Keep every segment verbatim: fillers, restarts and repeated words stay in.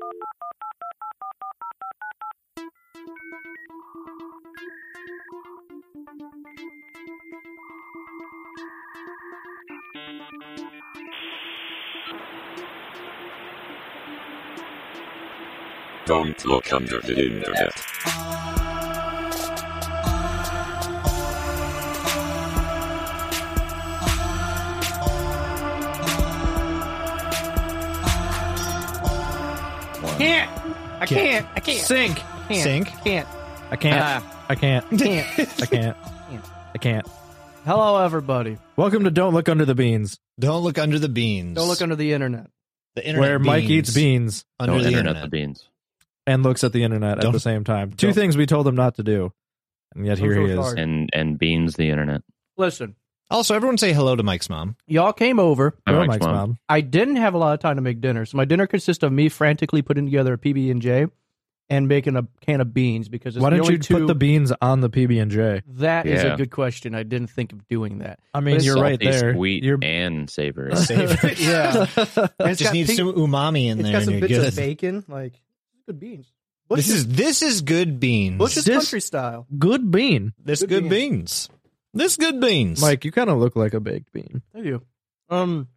Don't look under the internet. Can't. I can't. I can't. Sink. Can't. Sink. Can't. I can't. Ah. I can't. Can't. I can't. I can't. Hello, everybody. Welcome to Don't Look Under the Beans, Don't look under the beans. Don't look under the internet. the internet where Mike beans eats beans under Don't the internet, internet. the beans. and looks at the internet at Don't- the same time. Two don't- things we told him not to do, and yet I'm here so he is. sorry. And and beans the internet. Listen, Also, everyone say hello to Mike's mom. y'all came over. I Hello, like Mike's mom. mom. I didn't have a lot of time to make dinner, so my dinner consists of me frantically putting together a P B and J and making a can of beans because it's Why the didn't only you two... put the beans on the P B and J? That is Yeah. a good question. I didn't think of doing that. I mean, But you're right Salty, there. Sweet You're and savory. Savory. Yeah. And it's Just got need pink- some umami in It's there, got and some you're bits good. of bacon, like good beans. This is this is good beans. Bush's This- country style. Good bean. this good good, beans. This good beans. Mike, you kind of look like a baked bean. Thank you. Um,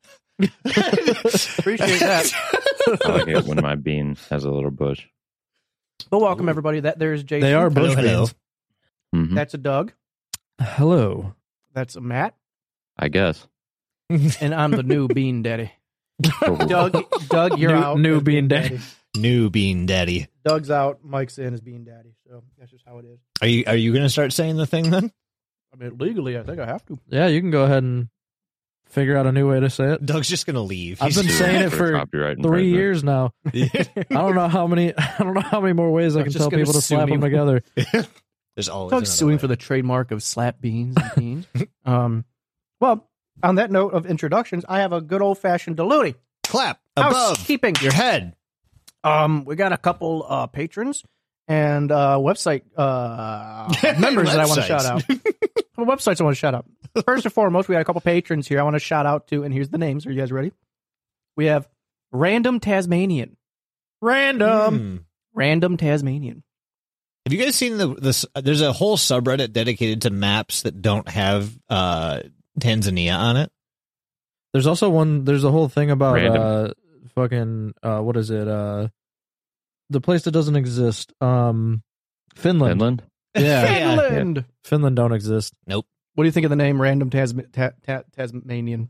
appreciate that. I like it when my bean has a little bush. But welcome everybody. That there's Jason. They are bush hello, hello. beans. Mhm. That's a Doug. Hello. That's a Matt. I guess. And I'm the new bean daddy. Doug, Doug, you're New- out. new as bean daddy. New bean daddy. Doug's out. Mike's in as bean daddy. So that's just how it is. Are you are you going to start saying the thing then? I mean, legally, I think I have to. Yeah, you can go ahead and figure out a new way to say it. Doug's just going to leave. I've He's been just- saying it for copyright Three infringement. years now. I don't know how many. I don't know how many more ways I I'm can just tell gonna people to sue slap me. them together. There's always Doug's another suing way. for the trademark of slap beans and beans. um, well, on that note of introductions, I have a good old fashioned Diluti. clap above Housekeeping. your head. Um, we got a couple uh, patrons and uh, website uh, members that I want to Websites. shout out. Couple websites I want to shout out. First and foremost, we got a couple patrons here I want to shout out to, and here's the names. Are you guys ready? We have Random Tasmanian. Random. Hmm. Random Tasmanian. Have you guys seen the this? There's a whole subreddit dedicated to maps that don't have uh, Tanzania on it. There's also one. There's a whole thing about Random. uh, fucking uh, what is it? Uh, the place that doesn't exist. Um, Finland. Finland? Yeah, Finland. Finland don't exist. What do you think of the name Random Tasma- ta- ta- Tasmanian?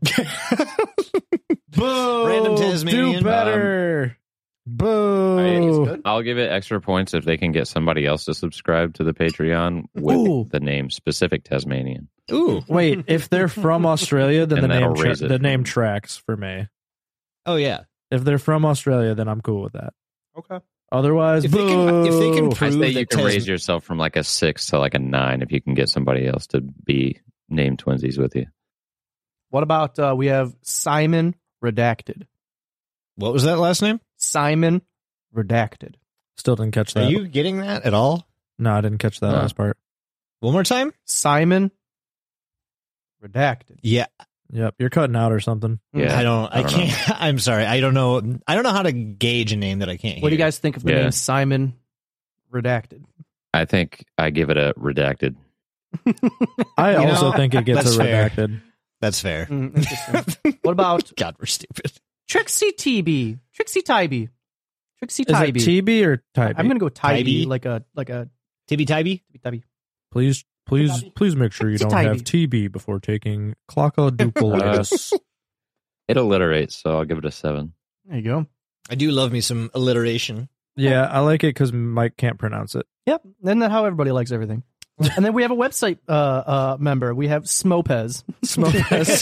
Boo! Random Tasmanian. Do better. Boo! It's good. I'll give it extra points if they can get somebody else to subscribe to the Patreon with Ooh. the name specific Tasmanian. Ooh. Wait, if they're from Australia, then And the name that'll tra- raise it. the name tracks for me. Oh yeah. If they're from Australia, then I'm cool with that. Okay. Otherwise, If they can- if they can boo. prove- I say you that can Tas- raise yourself from like a six to like a nine if you can get somebody else to be named twinsies with you. What about uh, we have Simon Redacted? What was that last name? Simon Redacted. Still didn't catch Are that. you getting that at all? No, I didn't catch that No. last part. One more time. Simon Redacted. Yeah. Yep, you're cutting out or something. Yeah, I don't. I, I don't can't. I'm sorry. I don't know. I don't know how to gauge a name that I can't. What do you hear. guys think of the Yeah. name Simon Redacted? I think I give it a redacted. I You also know, think it gets that's a fair. redacted. That's fair. Mm, interesting. What about God, we're stupid. Trixie T B? Trixie Tybee. Trixie Is it Tybee. T B or Tybee? I'm gonna go Tybee, Tybee? like a like a Tibby Tybee. Tybee. Please, please, Tybee. please make sure you Trixie don't have Tybee. T B before taking clockaduplitis. It alliterates, so I'll give it a seven. There you go. I do love me some alliteration. Yeah, I like it because Mike can't pronounce it. Yep. Isn't that how everybody likes everything? And then we have a website uh, uh, member. We have Smopez. Smopez.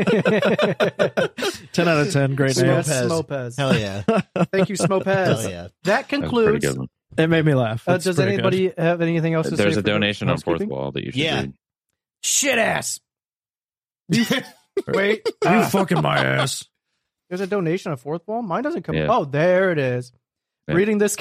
ten out of ten. Great name. Smopez. Smopez. Hell yeah. Thank you, Smopez. Hell yeah. That That was a pretty concludes. good one. It made me laugh. Uh, It's does pretty anybody have anything else to say? There's a for the donation on Fourth housekeeping? Wall that you should Yeah. read. Shit ass. good. Wait. You ah, fucking my ass. there's a donation on Fourth Wall. Mine doesn't come. Yeah. Oh, there it is. Yeah. Reading this.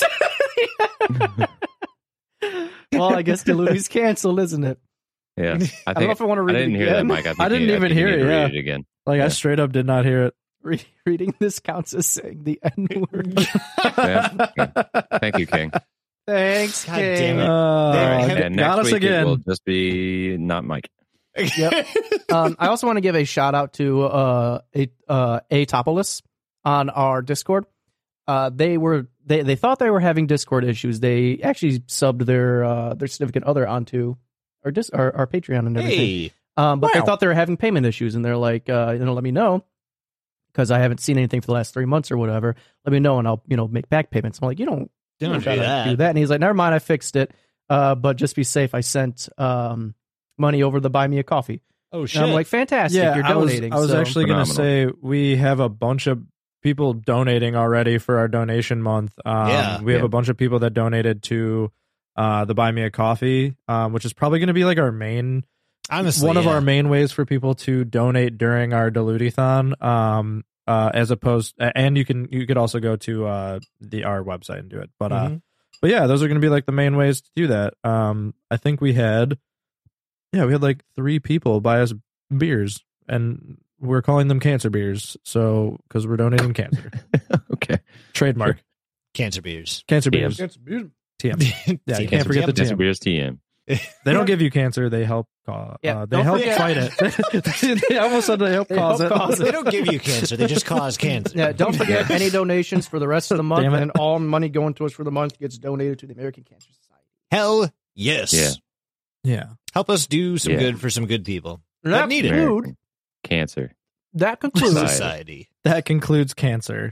Well, I guess Deluti's canceled, isn't it? Yeah, I I don't know think if I want to I read didn't it hear that, again. Mike. I, think I didn't you, even think you hear need it, to yeah. Read it again. Like I Yeah. straight up did not hear it. re- reading this counts as saying the N word. Yeah. Okay. Thank you, King. Thanks, God King. damn it. Uh, There, And got next us week again. it will just be not Mike. Yep. Um, I also want to give a shout out to uh, a uh, Atopolis on our Discord. Uh, they were they, they thought they were having Discord issues. They actually subbed their uh, their significant other onto our dis- our, our Patreon and everything. Hey. Um, but Wow. they thought they were having payment issues, and they're like, uh, you know, let me know because I haven't seen anything for the last three months or whatever. Let me know, and I'll you know make back payments. I'm like, you don't, you Don't do gotta that. do that. And he's like, never mind, I fixed it. Uh, but just be safe. I sent um money over to buy me a coffee. Oh, And shit. I'm like, fantastic. yeah, You're I was, donating. I was so- actually going to say we have a bunch of people donating already for our donation month. Um, Yeah. we have Yeah. a bunch of people that donated to uh, the Buy Me a Coffee, um, which is probably going to be like our main, Honestly, one of yeah. our main ways for people to donate during our Diluti-thon. Um, uh, as opposed, and you can you could also go to uh, the our website and do it. But uh, Mhm. but yeah, those are going to be like the main ways to do that. Um, I think we had, yeah, we had like three people buy us beers, and we're calling them cancer beers. So because we're donating cancer, Okay. trademark Cancer beers. cancer T M. beers. T M. Yeah, you can't forget the T Cancer M. Beers T M. They don't give you cancer; they help. Uh, Yeah, uh, they don't help forget- fight it. They almost said they help They cause help it. cause They don't give you cancer. They just cause cancer. Yeah, don't forget any donations for the rest of the month, Damn it. and all money going to us for the month gets donated to the American Cancer Society. Hell yes. Yeah. Yeah. Help us do some Yeah. good for some good people. That That need it. conclude- American Cancer. That concludes. Society. Society. That concludes cancer.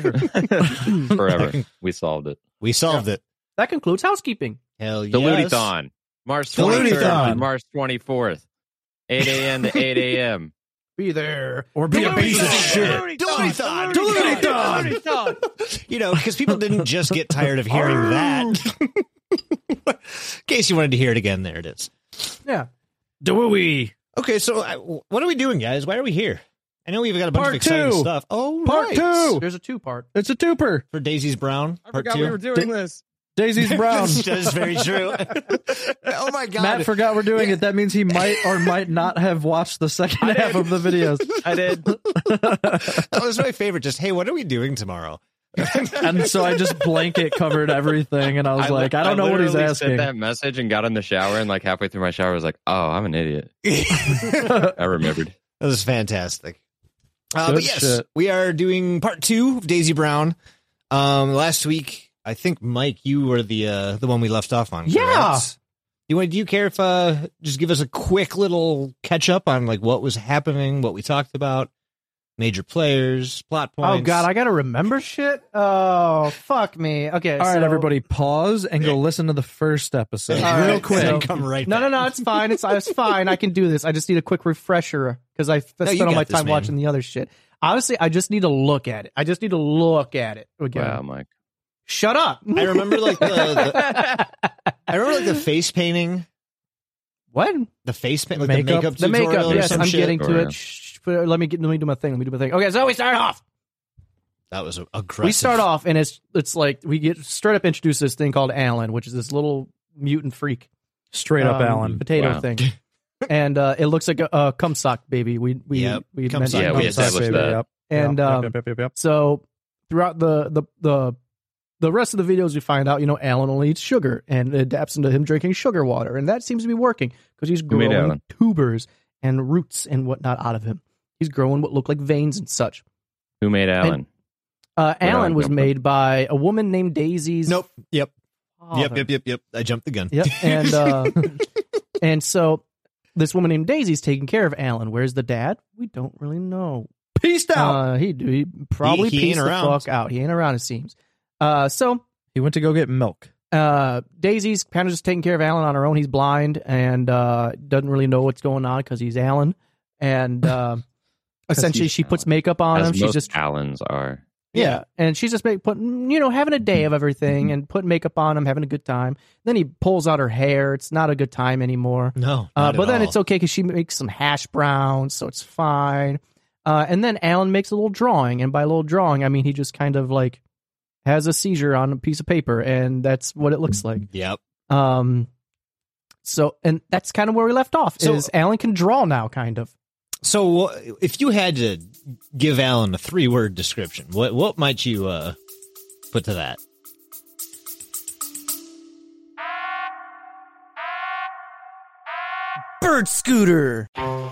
Forever. We solved it. We solved it. That concludes housekeeping. Hell yes. The Ludithon. March The twenty-third Ludithon. to March twenty-fourth. eight a.m. to eight a.m. Be there. Or be a piece of shit. Diluti-thon. Diluti-thon. You know, because people didn't just get tired of hearing that. In case you wanted to hear it again, there it is. Yeah. Do we? Okay, so uh, what are we doing, guys? Why are we here? I know we've got a bunch Part of exciting two. stuff. Oh, Part right. two. There's a two part. It's a twoper. For Daisy's Brown. Part two. doing this. Daisy's Brown. that is very true. Oh my god. Matt forgot we're doing it. That means he might or might not have watched the second half of the videos. I did. That was my favorite. Just, hey, what are we doing tomorrow? And so I just blanket covered everything, and I was like, I don't know what he's literally asking. Sent that message and got in the shower, and like halfway through my shower, I was like, "Oh, I'm an idiot." I remembered. That was fantastic. Uh, Good but yes, shit. we are doing part two of Daisy Brown. Um, last week, I think Mike, you were the uh, the one we left off on. Yeah. correct? You want? Do you care if uh, just give us a quick little catch up on like what was happening, what we talked about, major players, plot points? Oh God, I gotta remember shit. Oh fuck me. Okay. All right, so- everybody, pause and go listen to the first episode All real right, quick. so- come right. No, no, back. no. It's fine. It's it's fine. I can do this. I just need a quick refresher because I f- you spent all got my this, time man. watching the other shit. Honestly, I just need to look at it. I just need to look at it again. Wow, Mike. Shut up. I remember like the, the I remember like the face painting, What? the face paint, like Makeup? the makeup, The tutorial makeup. or Yes, some I'm shit. getting to Oh, yeah. it. Shh, but let me get. Let me do my thing. Let me do my thing. Okay, so we start off. That was aggressive. We start off, and it's it's like we get straight up introduced to this thing called Alan, which is this little mutant freak, Straight up, um, Alan. potato Wow. thing, and uh, it looks like a, a cum sock baby. We we Yep, we cum mentioned sock. Yeah, we cum sock. established Baby, that. Yep. And Yep, um, yep, yep, yep, yep. so throughout the, the the the rest of the videos, we find out you know Alan only eats sugar, and it adapts into him drinking sugar water, and that seems to be working because he's Who made growing Alan? tubers and roots and whatnot out of him. He's growing what look like veins and such. Who made Alan? Uh, Where Alan I was come from. made by a woman named Daisy's. Nope. Yep. father. Yep. Yep. Yep. Yep. I jumped the gun. Yep. And uh, and so this woman named Daisy's taking care of Alan. Where's the dad? We don't really know. Peaced out. Uh, he he probably He- he ain't pieced the around. fuck out. He ain't around. It seems. Uh, so he went to go get milk. uh, Daisy's kind of just taking care of Alan on her own. He's blind and uh, doesn't really know what's going on because he's Alan. And uh, essentially, he's she puts Alan. makeup on As him. She's most just Allens are. Yeah. And she's just make, putting, you know, having a day of everything and putting makeup on him, having a good time. Then he pulls out her hair. It's not a good time anymore. No. Uh, not but at then all. it's okay because she makes some hash browns, so it's fine. Uh, and then Alan makes a little drawing. And by a little drawing, I mean he just kind of like has a seizure on a piece of paper. And that's what it looks like. Yep. Um, so, and that's kind of where we left off So- is Alan can draw now, kind of. So, if you had to give Alan a three-word description, what what might you uh, put to that? Bird Scooter.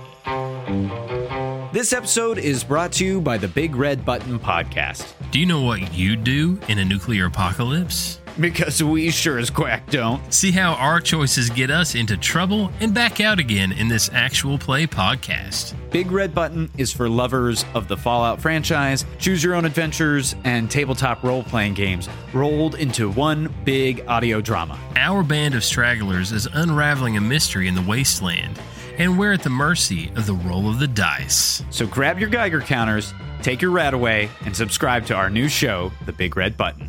This episode is brought to you by the Big Red Button Podcast. Do you know what you'd do in a nuclear apocalypse? Because we sure as quack don't. See how our choices get us into trouble and back out again in this actual play podcast. Big Red Button is for lovers of the Fallout franchise, choose your own adventures, and tabletop role-playing games rolled into one big audio drama. Our band of stragglers is unraveling a mystery in the wasteland, and we're at the mercy of the roll of the dice. So grab your Geiger counters, take your rat away, and subscribe to our new show, The Big Red Button.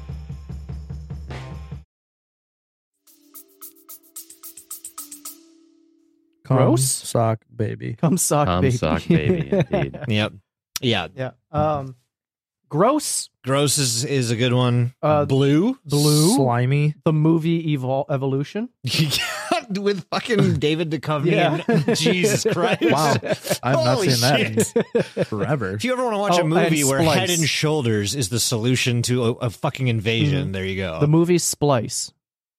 Gross? Sock baby. Cum sock Cum baby. sock baby, indeed. Yep. Yeah. Yeah. Um, gross. Gross is, is a good one. Uh, Blue? Blue. Slimy. The movie Evol- Evolution. With fucking David Duchovny. Yeah. And, Jesus Christ. Wow. I've not Holy seen that shit. in forever. If you ever want to watch Oh, a movie and where Splice. Head and Shoulders is the solution to a, a fucking invasion, Mhm. there you go. The movie Splice.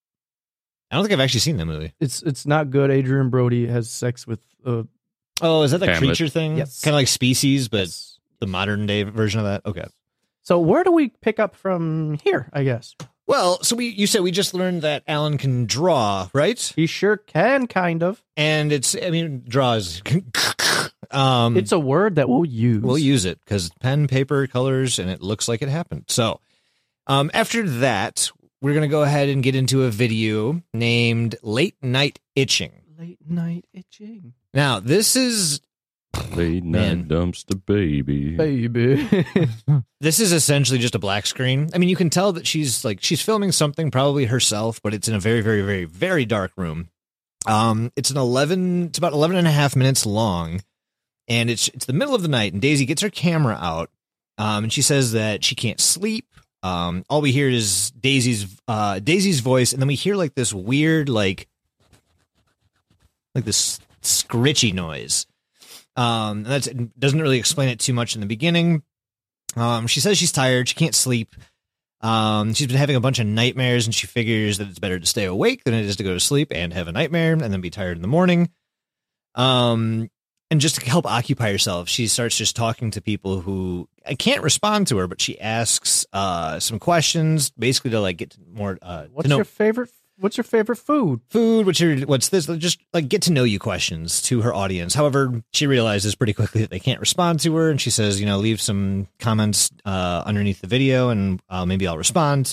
I don't think I've actually seen that movie. It's it's not good. Adrian Brody has sex with uh Oh, is that the Hamlet. creature thing? Yes. Kind of like Species, but the modern day version of that? Okay. So where do we pick up from here, I guess? Well, so we you said we just learned that Alan can draw, right? He sure can, kind of. And it's, I mean, draws. um, It's a word that we'll use. We'll use it because pen, paper, colors, and it looks like it happened. So um, after that, we're going to go ahead and get into a video named Late Night Itching. Late night itching. Now, this is Late Man. night dumpster baby. Baby. this is essentially just a black screen. I mean, you can tell that she's like she's filming something, probably herself, but it's in a very, very, very, very dark room. Um, it's an eleven. It's about eleven and a half minutes long, and it's it's the middle of the night. And Daisy gets her camera out, um, and she says that she can't sleep. Um, all we hear is Daisy's uh, Daisy's voice, and then we hear like this weird, like like this scritchy noise. Um, and that's it doesn't really explain it too much in the beginning. Um, she says she's tired, she can't sleep. Um, she's been having a bunch of nightmares, and she figures that it's better to stay awake than it is to go to sleep and have a nightmare and then be tired in the morning. Um, and just to help occupy herself, she starts just talking to people who I can't respond to her, but she asks uh some questions, basically to like get to more uh What's to know your favorite what's your favorite food? food, what's your what's this, just like get to know you questions to her audience. However, she realizes pretty quickly that they can't respond to her, and she says, you know, leave some comments uh underneath the video, and uh, maybe I'll respond.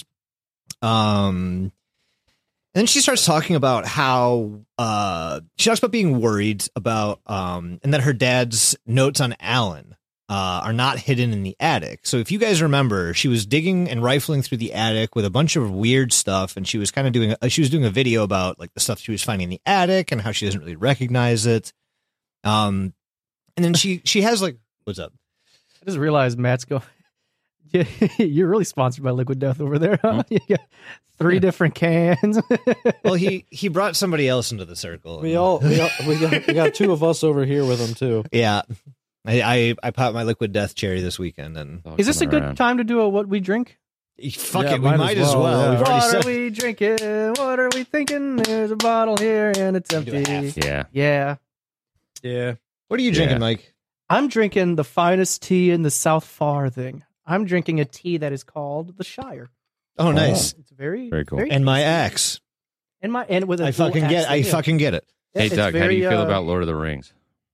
Um and then she starts talking about how uh she talks about being worried about um and that her dad's notes on Alan uh are not hidden in the attic. So if you guys remember, she was digging and rifling through the attic with a bunch of weird stuff, and she was kind of doing a, she was doing a video about like the stuff she was finding in the attic and how she doesn't really recognize it. Um and then she she has like, what's up? I just realized Matt's going. Yeah, you're really sponsored by Liquid Death over there. Huh? You got three different cans. Well, he he brought somebody else into the circle. We all we, all, we got we got two of us over here with him too. Yeah. I, I, I popped my Liquid Death cherry this weekend, and Oh, Is this a coming good around. time to do a what we drink? fuck Yeah, it, we might might as as well, well. yeah. We've already What said are we drinking? What are we thinking? There's a bottle here and it's do a empty. half. Yeah. Yeah. Yeah. What are you drinking, Yeah. Mike? I'm drinking the finest tea in the South Far thing. I'm drinking a tea that is called the Shire. Oh, nice. It's very Very cool. And my axe. and my and with a I dual fucking get. I accent, yeah. fucking get it. Yeah, Hey, it's Doug, how do very, you feel uh, about Lord of the Rings?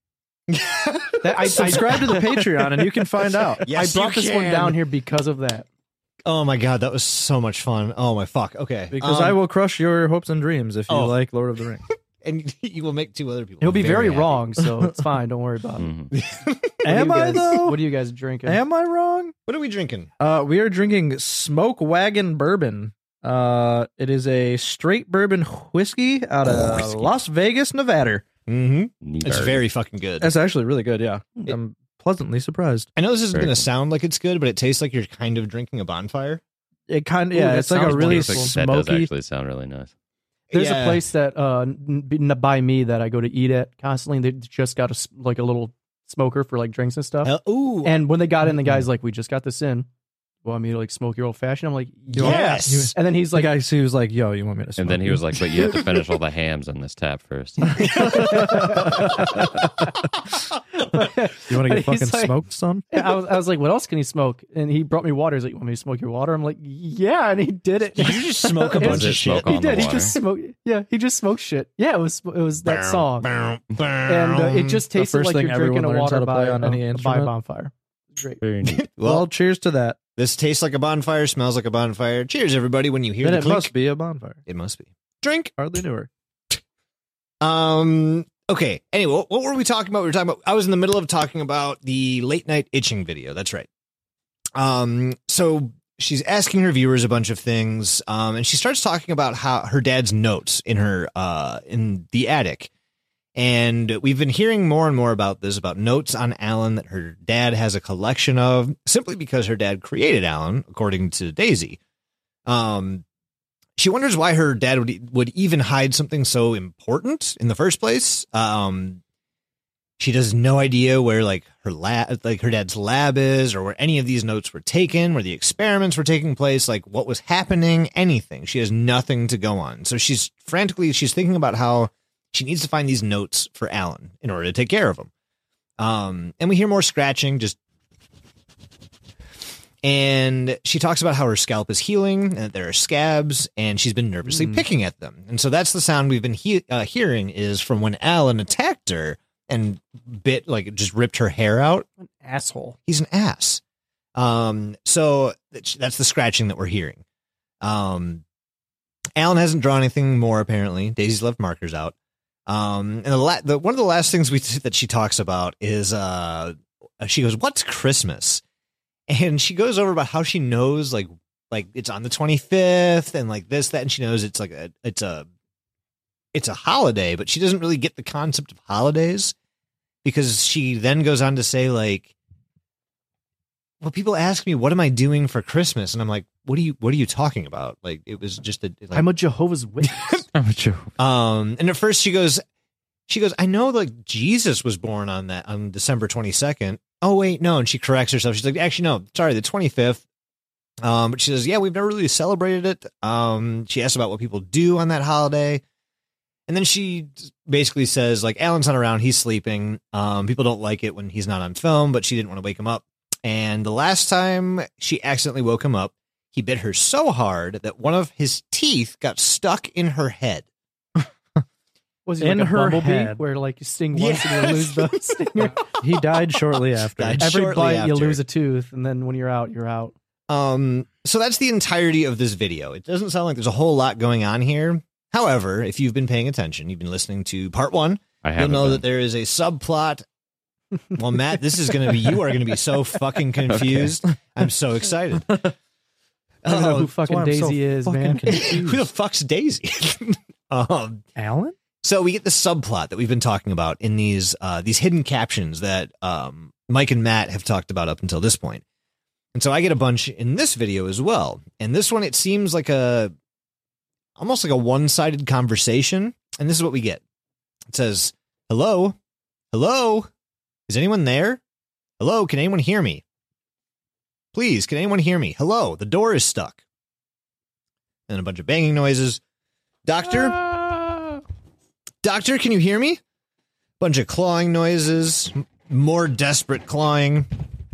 that? I, I, Subscribe to the Patreon and you can find out. Yes, I brought you this one can. down here because of that. Oh my god, that was so much fun. Oh my fuck. Okay, Because Um, I will crush your hopes and dreams if you oh. like Lord of the Rings. and you will make two other people. He'll be very, happy. wrong, so it's fine. Don't worry about it. Mhm. What are Am you I guys- though? What are you guys drinking? Am I wrong? What are we drinking? Uh, we are drinking Smoke Wagon Bourbon. Uh, it is a straight bourbon whiskey out of Whiskey. Las Vegas, Nevada. Mm-hmm. It's Never. very fucking good. That's actually really good. Yeah, It- I'm pleasantly surprised. I know this isn't Very going to cool. sound like it's good, but it tastes like you're kind of drinking a bonfire. It kind of Ooh, yeah, that it's like a sounds really wonderful. That does smoky. actually sound really nice. There's Yeah. a place that uh n- by me that I go to eat at constantly. They just got a s- like a little smoker for like drinks and stuff. Uh, ooh. And when they got in, the guy's like, "We just got this in. You want me to like smoke your old fashioned?" I'm like, Yes. "Yes." And then he's Like, like, I he was like, "Yo, you want me to?" Smoke And then he you? was like, "But you have to finish all the hams on this tap first." "You want to get He's fucking like- smoked, son?" I was, I was like, "What else can he smoke?" And he brought me water. He's like, "You want me to smoke your water?" I'm like, "Yeah," and he did it. Did you just smoke a It bunch was of just shit? smoke He on the did. He water. just smoked. Yeah, he just smoked shit. Yeah, it was it was that song, and and uh, it just The tasted first like thing you're drinking a everyone learns water how to play by, on a- any by a instrument. bonfire. Great. Very neat. Well, well, cheers to that. this tastes like a bonfire, smells like a bonfire. Cheers, everybody! When you hear Then the it clink, must be a bonfire. it must be. Drink. Hardly knew her. Um. Okay. Anyway, what, what were we talking about? We were talking about. I was in the middle of talking about the late night itching video. That's right. Um. So she's asking her viewers a bunch of things. Um. And she starts talking about how her dad's notes in her uh in the attic. And we've been hearing more and more about this, about notes on Alan that her dad has a collection of, simply because her dad created Alan, according to Daisy. Um, she wonders why her dad would would even hide something so important in the first place. Um, she has no idea where like her lab, like her dad's lab is, or where any of these notes were taken, where the experiments were taking place, like what was happening, anything. She has nothing to go on. So she's frantically, she's thinking about how she needs to find these notes for Alan in order to take care of him. Um, and we hear more scratching, just. And she talks about how her scalp is healing and that there are scabs, and she's been nervously Mm. picking at them. And so that's the sound we've been he- uh, hearing is from when Alan attacked her and bit, like, just ripped her hair out. An asshole. He's an ass. Um, so that's that's the scratching that we're hearing. Um, Alan hasn't drawn anything more, apparently. Daisy's left markers out. Um, and the, la- the one of the last things we that she talks about is uh, she goes, "What's Christmas?" And she goes over about how she knows, like, like it's on the twenty-fifth, and like this, that, and she knows it's like a it's a it's a holiday, but she doesn't really get the concept of holidays, because she then goes on to say, like, well, people ask me, what am I doing for Christmas? And I'm like, what are you, what are you talking about? Like, it was just a, like, I'm a Jehovah's Witness. I'm a joke. um, and at first she goes, she goes, I know, like, Jesus was born on that, on December twenty-second. Oh, wait, no. And she corrects herself. She's like, actually, no, sorry, the twenty-fifth. Um, but she says, yeah, we've never really celebrated it. Um, she asks about what people do on that holiday. And then she basically says, like, Alan's not around. He's sleeping. Um, people don't like it when he's not on film, but she didn't want to wake him up. And the last time she accidentally woke him up, he bit her so hard that one of his teeth got stuck in her head. Was he In like a her bumblebee head. where like you sting once and you lose the stinger? He died shortly after. Died. Every Shortly bite you after. lose a tooth, and then when you're out, you're out. Um, so that's the entirety of this video. It doesn't sound like there's a whole lot going on here. However, if you've been paying attention, you've been listening to part one, I you'll haven't know been. that there is a subplot. Well, Matt, this is going to be, you are going to be so fucking confused. I'm so excited. I don't know Oh, who That's fucking why I'm so Daisy is, fucking man. confused. who the fuck's Daisy? um, Alan? So we get the subplot that we've been talking about in these uh, these hidden captions that um, Mike and Matt have talked about up until this point. And so I get a bunch in this video as well. And this one, it seems like a almost like a one-sided conversation. And this is what we get. It says, hello? Hello? Is anyone there? Hello? Can anyone hear me? Please, can anyone hear me? Hello? The door is stuck. And a bunch of banging noises. Doctor? Doctor, can you hear me? Bunch of clawing noises, m- more desperate clawing.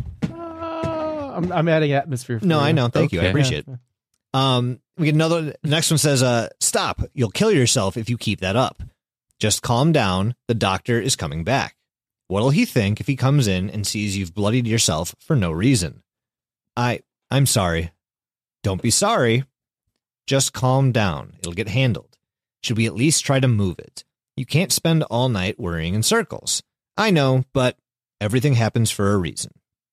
Uh, I'm, I'm adding atmosphere. For No, you. I know. Thank you. I Okay. appreciate it. Um, we get another. Next one says, "Uh, stop! You'll kill yourself if you keep that up. Just calm down. The doctor is coming back. What'll he think if he comes in and sees you've bloodied yourself for no reason? I, I'm sorry. Don't be sorry. Just calm down. It'll get handled. Should we at least try to move it? You can't spend all night worrying in circles. I know, but everything happens for a reason."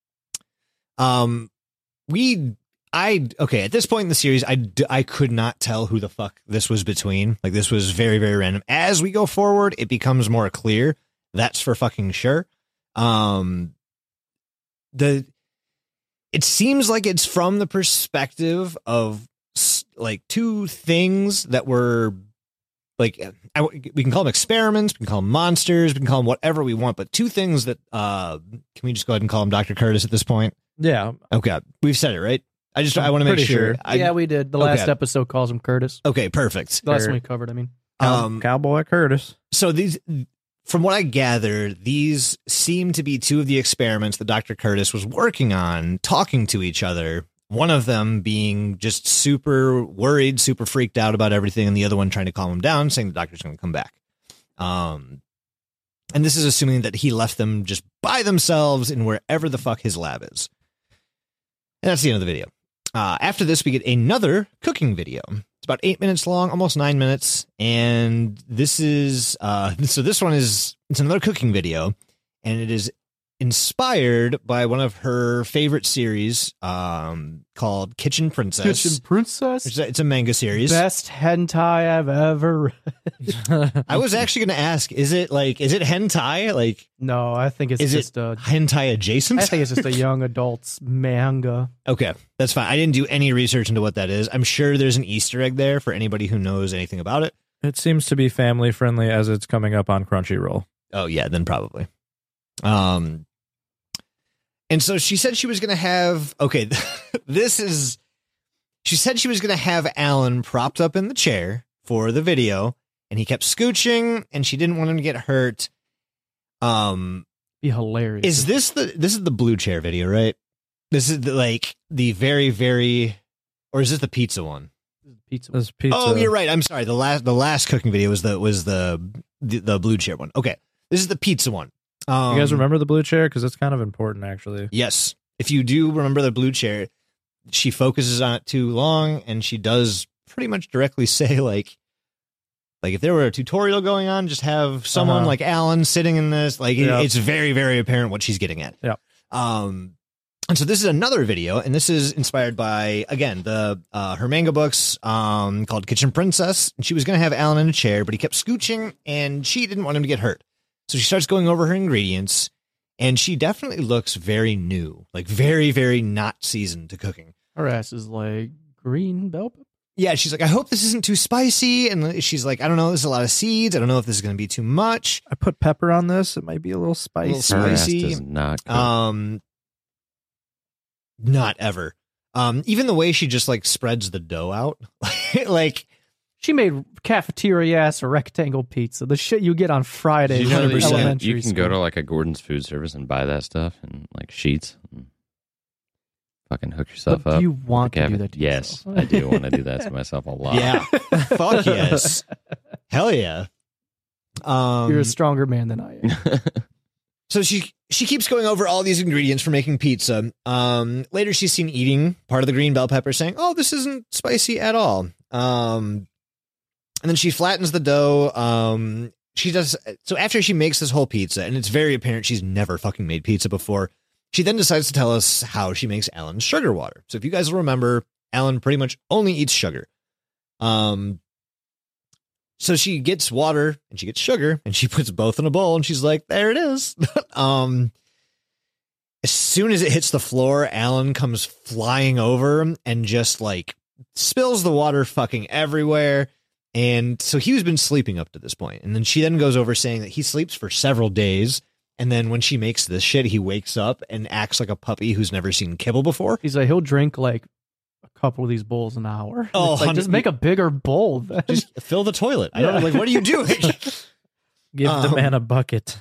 Um, we, I, okay, at this point in the series, I, d- I could not tell who the fuck this was between. Like, this was very, very random. As we go forward, it becomes more clear. That's for fucking sure. Um, the, it seems like it's from the perspective of s- like two things that were like I, we can call them experiments, we can call them monsters, we can call them whatever we want. But two things that uh, can we just go ahead and call him Doctor Curtis at this point? Yeah. Okay, we've said it right. I just I want to make Pretty sure. sure. I, yeah, we did. The last okay. episode calls him Curtis. Okay, perfect. The last Sure. one we covered, I mean. Um, Cowboy Curtis. so these, from what I gather, these seem to be two of the experiments that Doctor Curtis was working on, talking to each other. One of them being just super worried, super freaked out about everything, and the other one trying to calm him down, saying the doctor's going to come back. Um, and this is assuming that he left them just by themselves in wherever the fuck his lab is. And that's the end of the video. Uh, after this, we get another cooking video. It's about eight minutes long, almost nine minutes. And this is, uh, so this one is, it's another cooking video, and it is inspired by one of her favorite series, um, called Kitchen Princess. Kitchen Princess. It's a, it's a manga series. Best hentai I've ever read. I was actually going to ask, is it like, is it hentai? Like, No, I think it's is it just a. hentai adjacent? I think it's just a young adult's manga. Okay, that's fine. I didn't do any research into what that is. I'm sure there's an Easter egg there for anybody who knows anything about it. It seems to be family friendly as it's coming up on Crunchyroll. Oh yeah, then probably. Um, and so she said she was going to have, okay, this is, she said she was going to have Alan propped up in the chair for the video, and he kept scooching, and she didn't want him to get hurt. Um, Be hilarious. is this the, this is the blue chair video, right? This is the, like the very, very, or is this the pizza one? pizza? This pizza. Oh, you're right. I'm sorry. The last, the last cooking video was the, was the, the, the blue chair one. Okay. This is the pizza one. Um, You guys remember the blue chair? Because it's kind of important, actually. Yes. If you do remember the blue chair, she focuses on it too long, and she does pretty much directly say, like, like if there were a tutorial going on, just have someone Uh-huh. like Alan sitting in this. Like, it- Yep. it's very, very apparent what she's getting at. Yep. Um, and so this is another video, and this is inspired by, again, the uh, her manga books um, called Kitchen Princess. And she was going to have Alan in a chair, but he kept scooching, and she didn't want him to get hurt. So she starts going over her ingredients, and she definitely looks very new, like very, very not seasoned to cooking. Her ass is like green bell pepper. Yeah, she's like, I hope this isn't too spicy. And she's like, I don't know, there's a lot of seeds. I don't know if this is going to be too much. I put pepper on this. It might be a little spicy. little Her ass spicy. does not cook. Um, not ever. Um, even the way she just like spreads the dough out, like She made cafeteria ass rectangle pizza. The shit you get on Fridays one in hundred percent. elementary You can school. go to like a Gordon's food service and buy that stuff and like sheets and fucking hook yourself But up. do you with want the to do cabinet. that to Yes, yourself? I do want to do that to myself a lot. yeah, fuck yes, hell yeah. Um, You're a stronger man than I am. So she she keeps going over all these ingredients for making pizza. Um, later, she's seen eating part of the green bell pepper, saying, "Oh, this isn't spicy at all." Um, and then she flattens the dough. Um, she does so after she makes this whole pizza, and it's very apparent she's never fucking made pizza before. She then decides to tell us how she makes Alan's sugar water. So if you guys will remember, Alan pretty much only eats sugar. Um. So she gets water and she gets sugar and she puts both in a bowl and she's like, there it is. um, as soon as it hits the floor, Alan comes flying over and just like spills the water fucking everywhere. And so he's been sleeping up to this point. And then she then goes over saying that he sleeps for several days. And then when she makes this shit, he wakes up and acts like a puppy who's never seen kibble before. He's like, he'll drink like a couple of these bowls an hour. Oh, It's like, honey- just make a bigger bowl. Then. Just fill the toilet. I don't know. Like, what are you doing? Give Um, the man a bucket.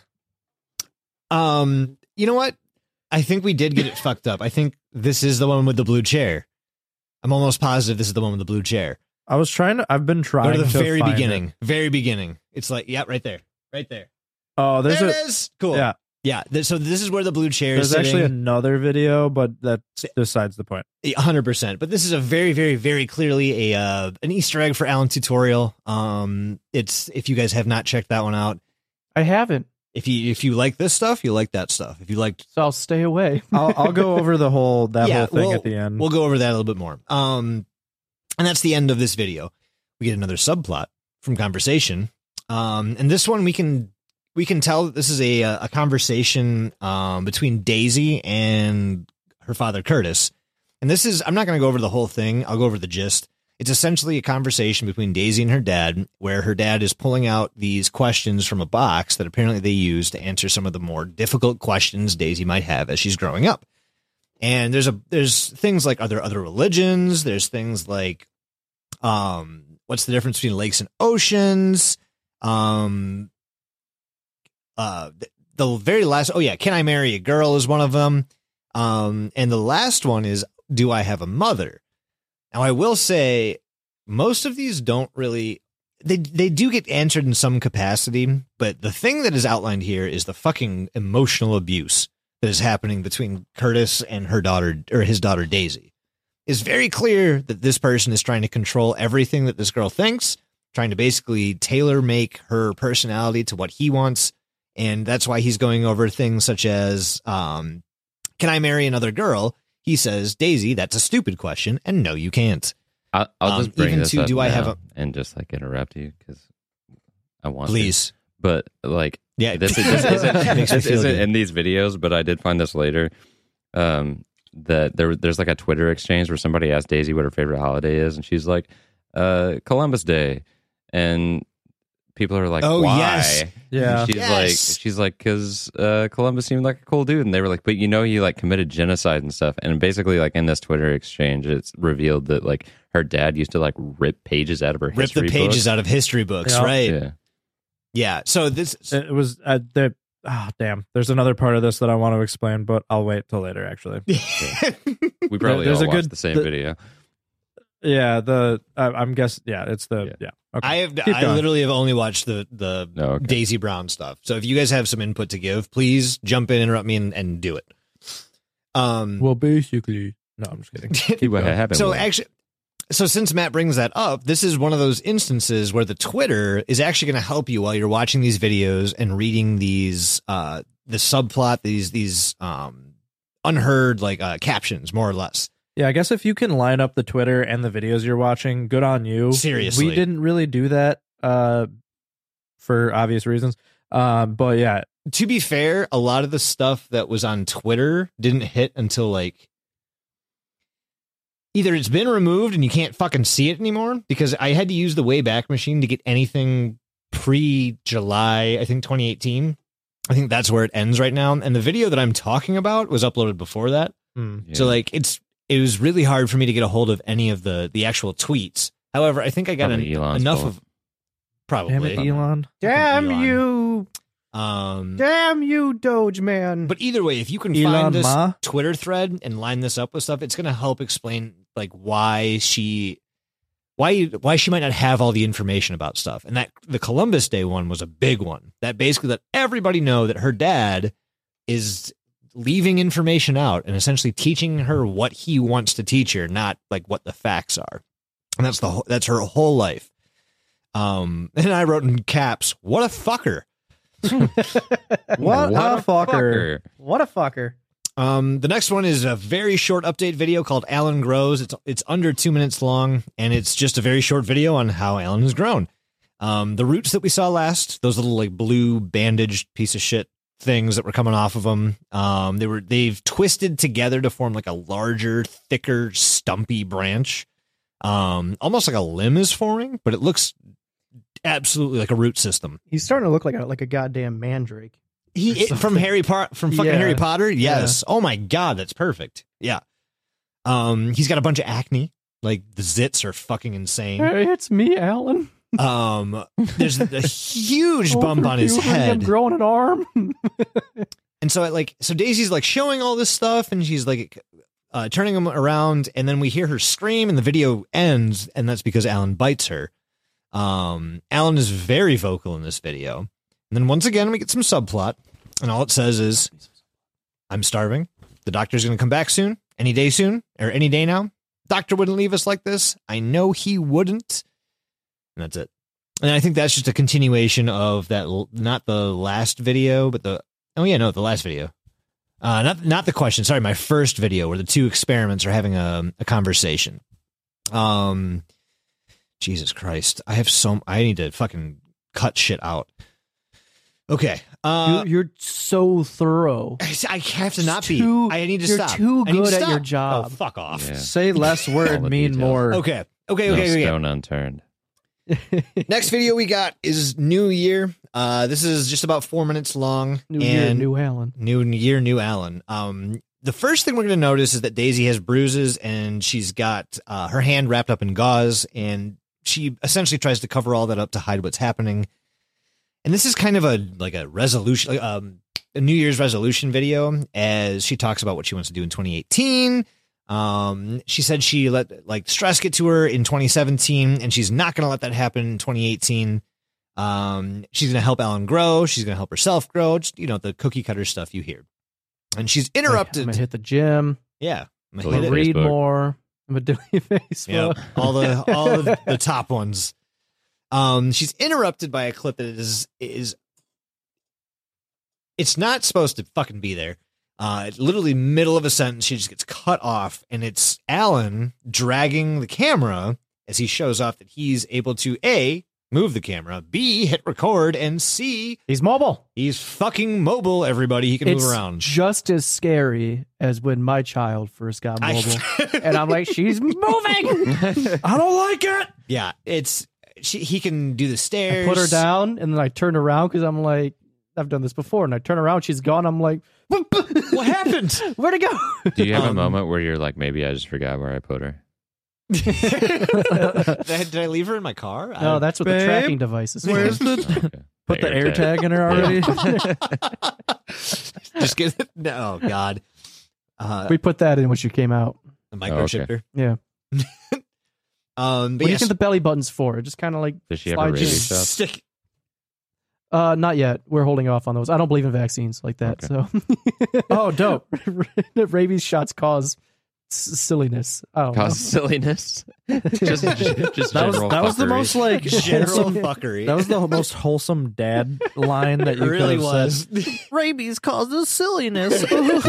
Um, you know what? I think we did get it fucked up. I think this is the one with the blue chair. I'm almost positive this is the one with the blue chair. I was trying to. I've been Go trying to the to very find beginning. it. Very beginning. It's like, yeah, right there. Right there. Oh, there's there a. it is. Cool. Yeah, Yeah. Th- so this is where the blue chair is there's actually sitting. another video, but that's besides the point. one hundred percent. But this is a very, very, very clearly a uh, an Easter egg for Alan tutorial. Um, it's if you guys have not checked that one out. I haven't, If you if you like this stuff, you like that stuff. If you liked, so I'll stay away. I'll I'll go over the whole that Yeah, whole thing we'll- at the end. we'll go over that a little bit more. Um, and that's the end of this video. We get another subplot from conversation. Um, and this one we can we can tell that this is a a conversation um between Daisy and her father Curtis. And this is I'm not going to go over the whole thing. I'll go over the gist. It's essentially a conversation between Daisy and her dad, where her dad is pulling out these questions from a box that apparently they use to answer some of the more difficult questions Daisy might have as she's growing up. And there's a there's things like, are there other religions? There's things like, um, what's the difference between lakes and oceans? Um, uh, the, the very last, oh yeah, can I marry a girl is one of them. Um, and the last one is, do I have a mother? Now, I will say most of these don't really, they they do get answered in some capacity, but the thing that is outlined here is the fucking emotional abuse that is happening between Curtis and her daughter, or his daughter Daisy. It's very clear that this person is trying to control everything that this girl thinks, trying to basically tailor make her personality to what he wants, and that's why he's going over things such as, um, can I marry another girl? He says, Daisy, that's a stupid question, and no, you can't. I'll, I'll just Um, bring even this to, up do I now have a- and just like interrupt you because I want Please. to. But like, Yeah, this, this isn't, Makes me this feel isn't good. in these videos, but I did find this later. Um, that there, there's like a Twitter exchange where somebody asked Daisy what her favorite holiday is, and she's like, uh, Columbus Day, and people are like, Oh, why? yes. Yeah. And she's Yes. like, she's like, because uh, Columbus seemed like a cool dude, and they were like, but you know, he like committed genocide and stuff. And basically, like in this Twitter exchange, it's revealed that like her dad used to like rip pages out of her Rip the history pages books. out of history books, Yeah. right? Yeah. Yeah. So this, It was uh, the ah damn. There's another part of this that I want to explain, but I'll wait till later. Actually, We probably There's all a watched good- the same the- video. yeah. The uh, I'm guess yeah. It's the Yeah. yeah. Okay. I have, Keep I going. literally have only watched the the No, okay. Daisy Brown stuff. So if you guys have some input to give, please jump in, interrupt me, and, and do it. Um. Well, basically, no, I'm just kidding. See what happened. So with it. actually, so since Matt brings that up, this is one of those instances where the Twitter is actually going to help you while you're watching these videos and reading these, uh, the subplot, these these um unheard like uh, captions, more or less. Yeah, I guess if you can line up the Twitter and the videos you're watching, good on you. Seriously. we didn't really do that uh, for obvious reasons. Um, but yeah, To be fair, a lot of the stuff that was on Twitter didn't hit until like either it's been removed and you can't fucking see it anymore, because I had to use the Wayback Machine to get anything pre-July, I think twenty eighteen. I think that's where it ends right now. And the video that I'm talking about was uploaded before that. hmm. Yeah. So like it's it was really hard for me to get a hold of any of the the actual tweets. However, I think I got Probably an, Elon's enough fault. of probably. Damn it, Elon. Damn Elon. you! Um, Damn you, Doge man! but either way, if you can Elon find this Ma? Twitter thread and line this up with stuff, it's going to help explain like why she why why she might not have all the information about stuff. And that the Columbus Day one was a big one. That basically let everybody know that her dad is leaving information out and essentially teaching her what he wants to teach her, not like what the facts are. And that's the whole, that's her whole life. Um, and I wrote in caps, "What a fucker." What, What a a fucker! fucker. What a fucker! Um, the next one is a very short update video called Alan Grows. It's it's under two minutes long, and it's just a very short video on how Alan has grown. Um, the roots that we saw last, those little like blue bandaged piece of shit things that were coming off of them, um, they were they've twisted together to form like a larger, thicker, stumpy branch. Um, almost like a limb is forming, but it looks absolutely like a root system. He's starting to look like a like a goddamn mandrake. He Or it, from something. Harry Potter, from fucking Yeah. Harry Potter. Yes. Oh my god, that's perfect. Yeah. Um, he's got a bunch of acne. Like the zits are fucking insane. Hey, it's me, Alan. Um, there's a huge bump on his Overdoing, I'm head, growing an arm. and so like so Daisy's like showing all this stuff, and she's like uh, turning him around, and then we hear her scream, and the video ends, and that's because Alan bites her. Um, Alan is very vocal in this video, and then once again we get some subplot, and all it says is, "I'm starving. The doctor's going to come back soon, any day soon, or any day now. Doctor wouldn't leave us like this. I know he wouldn't." And that's it. And I think that's just a continuation of that, l- not the last video, but the, oh yeah, no, the last video. Uh, not not the question, sorry, my first video where the two experiments are having a, a conversation. Um, Jesus Christ. I have so, I need to fucking cut shit out. Okay. Uh, you're, you're so thorough. I I have to not be. Too- I need to you're stop. too I need to good at stop. your job. Oh, fuck off. Yeah. Say less word, All the mean details. more. Okay. Okay, No okay, okay. stone unturned. Next video we got is New Year. Uh, this is just about four minutes long. New and year, new Alan. New year, new Alan. Um, the first thing we're going to notice is that Daisy has bruises and she's got uh, her hand wrapped up in gauze, and she essentially tries to cover all that up to hide what's happening. And this is kind of a like a resolution, like, um, a New Year's resolution video, as she talks about what she wants to do in twenty eighteen. Um, she said she let like stress get to her in twenty seventeen, and she's not going to let that happen in twenty eighteen. Um, she's going to help Alan grow. She's going to help herself grow. Just, you know, the cookie cutter stuff you hear. And she's I'm interrupted. gonna hit the gym. Yeah. I'm Delete gonna I'm hit gonna it. read Facebook. more. I'm gonna delete Facebook. Yep. All the all the, the top ones. Um, she's interrupted by a clip that is is it's not supposed to fucking be there. Uh, literally middle of a sentence, she just gets cut off, and it's Alan dragging the camera as he shows off that he's able to A, move the camera, B, hit record, and C, He's mobile. he's fucking mobile, everybody. He can It's move around. just as scary as when my child first got I- mobile, and I'm like, she's moving. I don't like it. Yeah, it's she, he can do the I stairs. put her down, and then I turn around because I'm like, I've done this before, and I turn around, she's gone. I'm like, What happened? where'd it go? Do you have a Um, moment where you're like, maybe I just forgot where I put her? did, I, did I leave her in my car? No, I- that's what the Babe, tracking device is. Where's for. the Okay. put the air tag in her already? just get it. No, oh, God. Uh, We put that in when she came out. the Oh, okay. microchip her. Yeah. Um, but What do you yes, think the belly button's for? It just kind of like Does she have a slides in. rabies shot? stick. Uh, not yet. We're holding off on those. I don't believe in vaccines like that. So, Oh, dope. rabies shots cause s- silliness. I don't Cause silliness. just, just, just That was general that was the fuckery. most like General wholesome. fuckery. That was the most wholesome dad line that it you really could have was. said. Rabies causes silliness.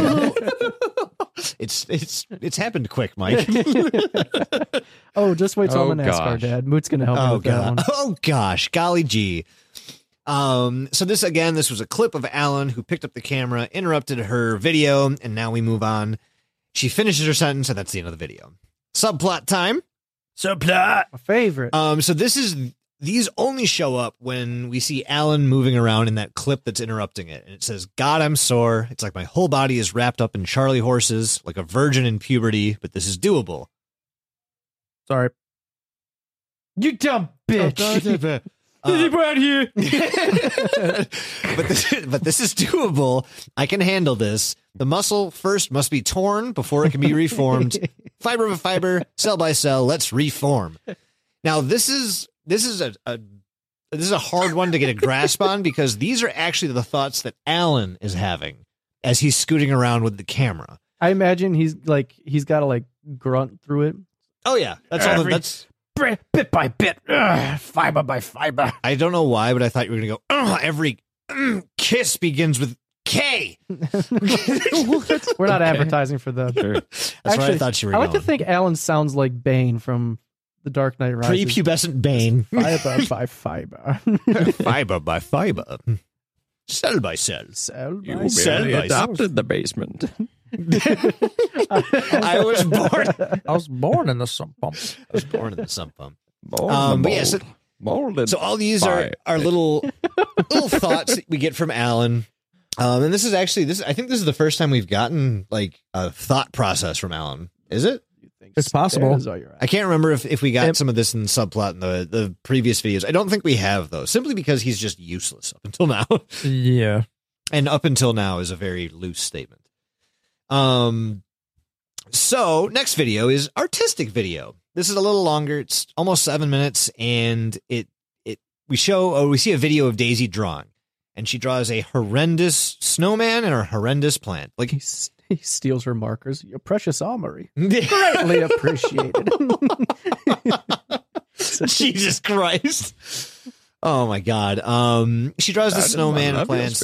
it's it's it's happened quick, Mike. know. Oh, just wait till Oh, I'm an NASCAR gosh. dad. Moot's gonna help me Oh with that god. one. Oh gosh. Golly gee. Um, so this again, this was a clip of Alan who picked up the camera, interrupted her video, and now we move on. She finishes her sentence, and that's the end of the video. Subplot time. Subplot. My favorite. Um, so this is these only show up when we see Alan moving around in that clip that's interrupting it. And it says, God, I'm sore. It's like my whole body is wrapped up in Charlie horses, like a virgin in puberty, but this is doable. Sorry. You dumb bitch. Uh, right here. but this, but this is doable. I can handle this. The muscle first must be torn before it can be reformed. Fiber by fiber, cell by cell. Let's reform. Now this is this is a, a this is a hard one to get a grasp on, because these are actually the thoughts that Alan is having as he's scooting around with the camera. I imagine he's like he's got to like grunt through it. Oh yeah, that's all. The, Every- that's Bit by bit, ugh, fiber by fiber. I don't know why, but I thought you were gonna go. "Ugh, every mm, kiss begins with K. We're not advertising for them. Sure. That's where I Actually, thought you were I like going. to think Alan sounds like Bane from The Dark Knight Rises. Prepubescent Bane. Fiber by fiber. Fiber by fiber. Cell by cell. Cell by You Cell barely by adopted the basement. I was born. I was born in the sump pump. I was born in the sump pump. Mold Um, the but yes, mold. Molded. So all these are, by- are little little thoughts that we get from Alan. Um, and this is actually this. I think this is the first time we've gotten like a thought process from Alan. Is it? It's possible. Stairs are your I can't remember if, if we got Yep. some of this in the subplot in the, the previous videos. I don't think we have, though, simply because he's just useless up until now. Yeah. And up until now is a very loose statement. Um, so next video is artistic video. This is a little longer. It's almost seven minutes, and it it we show or we see a video of Daisy drawing, and she draws a horrendous snowman and a horrendous plant. Like He, s- he steals her markers. Your precious armory. Greatly appreciated. Jesus Christ. Oh my God. Um, she draws the snowman and plants.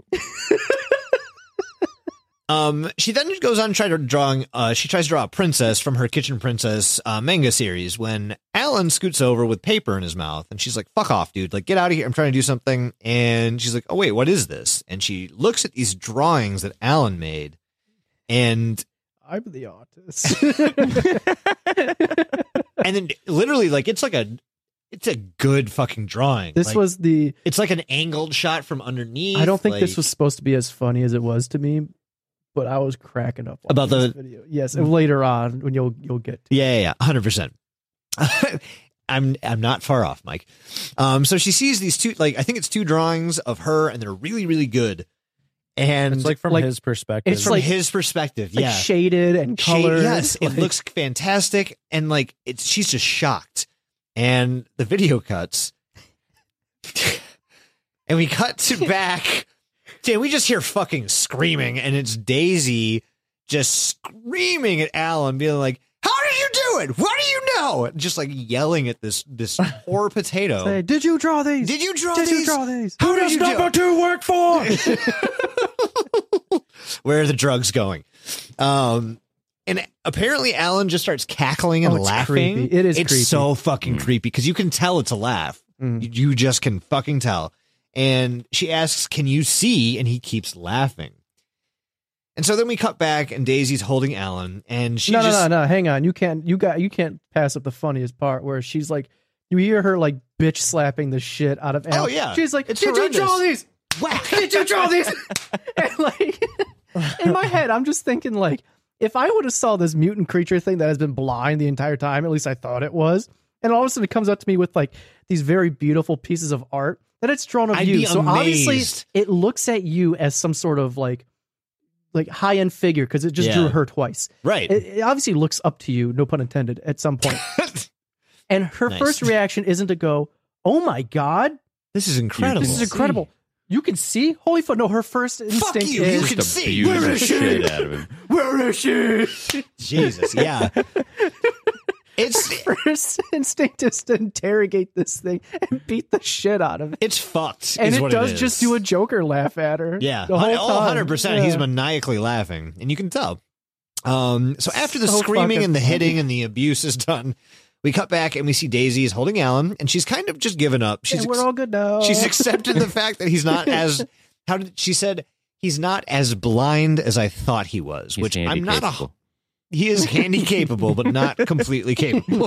Um, she then goes on to try to drawing. Uh, she tries to draw a princess from her Kitchen Princess uh, manga series. When Alan scoots over with paper in his mouth, and she's like, "Fuck off, dude! Like, get out of here! I'm trying to do something." And she's like, "Oh wait, what is this?" And she looks at these drawings that Alan made, and I'm the artist. And then literally, like, it's like a, it's a good fucking drawing. This Like, was the. it's like an angled shot from underneath. I don't think like, this was supposed to be as funny as it was to me, but I was cracking up About watching the- this video. Yes, and later on when you'll you'll get to. Yeah, yeah, yeah, hundred percent. I'm I'm not far off, Mike. Um, so she sees these two, like I think it's two drawings of her, and they're really, really good. And It's like from like- his perspective. it's from like- his perspective, Like yeah, shaded and Shade- colored. yes, like, it looks fantastic, and like it's she's just shocked. And the video cuts, and we cut to back. And we just hear fucking screaming, and it's Daisy just screaming at Alan, being like, "How did you do it? What do you know?" Just like yelling at this this poor potato. Say, did you draw these? Did you draw Did these? you draw these? How did you do it? two work for? Where are the drugs going? Um, and apparently Alan just starts cackling and Oh, it's laughing. creepy. It is It's creepy. so fucking creepy because you can tell it's a laugh. Mm. You, you just can fucking tell. And she asks, "Can you see?" And he keeps laughing. And so then we cut back, and Daisy's holding Alan, and she no, just no, no, no. Hang on. You can't. You got. You can't pass up the funniest part where she's like, you hear her like bitch slapping the shit out of Alan. Oh, yeah. She's like, It's did horrendous. you draw these? whack. Did you draw these? And like in my head, I'm just thinking like, if I would have saw this mutant creature thing that has been blind the entire time, at least I thought it was, and all of a sudden it comes up to me with like these very beautiful pieces of art that it's drawn of I'd you. be So obviously amazed. it looks at you as some sort of like like high end figure because it just Yeah. drew her twice. Right. It, it obviously looks up to you, no pun intended, at some point. And her Nice. first reaction isn't to go, "Oh my god, This is incredible. this is incredible." You can see? Holy fuck. No, her first instinct you, you is, can Just see. abuse Where the is she? shit out of him. "Where is she?" Jesus, yeah. It's First instinct is to interrogate this thing and beat the shit out of it. it's fucked. And is it what does it is. just do a Joker laugh at her. Yeah, The whole oh, time. one hundred percent. He's Yeah. maniacally laughing, and you can tell. Um, so after the So screaming fucking and the funny. hitting and the abuse is done, we cut back and we see Daisy is holding Alan, and she's kind of just given up. She's Yeah, we're ex- all good now. she's accepted the fact that he's not as how did she said he's not as blind as I thought he was, He's which handy I'm not a capable. he is handy capable, but not completely capable.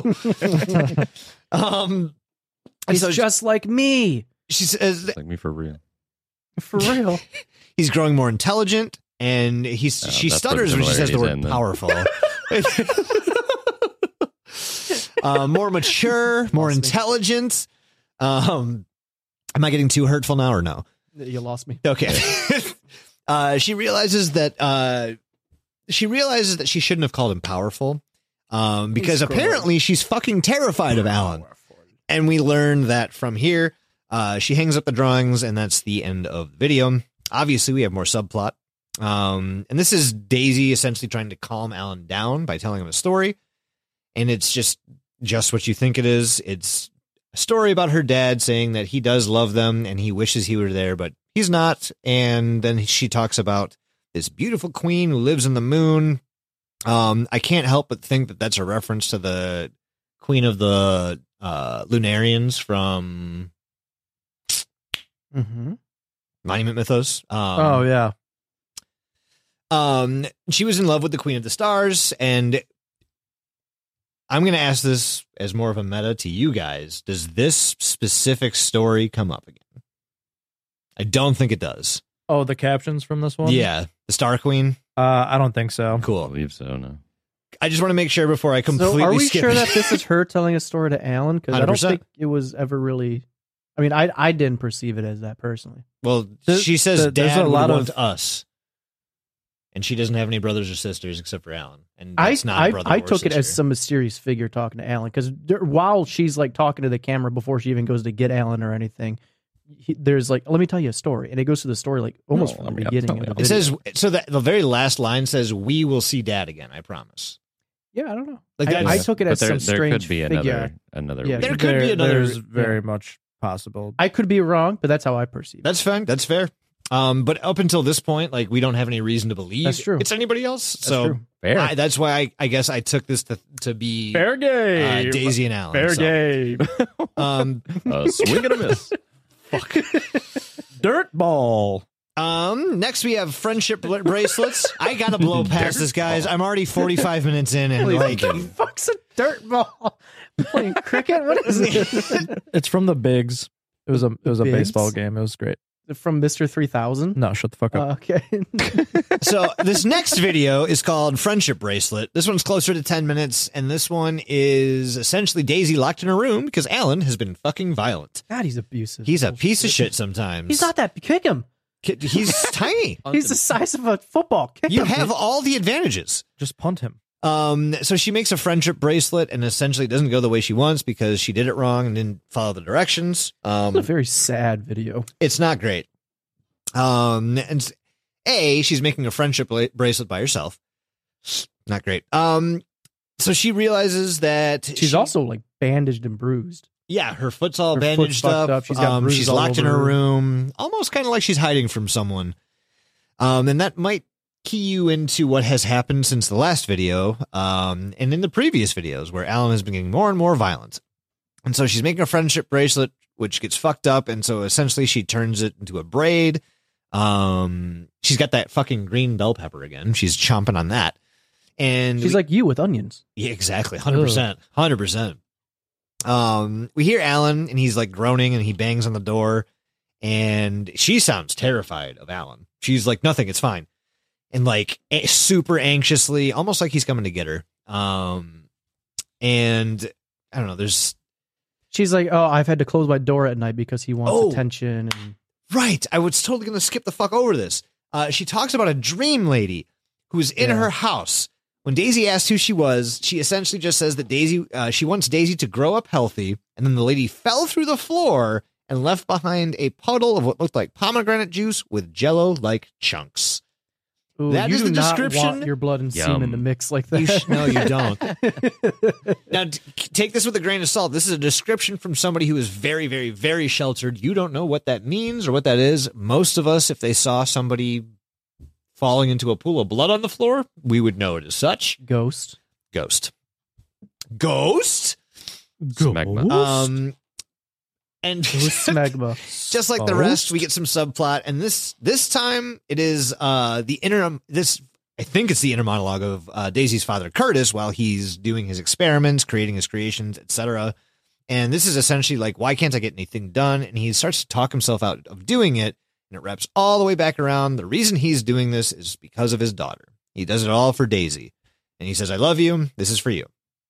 um, and He's so just like me. she says Like me for real. For real. he's growing more intelligent, and he's Oh, she that's what stutters when she says the word similarities in powerful. uh, more mature, more intelligent. Um, am I getting too hurtful now or no? You lost me. Okay. uh, she realizes that uh, she realizes that she shouldn't have called him powerful, um, because Screw it. apparently she's fucking terrified of Alan. And we learn that from here. Uh, she hangs up the drawings, and that's the end of the video. Obviously, we have more subplot. Um, and this is Daisy essentially trying to calm Alan down by telling him a story. And it's just just what you think it is. It's a story about her dad saying that he does love them and he wishes he were there, but he's not. And then she talks about this beautiful queen who lives in the moon. Um, I can't help but think that that's a reference to the queen of the uh, Lunarians from Mm-hmm. Monument Mythos. Um, Oh yeah. Um, she was in love with the Queen of the Stars, and I'm going to ask this as more of a meta to you guys. Does this specific story come up again? I don't think it does. Oh, the captions from this one. Yeah, the Star Queen. Uh, I don't think so. I Cool. believe so. No. I just want to make sure before I completely So are we skip sure it. that this is her telling a story to Alan? Because I one hundred don't percent. think it was ever really. I mean, I I didn't perceive it as that personally. Well, There- she says there- there's Dad a would lot want of- us, and she doesn't have any brothers or sisters except for Alan, and I that's not a I, brother I or took it as sister. some mysterious figure talking to Alan because while she's like talking to the camera before she even goes to get Alan or anything, he, there's like, let me tell you a story, and it goes through the story like almost No, from let the me beginning. tell Of the It video. says so that the very last line says, "We will see Dad again. I promise." yeah, I don't know. Like I, that's- I took it But as there, some there strange could be figure. another another. Yeah. weird- There could be another- There's very much possible. I could be wrong, but that's how I perceive it. That's fine. That's fair. Um, but up until this point, like we don't have any reason to believe That's true. it's anybody else. so true. Fair. I, that's why I, I guess I took this to to be Fair uh, game. Daisy and Alan. Fair so, game. Um, uh, swing and a miss. Dirt ball. um, next we have friendship bla- bracelets. I gotta blow past this, guys. I'm already forty-five minutes in, and like What the fuck's a dirt ball? Playing cricket? What is it? It's from the Bigs. It was a it was a Bigs? baseball game. It was great. From Mister three thousand? No, shut the fuck up. Uh, okay. So this next video is called Friendship Bracelet. This one's closer to ten minutes, and this one is essentially Daisy locked in her room because Alan has been fucking violent. God, he's abusive. He's a piece of shit sometimes. He's not that. Kick him. Ki- He's tiny. He's the size of a football. Kick You him. have all the advantages. Just punt him. Um, so she makes a friendship bracelet and essentially doesn't go the way she wants because she did it wrong and didn't follow the directions. It's a Um, very sad video. it's not great. Um, and s- A, she's making a friendship bla- bracelet by herself. Not great. Um, so she realizes that She's she- also like bandaged and bruised. yeah, her foot's all Her foot's bandaged fucked up. up. She's got um, bruises she's all locked in over her her. room, almost kind of like she's hiding from someone. Um, and that might key you into what has happened since the last video, um, and in the previous videos where Alan has been getting more and more violent. And so she's making a friendship bracelet, which gets fucked up, and so essentially she turns it into a braid. Um, she's got that fucking green bell pepper again. She's chomping on that. And She's we- like you with onions. yeah, exactly. one hundred percent. one hundred percent. Um, we hear Alan and he's like groaning and he bangs on the door and she sounds terrified of Alan. She's like, nothing, it's fine. And like a- super anxiously, almost like he's coming to get her. Um, and I don't know, there's She's like, oh, I've had to close my door at night because he wants Oh. attention. And right. I was totally going to skip the fuck over this. Uh, she talks about a dream lady who's in Yeah. her house. When Daisy asked who she was, she essentially just says that Daisy, uh, she wants Daisy to grow up healthy, and then the lady fell through the floor and left behind a puddle of what looked like pomegranate juice with jello-like chunks. ooh, That you is do the not description? want your blood and Yum. semen to mix like that. You sh- no, you don't. Now, t- take this with a grain of salt. This is a description from somebody who is very, very, very sheltered. You don't know what that means or what that is. Most of us, if they saw somebody falling into a pool of blood on the floor, we would know it as such. Ghost. Ghost. Ghost? Smegma. Um, and Ghost smegma. just like the rest, we get some subplot, and this this time it is uh the inner this I think it's the inner monologue of uh, Daisy's father Curtis while he's doing his experiments, creating his creations, et cetera. And this is essentially like, why can't I get anything done? And he starts to talk himself out of doing it, and it wraps all the way back around. The reason he's doing this is because of his daughter. He does it all for Daisy, and he says, "I love you. This is for you."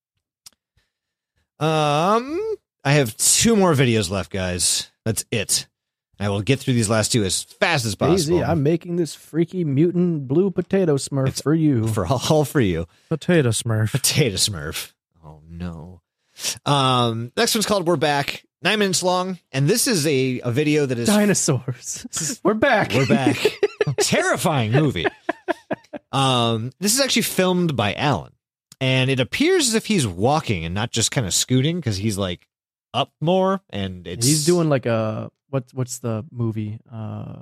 Um. I have two more videos left, guys. That's it. I will get through these last two as fast as possible. Daisy, I'm making this freaky mutant blue potato smurf It's for you. for all, all for you. Potato Smurf. Potato Smurf. Oh no. Um, next one's called "We're Back." Nine minutes long, and this is a, a video that is Dinosaurs. We're back. We're back. Terrifying movie. Um, this is actually filmed by Alan, and it appears as if he's walking and not just kind of scooting because he's like up more, and it's He's doing like a what's what's the movie? Uh,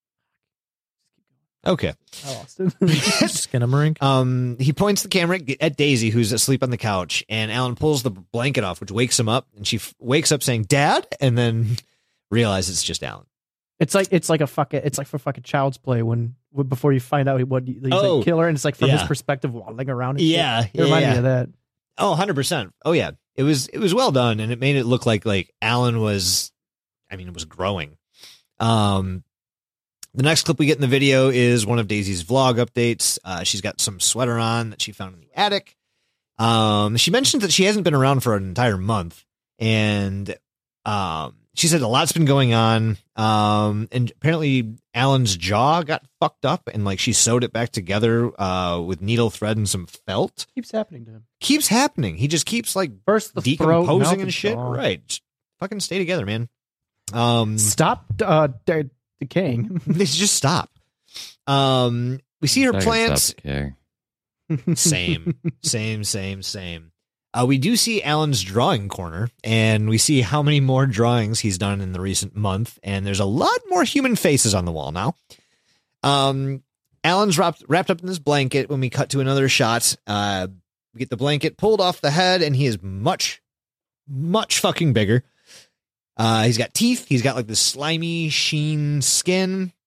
okay. I lost it. Skinamarink. Um, he points the camera at Daisy, who's asleep on the couch, and Alan pulls the blanket off, which wakes him up, and she f- wakes up saying "Dad," and then realizes it's just Alan. It's like it's like a fucking it's like for fucking Child's Play when, when before you find out what he's Oh. a killer and it's like from his Yeah. perspective waddling around. And Yeah, shit. It yeah, reminded yeah. me of that. Oh, one hundred percent. Oh yeah. It was it was well done, and it made it look like like Alan was I mean, it was growing. Um the next clip we get in the video is one of Daisy's vlog updates. Uh, she's got some sweater on that she found in the attic. Um, she mentioned that she hasn't been around for an entire month, and um, she said a lot's been going on. Um, and apparently Alan's jaw got fucked up, and like she sewed it back together uh, with needle thread and some felt. Keeps happening to him. Keeps happening. He just keeps like First the throat, decomposing mouth, and and shit. jaw. Right. Just fucking stay together, man. Um, Stop uh, de- decaying. they just stop. Um, we see her Tiger plants. stopped decaying. Same, same, same, same. Uh, we do see Alan's drawing corner, and we see how many more drawings he's done in the recent month, and there's a lot more human faces on the wall now. Um, Alan's wrapped, wrapped up in this blanket when we cut to another shot. Uh, we get the blanket pulled off the head, and he is much, much fucking bigger. Uh, he's got teeth. He's got like this slimy sheen skin.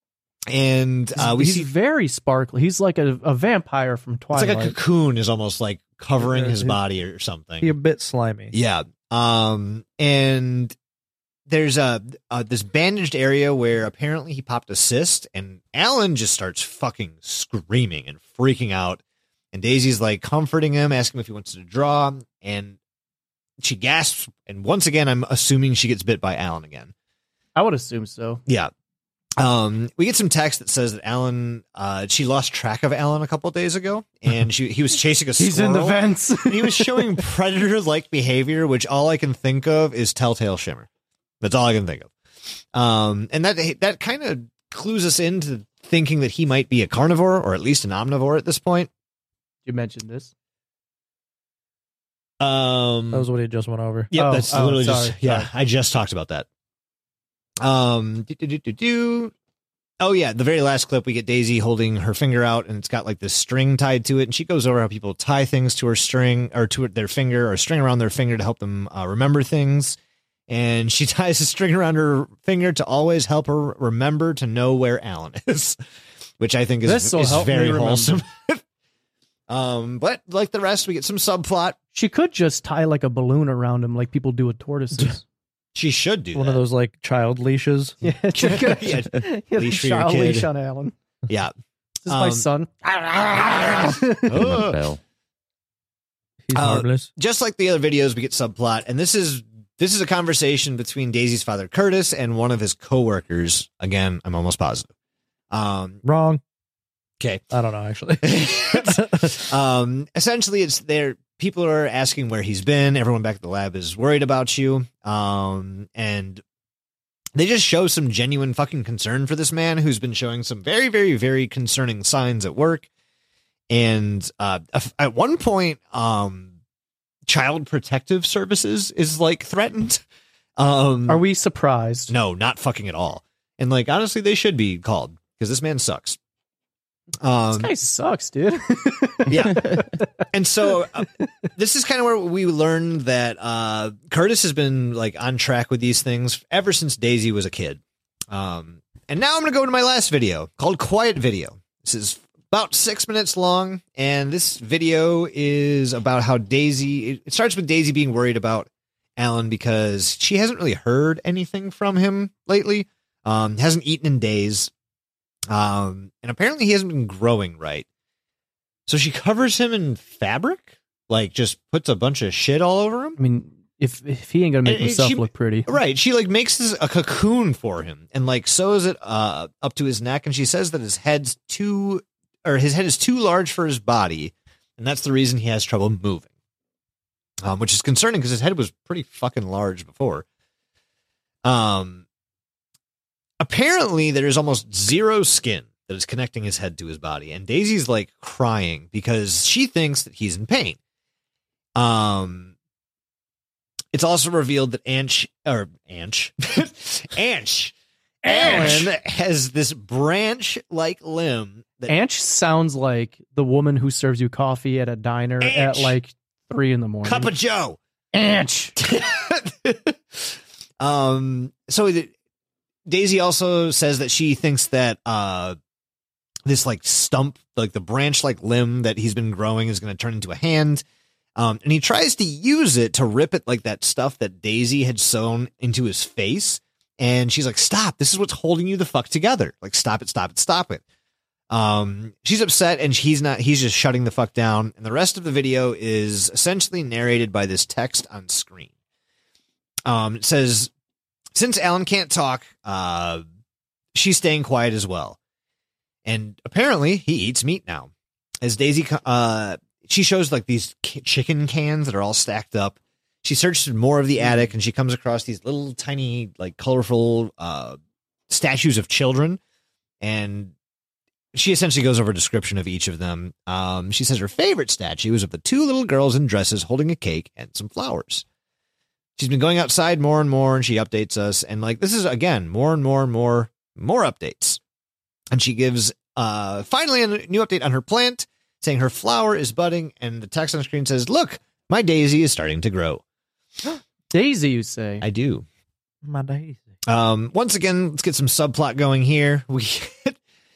And uh, we he's see very sparkly. He's like a, a vampire from it's Twilight. like a cocoon is almost like covering Yeah, his he- body or something. He a bit slimy. Yeah. Um, and there's a, a this bandaged area where apparently he popped a cyst, and Alan just starts fucking screaming and freaking out. And Daisy's like comforting him, asking him if he wants to draw, and she gasps. And once again, I'm assuming she gets bit by Alan again. I would assume so. Yeah. Um, we get some text that says that Alan, uh, she lost track of Alan a couple of days ago, and she he was chasing a squirrel. He's in the vents. And he was showing predator-like behavior, which all I can think of is Telltale Shimmer. That's all I can think of. Um, and that that kind of clues us into thinking that he might be a carnivore, or at least an omnivore at this point. You mentioned this. Um, That was what he just went over. Yep, Oh, that's oh, literally sorry, just yeah. sorry. I just talked about that. Um, do, do, do, do, do. Oh yeah, the very last clip we get Daisy holding her finger out, and it's got like this string tied to it, and she goes over how people tie things to her string or to their finger, or string around their finger to help them uh, remember things. And she ties a string around her finger to always help her remember to know where Alan is, which I think is, This'll is help me very remember. wholesome. um, but like the rest, we get some subplot. She could just tie like a balloon around him, like people do with tortoises. She should do One that. of those like child leashes. yeah, it's like a, Yeah, yeah, leash for your child kid. leash on Alan. Yeah. This is my Um, son. Give him a Ugh. bell. He's Uh, harmless. Just like the other videos, we get subplot, and this is this is a conversation between Daisy's father Curtis and one of his coworkers. Again, I'm almost positive. Um, Wrong. okay. I don't know actually. um, essentially, it's there. People are asking where he's been. Everyone back at the lab is worried about you. Um, and they just show some genuine fucking concern for this man who's been showing some very, very, very concerning signs at work. And uh, at one point, um, Child Protective Services is like threatened. Um, Are we surprised? no, not fucking at all. And like, honestly, they should be called because this man sucks. This Um, guy sucks, dude. yeah. And so uh, this is kind of where we learned that uh, Curtis has been like on track with these things ever since Daisy was a kid. Um, and now I'm going to go to my last video called Quiet Video. This is about six minutes long. And this video is about how Daisy, it starts with Daisy being worried about Alan because she hasn't really heard anything from him lately. Um, hasn't eaten in days. Um, and apparently he hasn't been growing right. So she covers him in fabric, like just puts a bunch of shit all over him. I mean, if if he ain't gonna make And- and himself she- look pretty, Right. She like makes this a cocoon for him and like sews it uh, up to his neck. And she says that his head's too, or his head is too large for his body. And that's the reason he has trouble moving. Um, which is concerning because his head was pretty fucking large before. Um, apparently there is almost zero skin that is connecting his head to his body, and Daisy's like crying because she thinks that he's in pain. Um, it's also revealed that Anch or Anch, Anch, Alan has this branch-like limb that Anch sounds like the woman who serves you coffee at a diner at Anch. like three in the morning. Cup of Joe. Anch. um. So the, Daisy also says that she thinks that uh, this like stump, like the branch-like limb that he's been growing, is going to turn into a hand. Um, and he tries to use it to rip it like that stuff that Daisy had sewn into his face. And she's like, "Stop! This is what's holding you the fuck together. Like, stop it! Stop it! Stop it!" Um, she's upset, and he's not. He's just shutting the fuck down. And the rest of the video is essentially narrated by this text on screen. Um, it says, since Alan can't talk, uh, she's staying quiet as well. And apparently he eats meat now. As Daisy, uh, she shows like these k- chicken cans that are all stacked up. She searches more of the attic and she comes across these little tiny, like colorful, uh, statues of children. And she essentially goes over a description of each of them. Um, she says her favorite statue is of the two little girls in dresses holding a cake and some flowers. She's been going outside more and more, and she updates us. And like, this is again, more and more and more, more updates. And she gives, uh, finally a new update on her plant, saying her flower is budding. And the text on screen says, "Look, my daisy is starting to grow." Daisy, you say? I do. My Daisy. Um, once again, let's get some subplot going here. We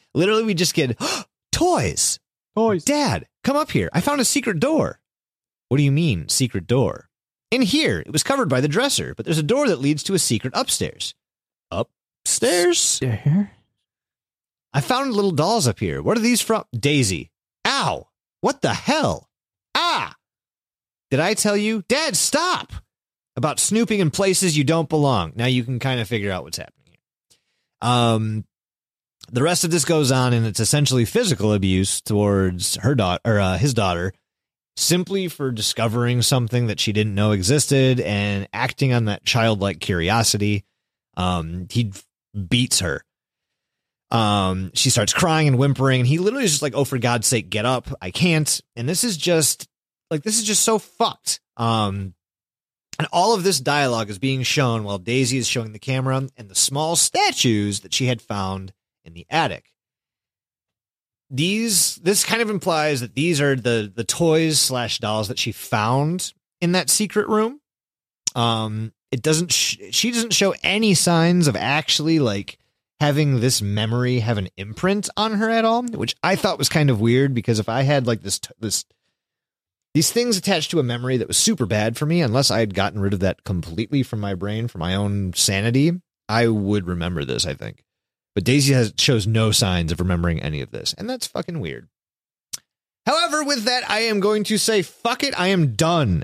Literally, we just get toys. Toys. Dad, come up here. I found a secret door. What do you mean, secret door? In here, it was covered by the dresser, but there's a door that leads to a secret upstairs. Upstairs? There. I found little dolls up here. What are these from? Daisy. Ow. What the hell? Ah. Did I tell you? Dad, stop. About snooping in places you don't belong. Now you can kind of figure out what's happening here. Um, the rest of this goes on, and it's essentially physical abuse towards her daughter, or uh, his daughter, simply for discovering something that she didn't know existed and acting on that childlike curiosity. Um, he beats her. Um, she starts crying and whimpering, and he literally is just like, "Oh, for God's sake, get up! I can't." And this is just like this is just so fucked. Um, and all of this dialogue is being shown while Daisy is showing the camera and the small statues that she had found in the attic. These this kind of implies that these are the the toys slash dolls that she found in that secret room. Um, it doesn't sh- she doesn't show any signs of actually like having this memory have an imprint on her at all, which I thought was kind of weird, because if I had like this, this, these things attached to a memory that was super bad for me, unless I had gotten rid of that completely from my brain for my own sanity, I would remember this, I think. But Daisy has, shows no signs of remembering any of this, and that's fucking weird. However, with that, I am going to say, fuck it, I am done.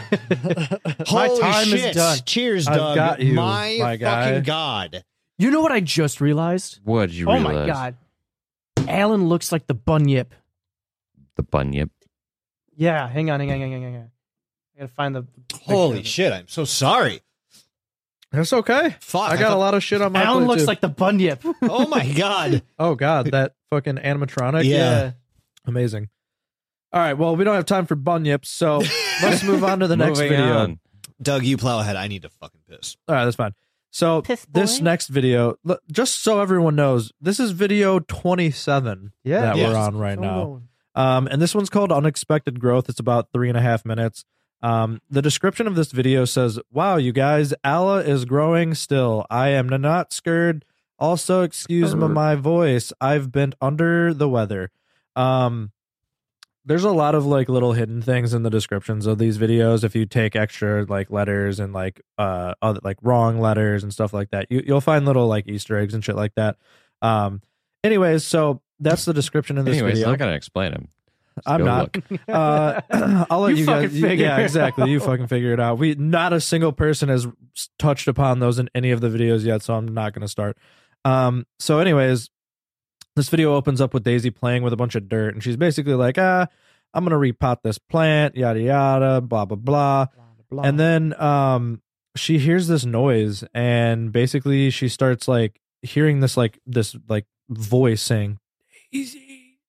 Holy time is shit. done. Cheers, I've Doug. got you, my, my guy. fucking God. You know what I just realized? What did you Oh realize? my god. Alan looks like the bunyip. The bunyip. Yeah, hang on, hang on, hang on, hang on. I gotta find the. the Holy picture. shit, I'm so sorry. That's okay. Fuck. I got thought- a lot of shit on my Alan plate, looks too. like the bunyip. Oh my God. Oh god, that fucking animatronic. Yeah. Amazing. All right, well, we don't have time for bunyips, so let's move on to the next Moving video. on. Doug, you plow ahead. I need to fucking piss. All right, that's fine. So Piss this boy. next video, l- just so everyone knows, this is video twenty-seven Yeah. that Yes. we're on right So now. low. Um, and this one's called Unexpected Growth. It's about three and a half minutes. Um, the description of this video says, "Wow, you guys, Alla is growing still. I am not scared. Also, excuse me, my voice. I've been under the weather." Um, there's a lot of like little hidden things in the descriptions of these videos. If you take extra like letters and like uh other, like wrong letters and stuff like that, you, you'll find little like Easter eggs and shit like that. Um, anyways, so that's the description in this Anyways, video. not gonna explain him. Just I'm go not. look. Uh, I'll let You you, guys. fucking figure Yeah, it exactly. You fucking figure it out. We not a single person has touched upon those in any of the videos yet, so I'm not going to start. Um. So, anyways, this video opens up with Daisy playing with a bunch of dirt, and she's basically like, "Ah, I'm gonna repot this plant, yada yada, blah blah blah." And then, um, she hears this noise, and basically, she starts like hearing this like this like voice saying, "Daisy."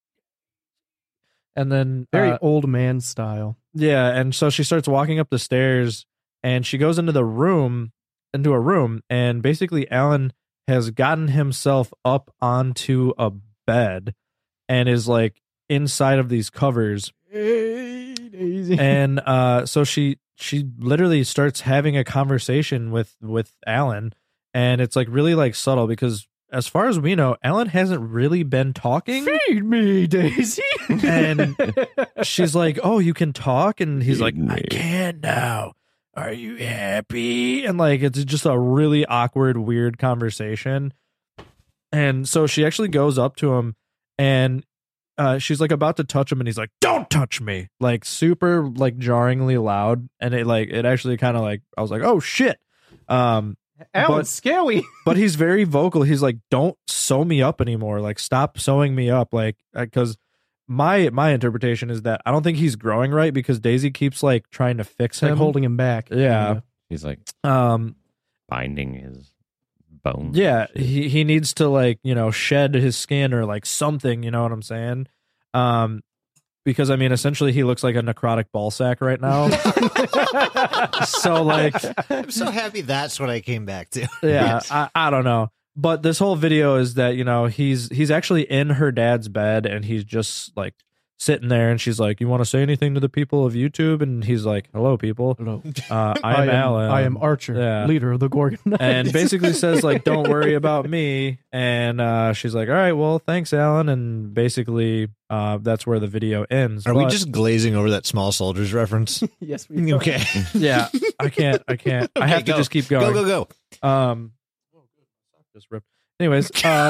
And then Very uh, old man style. yeah, and so she starts walking up the stairs, and she goes into the room, into a room, and basically Alan has gotten himself up onto a bed and is like inside of these covers. Hey, Daisy. And uh, so she she literally starts having a conversation with with Alan, and it's like really like subtle because as far as we know, Alan hasn't really been talking. Feed me, Daisy. And she's like, "Oh, you can talk," and he's like, Feed "I me. can now. Are you happy?" And like, it's just a really awkward, weird conversation. And so she actually goes up to him, and uh, she's like about to touch him, and he's like, "Don't touch me!" Like super, like jarringly loud, and it like it actually kind of like I was like, "Oh shit." Um, Alan's scary. but he's very vocal. He's like, "Don't sew me up anymore. Like, stop sewing me up." Like, because my my interpretation is that I don't think he's growing right because Daisy keeps like trying to fix him, Like holding him back. Yeah. He's like Um, binding his bones. yeah, he he needs to like you know shed his skin or like something. You know what I'm saying? Um, because I mean, essentially, he looks like a necrotic ball sack right now. So like. I'm so happy that's what I came back to. Yeah, I, I don't know. But this whole video is that, you know, he's he's actually in her dad's bed and he's just like sitting there, and she's like, "You want to say anything to the people of YouTube?" And he's like, "Hello, people. Hello. Uh, I am Alan. I am Archer, Yeah. leader of the Gorgon Knights. And basically says like, "Don't worry about me." And uh, she's like, "All right, well, thanks, Alan." And basically, uh, that's where the video ends. Are we But- just glazing over that Small Soldiers reference? yes, we Okay. Yeah, I can't. I can't. I Okay, have to go. just keep going. Go, go, go. Um, just ripped. Anyways, uh,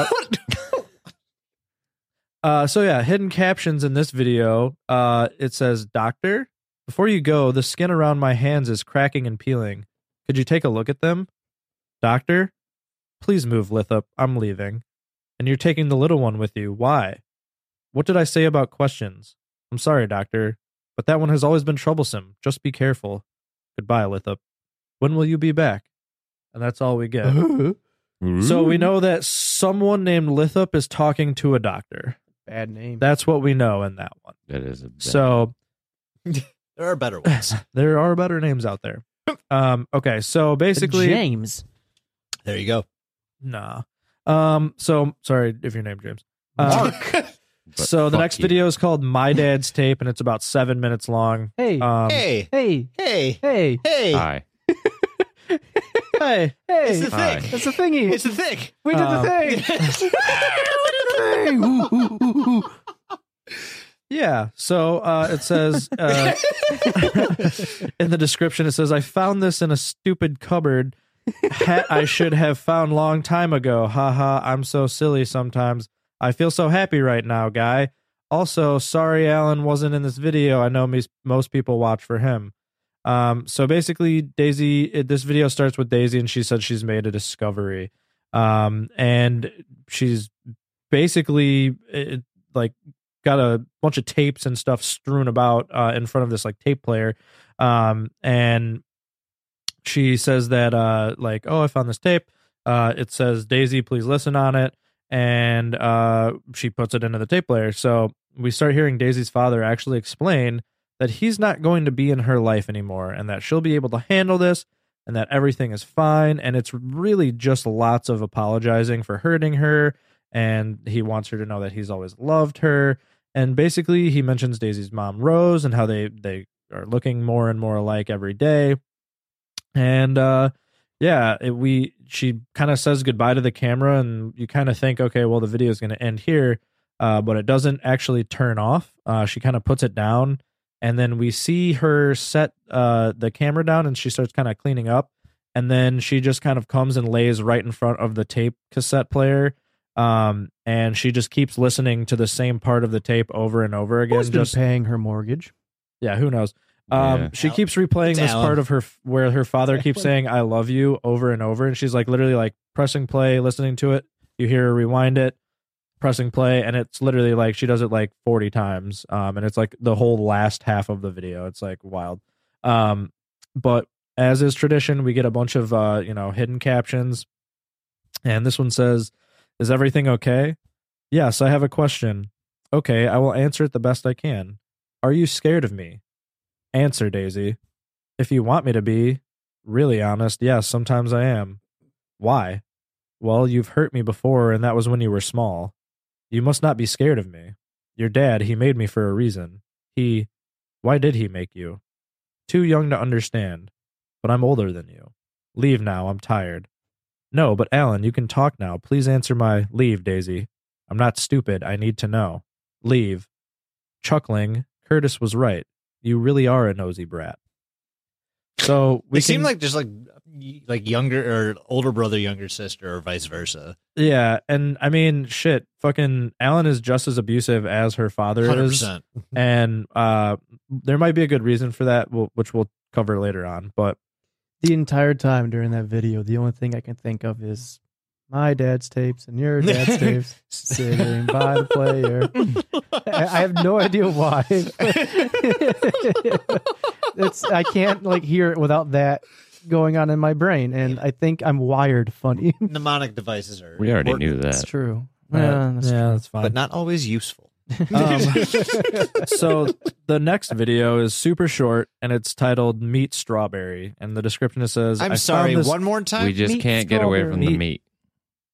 uh, so yeah, hidden captions in this video. Uh, it says, "Doctor, before you go, the skin around my hands is cracking and peeling. Could you take a look at them? Doctor, please move, Lithup. I'm leaving. And you're taking the little one with you. Why? What did I say about questions? I'm sorry, Doctor, but that one has always been troublesome. Just be careful. Goodbye, Lithup. When will you be back?" And that's all we get. So we know that someone named Lithup is talking to a doctor. Bad name. That's what we know in that one. That is a bad- So There are better ones. there are better names out there. Um, okay, so basically, James. There you go. nah. Um, so sorry if you're named James. Uh, But so the fuck next you. video is called "My Dad's Tape," and it's about seven minutes long. Hey, Um, Hey, hey, hey, hey, hey. Hi. hey, hey. It's the Hi. thing. It's a thingy. It's the thing. we did Um, the thing. we did the thing. Ooh, ooh, ooh, ooh. yeah. So uh, it says uh, in the description, it says, "I found this in a stupid cupboard. Hat I should have found long time ago. Haha, I'm so silly sometimes. I feel so happy right now, guy. Also, sorry Alan wasn't in this video. I know me, most people watch for him." Um, so basically, Daisy, it, this video starts with Daisy, and she said she's made a discovery. Um, and she's basically it, like got a bunch of tapes and stuff strewn about uh, in front of this like tape player. Um, and she says that uh, like, "Oh, I found this tape. Uh, it says, Daisy, please listen on it." And uh, she puts it into the tape player. So we start hearing Daisy's father actually explain that he's not going to be in her life anymore, and that she'll be able to handle this, and that everything is fine. And it's really just lots of apologizing for hurting her, and he wants her to know that he's always loved her. And basically, he mentions Daisy's mom, Rose, and how they they are looking more and more alike every day. And uh, yeah, it, we she kind of says goodbye to the camera, and you kind of think, okay, well, the video is going to end here, uh, but it doesn't actually turn off. Uh, she kind of puts it down. And then we see her set uh, the camera down, and she starts kind of cleaning up. And then she just kind of comes and lays right in front of the tape cassette player. Um, and she just keeps listening to the same part of the tape over and over again. Who's been Just paying her mortgage? yeah, who knows? Um, Yeah. She Al- keeps replaying it's this Alan. part of her f- where her father keeps saying "I love you" over and over, and she's like literally like pressing play, listening to it. You hear her rewind it, pressing play, and it's literally like she does it like forty times. Um, and it's like the whole last half of the video. It's like wild. Um, but as is tradition, we get a bunch of uh, you know, hidden captions, and this one says, "Is everything okay? Yes, I have a question. Okay, I will answer it the best I can. Are you scared of me? Answer, Daisy. If you want me to be really honest, yes, sometimes I am. Why? Well, you've hurt me before, and that was when you were small. You must not be scared of me. Your dad, he made me for a reason. He, why did he make you? Too young to understand, but I'm older than you. Leave now, I'm tired. No, but Alan, you can talk now. Please answer my leave, Daisy. I'm not stupid, I need to know. Leave. Chuckling, Curtis was right. You really are a nosy brat." So we They seem can- like just like y- like younger or older brother, younger sister, or vice versa. yeah, and I mean, shit, fucking Alan is just as abusive as her father Hundred is, percent. and uh, there might be a good reason for that, wh- which we'll cover later on. But The entire time during that video, the only thing I can think of is my dad's tapes and your dad's tapes sitting by the player. I I have no idea why. It's I can't like hear it without that going on in my brain, and I think I'm wired funny. Mnemonic devices are We already important, knew That's that. true. uh, Yeah, that's yeah, true. that's fine. but not always useful. Um, so the next video is super short, and it's titled "Meat Strawberry," and the description it says, I'm "I sorry. found this One more time. We just meat can't get away from the strawberry. meat.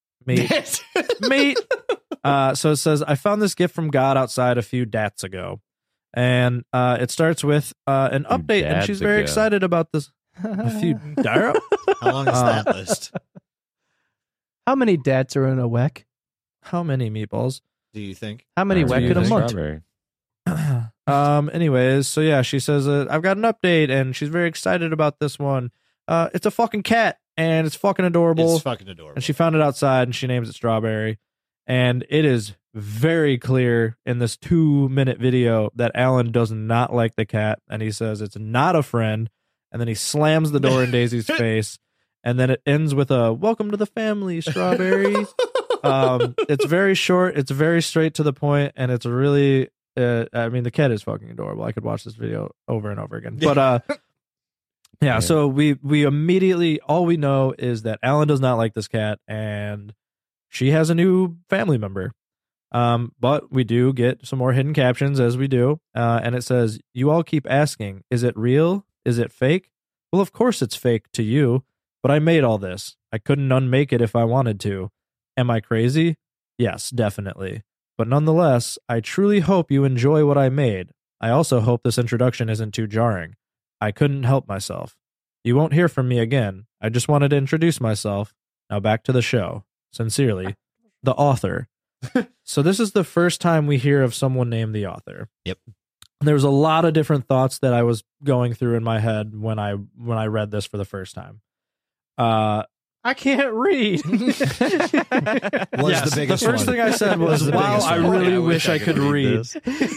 meat, meat." Uh, so it says, "I found this gift from God outside a few dats ago. And uh, it starts with uh, an Few update, and dads she's very ago. excited about this. A few dar- How long is Uh, that list? How many dads are in a weck? How many meatballs? Do you think? How many Uh, weck in a think? month? Strawberry. um. Anyways, so yeah, she says uh, I've got an update, and she's very excited about this one. Uh, it's a fucking cat, and it's fucking adorable. It's fucking adorable. And she found it outside, and she names it Strawberry. And it is very clear in this two minute video that Alan does not like the cat, and he says it's not a friend. And then he slams the door in Daisy's face, and then it ends with a "Welcome to the family, Strawberry." um, it's very short, it's very straight to the point, and it's really. Uh, I mean, the cat is fucking adorable. I could watch this video over and over again. But uh, yeah. Yeah. So we we immediately all we know is that Alan does not like this cat, and she has a new family member. Um, but we do get some more hidden captions as we do, uh, and it says, "You all keep asking, is it real? Is it fake? Well, of course it's fake to you, but I made all this. I couldn't unmake it if I wanted to. Am I crazy? Yes, definitely. But nonetheless, I truly hope you enjoy what I made. I also hope this introduction isn't too jarring. I couldn't help myself. You won't hear from me again. I just wanted to introduce myself. Now back to the show. Sincerely, the author." So this is the first time we hear of someone named the author. Yep. There was a lot of different thoughts that I was going through in my head when I when I read this for the first time. Uh, I can't read. Was yes, the biggest the first one. thing I said was, Was the "Wow, biggest I one. really I wish I could read."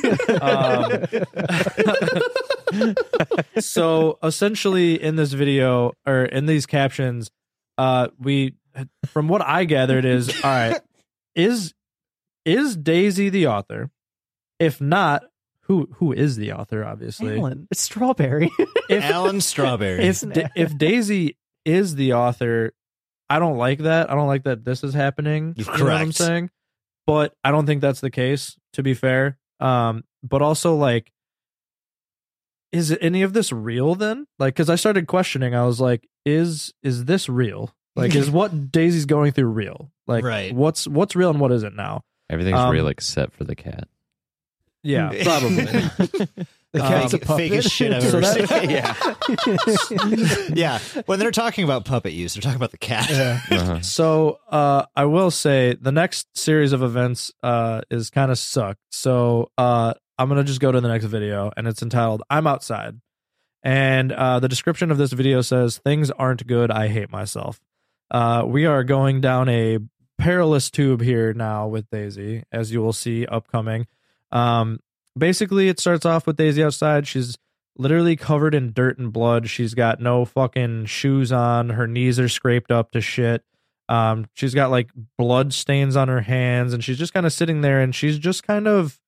Um, so essentially, in this video or in these captions, uh, we, from what I gathered, is all right. Is is Daisy the author? If not, who who is the author? Obviously, Alan, it's Strawberry. if Alan Strawberry. if Da- if Daisy is the author, I don't like that. I don't like that this is happening. You know what I'm Correct. saying? But I don't think that's the case, to be fair. Um, but also, like, is any of this real then? Like, because I started questioning. I was like, is is this real? Like, is what Daisy's going through real? Like, Right. what's what's real and what isn't now? Everything's Um, real except for the cat. Yeah, probably. The Um, cat's a Fake- puppet. fakest shit I've So ever that- seen. Yeah. Yeah. When they're talking about puppet use, they're talking about the cat. Uh-huh. So uh, I will say the next series of events uh, is kind of sucked. So uh, I'm gonna just go to the next video, and it's entitled "I'm Outside," and uh, the description of this video says, "Things aren't good. I hate myself." Uh, we are going down a perilous tube here now with Daisy, as you will see upcoming. Um, basically, it starts off with Daisy outside. She's literally covered in dirt and blood. She's got no fucking shoes on. Her knees are scraped up to shit. Um, she's got like blood stains on her hands, and she's just kind of sitting there, and she's just kind of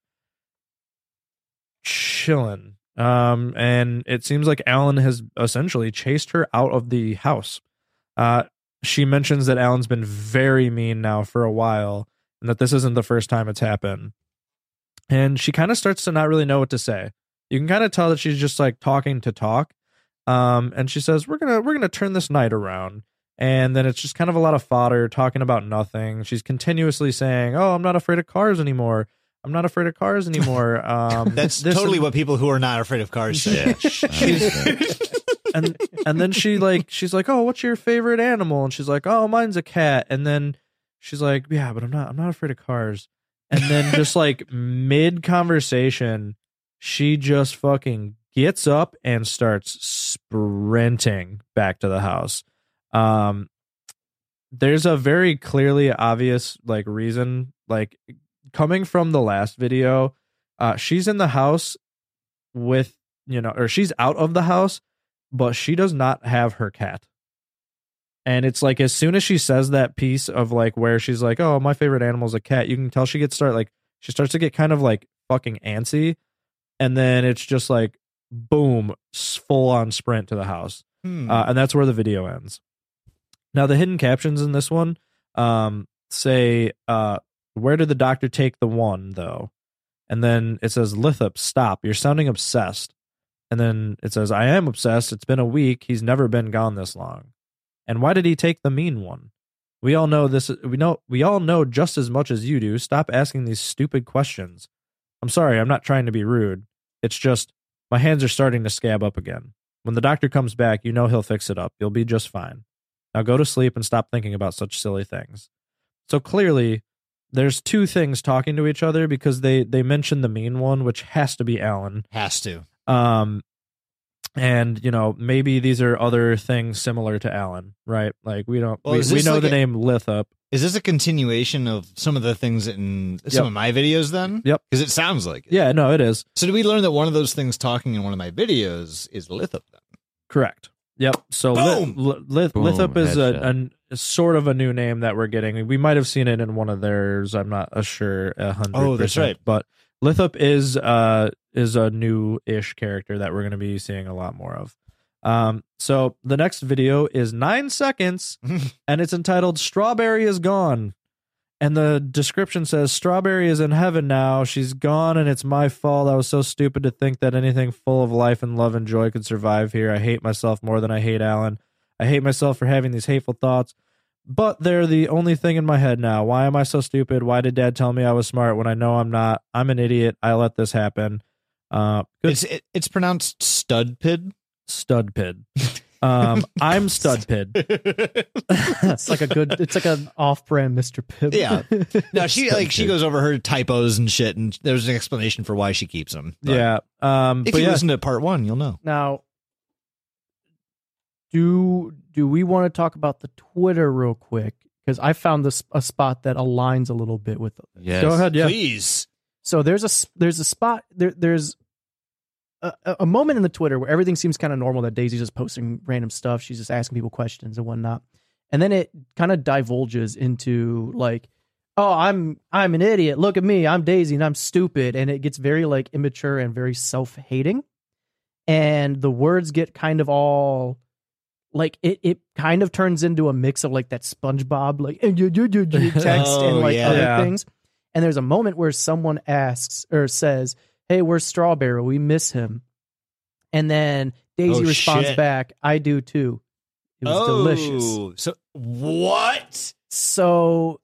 chilling. Um, and it seems like Alan has essentially chased her out of the house. Uh, she mentions that Alan's been very mean now for a while, and that this isn't the first time it's happened. And she kind of starts to not really know what to say. You can kind of tell that she's just like talking to talk. Um, and she says, "We're gonna we're gonna turn this night around." And then it's just kind of a lot of fodder, talking about nothing. She's continuously saying, "Oh, I'm not afraid of cars anymore. I'm not afraid of cars anymore." Um, That's this totally and- what people who are not afraid of cars say. and and then she like she's like, "Oh, what's your favorite animal?" And she's like, "Oh, mine's a cat." And then she's like, "Yeah, but I'm not I'm not afraid of cars." And then just like mid conversation, she just fucking gets up and starts sprinting back to the house. Um, there's a very clearly obvious like reason, like coming from the last video. Uh, she's in the house with, you know, or she's out of the house, but she does not have her cat. And it's like as soon as she says that piece of like where she's like, "Oh, my favorite animal is a cat," you can tell she gets start like she starts to get kind of like fucking antsy, and then it's just like boom, full on sprint to the house, Hmm. uh, and that's where the video ends. Now the hidden captions in this one um, say, uh, "Where did the doctor take the one though?" And then it says, "Lithup, stop! You're sounding obsessed." And then it says, "I am obsessed. It's been a week. He's never been gone this long. And why did he take the mean one? We all know this. We know. We all know just as much as you do. Stop asking these stupid questions. I'm sorry. I'm not trying to be rude. It's just my hands are starting to scab up again. When the doctor comes back, you know he'll fix it up. You'll be just fine. Now go to sleep and stop thinking about such silly things. So clearly, there's two things talking to each other because they they mention the mean one, which has to be Alan. Has to. Um, and you know maybe these are other things similar to Alan, right? Like we don't Well, we, is we this know like the a- name Lithup. Is this a continuation of some of the things in some Yep. of my videos then? Yep. Because it sounds like it. Yeah, no, it is So did we learn that one of those things talking in one of my videos is Lithup then? correct. Yep. So Boom! Lith, Lith, Boom, Lithup is a, headshot. an- a sort of a new name that we're getting. We might have seen it in one of theirs. I'm not a sure a hundred. Oh, that's percent, right. But Lithup is uh is a new-ish character that we're going to be seeing a lot more of. Um, so the next video is nine seconds, and it's entitled "Strawberry is Gone." And the description says, Strawberry is in heaven now. She's gone, and it's my fault. I was so stupid to think that anything full of life and love and joy could survive here. I hate myself more than I hate Alan. I hate myself for having these hateful thoughts, but they're the only thing in my head now. Why am I so stupid? Why did Dad tell me I was smart when I know I'm not? I'm an idiot. I let this happen. Uh, good It's it, it's pronounced Studpid. Studpid. Um, I'm Studpid. It's like a good. It's like an off-brand Mister Pibb. Yeah. No, she like she goes over her typos and shit, and there's an explanation for why she keeps them. But Yeah. Um, If but you yeah, listen to part one, you'll know. Now, do do we want to talk about the Twitter real quick? Because I found this a spot that aligns a little bit with. Yes. go ahead. Yeah. Please. So there's a s- there's a spot there there's a, a a moment in the Twitter where everything seems kind of normal, that Daisy's just posting random stuff, she's just asking people questions and whatnot, and then it kind of divulges into like, oh, I'm I'm an idiot. Look at me, I'm Daisy and I'm stupid, and it gets very like immature and very self-hating, and the words get kind of all like it. It kind of turns into a mix of like that SpongeBob like text Oh, and like yeah. other Yeah. things. And there's a moment where someone asks or says, "Hey, where's Strawberry? We miss him." And then Daisy Oh, responds shit. back, "I do too. It was delicious." Oh, so what? So,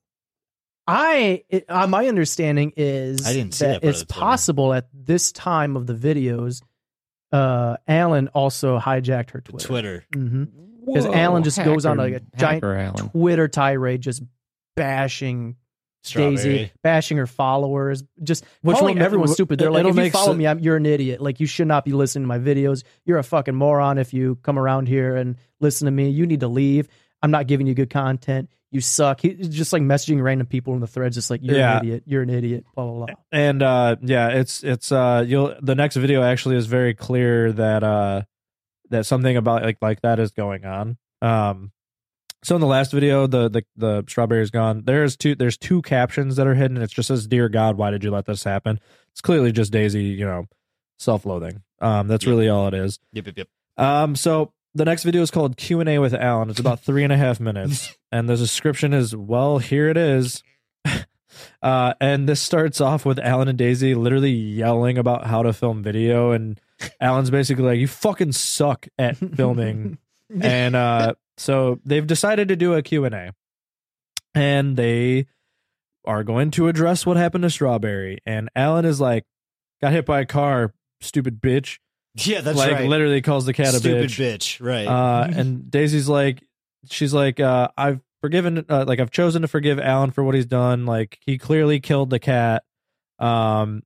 I it, uh, my understanding is I didn't see that that part it's of the Twitter. possible at this time of the videos, uh, Alan also hijacked her Twitter. Twitter. Because Alan just goes on like a giant Hacker Alan. Twitter tirade, just bashing Strawberry. Daisy, bashing her followers, just Which calling will ma- everyone w- stupid. They're like, it'll if you make follow sen- me, I'm, you're an idiot. Like, you should not be listening to my videos. You're a fucking moron if you come around here and listen to me. You need to leave. I'm not giving you good content. You suck. He's just like messaging random people in the threads, just like, you're Yeah. an idiot. You're an idiot. Blah blah blah. And uh, yeah, it's it's uh, you'll the next video actually is very clear that uh, that something about like like that is going on. Um, so in the last video, the the the strawberry is gone. There's two there's two captions that are hidden. It just says, "Dear God, why did you let this happen?" It's clearly just Daisy, you know, self-loathing. Um, that's Yep. really all it is. Yep, yep, yep. Um, so the next video is called Q and A with Alan. It's about three and a half minutes, and the description is, well, here it is. Uh, and this starts off with Alan and Daisy literally yelling about how to film video, and Alan's basically like, "You fucking suck at filming." And uh, so they've decided to do a Q and A, and they are going to address what happened to Strawberry. And Alan is like, "Got hit by a car, stupid bitch." Yeah, that's like right. literally calls the cat Stupid a bitch. bitch. Right. Uh, and Daisy's like, she's like, uh, I've forgiven, uh, like I've chosen to forgive Alan for what he's done. Like he clearly killed the cat. Um,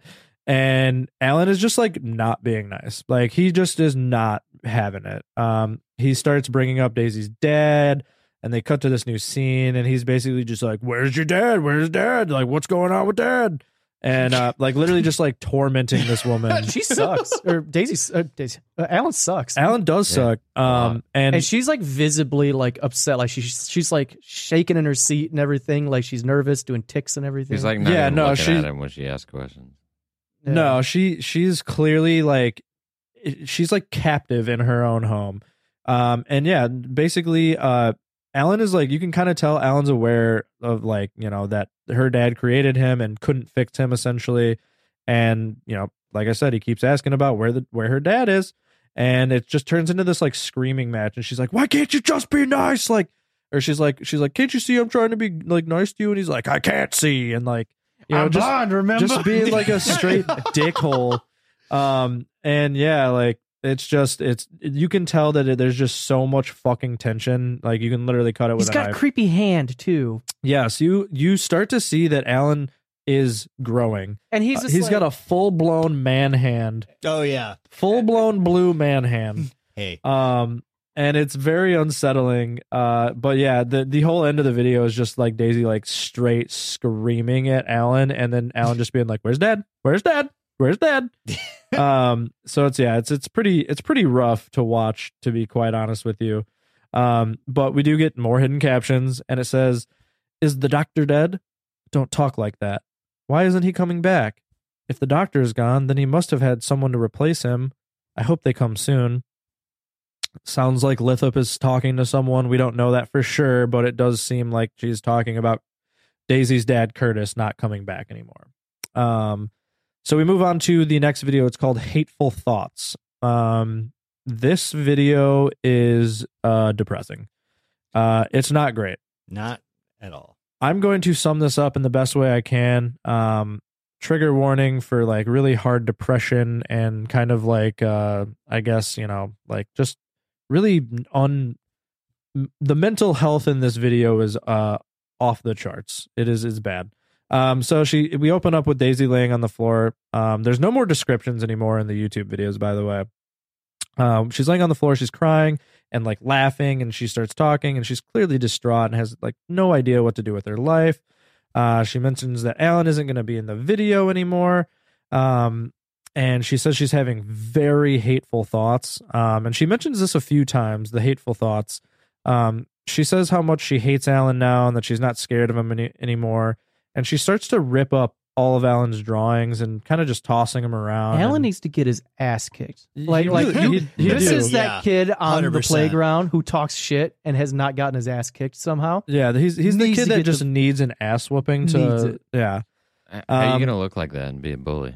and Alan is just like not being nice. Like he just is not having it. Um, he starts bringing up Daisy's dad, and they cut to this new scene, and he's basically just like, "Where's your dad? Where's dad? Like, what's going on with dad?" And uh, like literally just like tormenting this woman. She sucks. Or Daisy, uh, Daisy uh, Alan sucks. Alan does Yeah. suck. Um, and, and she's like visibly like upset. Like she's she's like shaking in her seat and everything. Like she's nervous, doing ticks and everything. She's like not Yeah, even no, looking she- at him when she asks questions. Yeah. No, she she's clearly like she's like captive in her own home. Um and yeah, basically uh Alan is like, you can kind of tell Alan's aware of like, you know, that her dad created him and couldn't fix him essentially. And, you know, like I said, he keeps asking about where the where her dad is, and it just turns into this like screaming match, and she's like, "Why can't you just be nice?" Like, or she's like she's like, "Can't you see I'm trying to be like nice to you?" And he's like, "I can't see." And like, you know, I'm just blind, remember? just being like a straight dickhole. Um, and yeah, like it's just it's you can tell that it, there's just so much fucking tension. Like you can literally cut it with He's a got knife. creepy hand too, Yes, you you start to see that Alan is growing. and he's Uh, just he's like, got a full blown man hand, Oh yeah. full blown blue man hand. Hey. Um, and it's very unsettling. Uh, but yeah, the the whole end of the video is just like Daisy like straight screaming at Alan, and then Alan just being like, "Where's Dad? Where's Dad? Where's Dad?" um, so it's yeah, it's it's pretty it's pretty rough to watch, to be quite honest with you. Um, but we do get more hidden captions, and it says, "Is the doctor dead? Don't talk like that. Why isn't he coming back? If the doctor is gone, then he must have had someone to replace him. I hope they come soon." Sounds like Lithup is talking to someone. We don't know that for sure, but it does seem like she's talking about Daisy's dad, Curtis, not coming back anymore. Um, so we move on to the next video. It's called Hateful Thoughts. Um, this video is uh, depressing. Uh, it's not great. Not at all. I'm going to sum this up in the best way I can. Um, trigger warning for like really hard depression and kind of like, uh, I guess, you know, like just really un the mental health in this video is uh off the charts. It is is bad. Um, so she we open up with Daisy laying on the floor. Um, there's no more descriptions anymore in the YouTube videos, by the way. Um, she's laying on the floor, she's crying and like laughing, and she starts talking, and she's clearly distraught and has like no idea what to do with her life. Uh, she mentions that Alan isn't going to be in the video anymore. Um, and she says she's having very hateful thoughts. Um, and she mentions this a few times, the hateful thoughts. Um, she says how much she hates Alan now and that she's not scared of him any, anymore. And she starts to rip up all of Alan's drawings and kind of just tossing them around. Alan and, needs to get his ass kicked. Like, He like really- you, he- he this do. is that Yeah, kid on one hundred the percent. playground who talks shit and has not gotten his ass kicked somehow. yeah, he's he's the Needs kid to that get just the- needs an ass whooping Needs to it. yeah. How are Um, you gonna look like that and be a bully?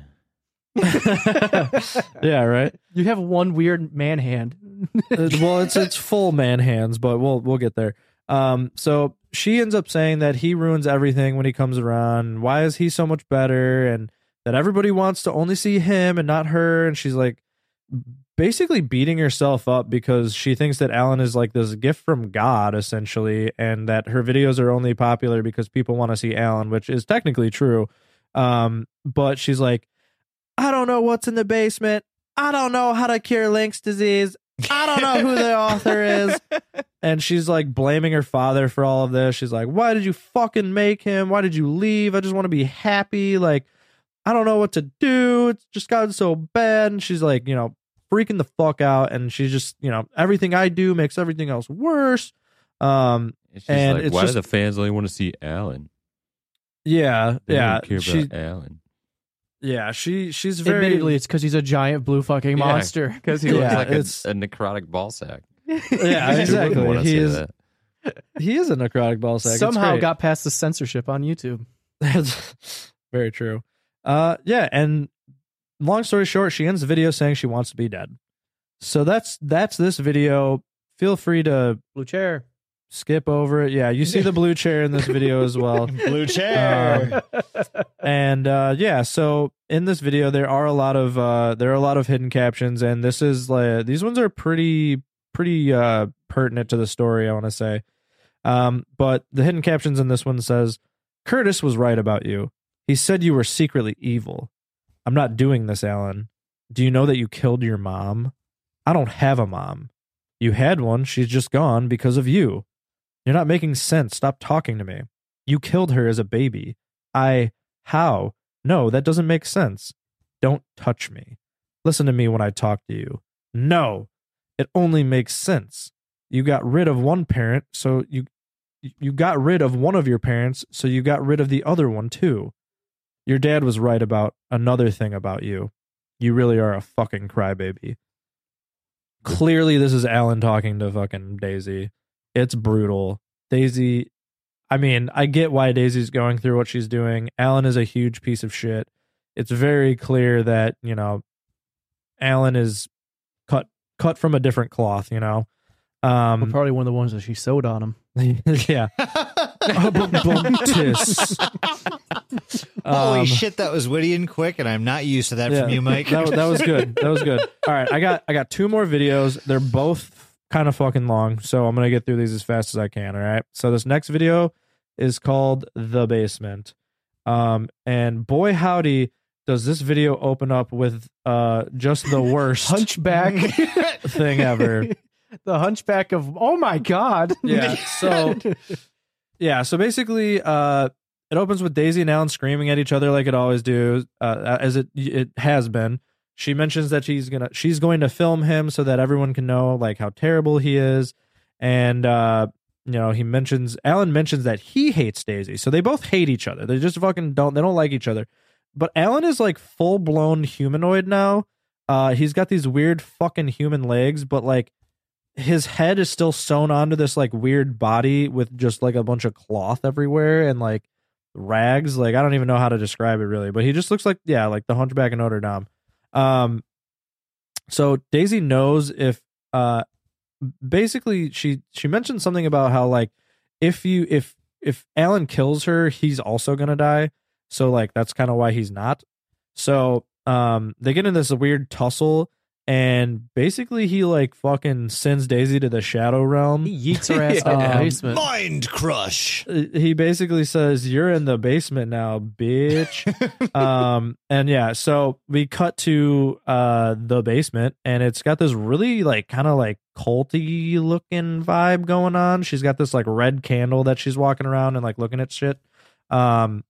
Yeah, right. You have one weird man hand. Uh, well, it's it's full man hands, but we'll we'll get there. Um, so she ends up saying that he ruins everything when he comes around. Why is he so much better? And that everybody wants to only see him and not her. And she's like basically beating herself up because she thinks that Alan is like this gift from God, essentially, and that her videos are only popular because people want to see Alan, which is technically true. Um, but she's like, I don't know what's in the basement. I don't know how to cure Link's disease. I don't know who the author is. And she's like blaming her father for all of this. She's like, why did you fucking make him? Why did you leave? I just want to be happy. Like, I don't know what to do. It's just gotten so bad. And she's like, you know, freaking the fuck out. And she's just, you know, everything I do makes everything else worse. Um, It's just And like, it's why just- do the fans only want to see Alan? yeah, They yeah. don't care about She, Alan. yeah, she, she's very, Admittedly, it's because he's a giant blue fucking Yeah. monster. Because he Yeah, looks like a, it's- a necrotic ball sack. yeah, Who wouldn't exactly. wanna He say is, that? he is a necrotic ball sack. It's Somehow great. got past the censorship on YouTube. That's very true. Uh, yeah, and long story short, she ends the video saying she wants to be dead. So that's that's this video. Feel free to Blue chair. skip over it. Yeah, you see the blue chair in this video as well. Blue chair. Um, and uh, yeah, so in this video there are a lot of uh, there are a lot of hidden captions, and this is like these ones are pretty pretty uh, pertinent to the story, I want to say. Um, but the hidden captions in this one says, Curtis was right about you. He said you were secretly evil. I'm not doing this, Alan. Do you know that you killed your mom? I don't have a mom. You had one. She's just gone because of you. You're not making sense. Stop talking to me. You killed her as a baby. I... How? No, that doesn't make sense. Don't touch me. Listen to me when I talk to you. No. It only makes sense. You got rid of one parent, so you you got rid of one of your parents, so you got rid of the other one too. Your dad was right about another thing about you. You really are a fucking crybaby. Clearly, this is Alan talking to fucking Daisy. It's brutal. Daisy, I mean, I get why Daisy's going through what she's doing. Alan is a huge piece of shit. It's very clear that, you know, Alan is cut cut from a different cloth, you know. Um, Probably one of the ones that she sewed on him. yeah. Abundance. Holy Um, shit, that was witty and quick, and I'm not used to that Yeah, from you, Mike. That, that was good. That was good. All right, I got I got two more videos. They're both kind of fucking long, so I'm gonna get through these as fast as I can. All right. So this next video is called The Basement, um, and boy howdy, does this video open up with uh just the worst Hunchback thing ever. The hunchback of oh my god. Yeah. So yeah. So basically, uh, it opens with Daisy and Alan screaming at each other like it always do, uh, as it it has been. She mentions that she's gonna she's going to film him so that everyone can know like how terrible he is, and uh, you know he mentions Alan mentions that he hates Daisy, so they both hate each other. They just fucking don't they don't like each other. But Alan is like full blown humanoid now. Uh, he's got these weird fucking human legs, but like his head is still sewn onto this like weird body with just like a bunch of cloth everywhere and like rags. Like I don't even know how to describe it really, but he just looks like yeah, like the Hunchback of Notre Dame. Um, so Daisy knows if uh, basically she she mentioned something about how like if you if if Alan kills her, he's also gonna die. So like that's kind of why he's not. So um, they get in this weird tussle. And basically, he like fucking sends Daisy to the Shadow Realm. He yeets her ass Yeah. in the Um, basement. Mind crush. He basically says, "You're in the basement now, bitch." um, and yeah, so we cut to uh the basement, and it's got this really like kind of like culty looking vibe going on. She's got this like red candle that she's walking around and like looking at shit. Um,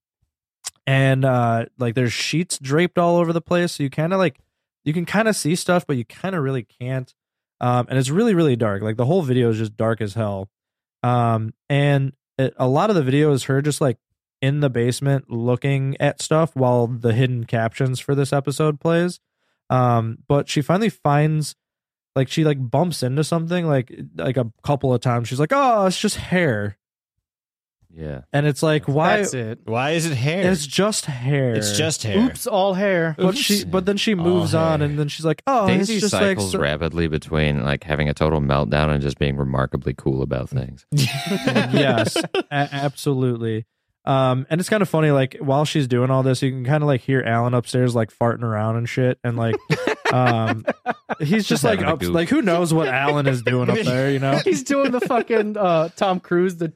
and uh, like there's sheets draped all over the place, so you kind of like. You can kind of see stuff, but you kind of really can't. Um, and it's really, really dark. Like the whole video is just dark as hell. Um, and it, a lot of the video is her just like in the basement looking at stuff while the hidden captions for this episode plays. Um, but she finally finds like she like bumps into something like like a couple of times. She's like, "Oh, it's just hair." Yeah. And it's like, why? That's it. Why is it hair? It's just hair. It's just hair. Oops, all hair. But she, but then she moves All on, hair. and then she's like, "Oh, Daisy it's just cycles like so- rapidly between like having a total meltdown and just being remarkably cool about things. Yes, a- absolutely. Um, and it's kind of funny, like while she's doing all this, you can kind of like hear Alan upstairs like farting around and shit, and like, um, he's just, Just like having a up, goof. like who knows what Alan is doing up there, you know? He's doing the fucking uh, Tom Cruise, the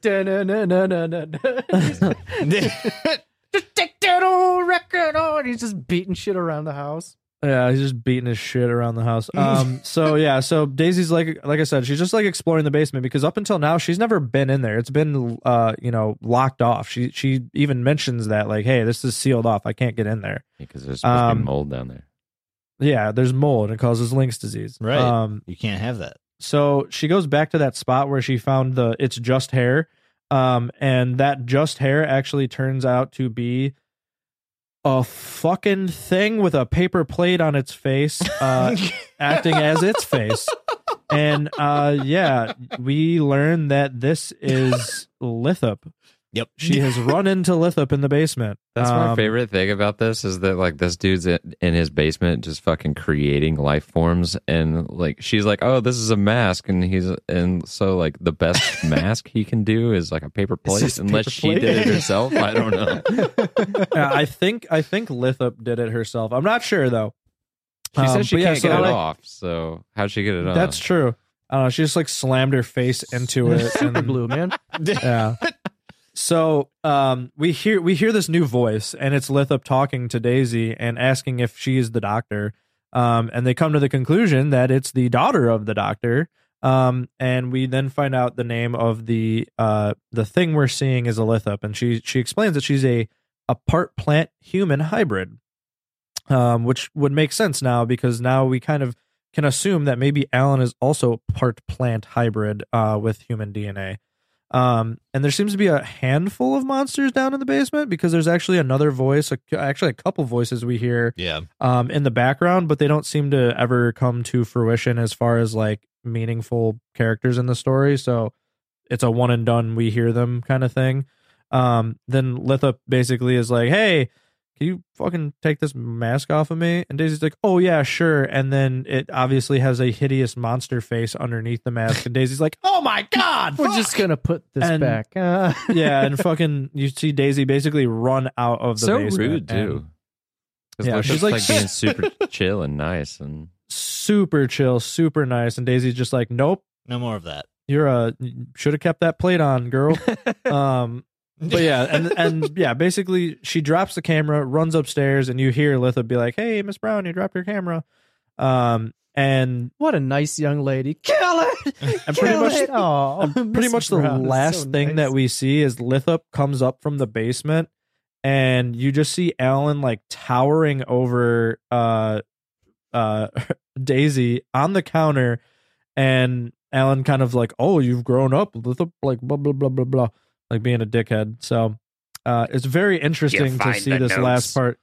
just take that old record on. He's just beating shit around the house. Yeah, he's just beating his shit around the house. Um, so yeah, so Daisy's like, like I said, she's just like exploring the basement because up until now she's never been in there. It's been, uh, you know, locked off. She she even mentions that like, hey, this is sealed off. I can't get in there. Because there's supposed to Um, be mold down there. Yeah, there's mold and it causes Lynx disease. Right. Um, You can't have that. So she goes back to that spot where she found the it's just hair. Um, and that just hair actually turns out to be a fucking thing with a paper plate on its face, uh, acting as its face. And uh, yeah, we learn that this is Lithup. Yep. She has run into Lithup in the basement. That's my Um, favorite thing about this is that like this dude's in, in his basement just fucking creating life forms, and like she's like, oh, this is a mask, and he's and so like the best mask he can do is like a paper plate, just unless paper she plate. did it herself. I don't know. Yeah, I think I think Lithup did it herself. I'm not sure though. She Um, says she but yeah, can't so, get it like, off. So how'd she get it on? That's true. I don't know. She just like slammed her face into it. Super and, blue, man. Yeah. So um, we hear we hear this new voice, and it's Lithup talking to Daisy and asking if she is the doctor. Um, and they come to the conclusion that it's the daughter of the doctor. Um, and we then find out the name of the uh, the thing we're seeing is a Lithup, and she she explains that she's a a part plant human hybrid, um, which would make sense now because now we kind of can assume that maybe Alan is also part plant hybrid uh, with human D N A. Um, and there seems to be a handful of monsters down in the basement because there's actually another voice, a, actually a couple voices we hear Yeah. um, in the background, but they don't seem to ever come to fruition as far as like meaningful characters in the story. So it's a one and done, we hear them kind of thing. Um, then Lithup basically is like, hey, can you fucking take this mask off of me? And Daisy's like, oh yeah, sure. And then it obviously has a hideous monster face underneath the mask. And Daisy's like, oh my God, We're fuck! just gonna put this And- back. Uh, Yeah, and fucking you see Daisy basically run out of the So basement. rude and too. Because Yeah, yeah, she's she's like- like, being super chill and nice, and Super chill, super nice. And Daisy's just like, nope, No more of that. you're a should have kept that plate on, girl. um But yeah, and and yeah, basically she drops the camera, runs upstairs, and you hear Lithup be like, hey, Miss Brown, you dropped your camera. Um and what a nice young lady. Kill it. And pretty Kill much- it. Oh, pretty much the last thing that we see is Lithup comes up from the basement, and you just see Alan like towering over uh uh Daisy on the counter, and Alan kind of like, oh, you've grown up, Lithup, like blah blah blah blah blah, like being a dickhead. So uh it's very interesting to find see the this notes? last part.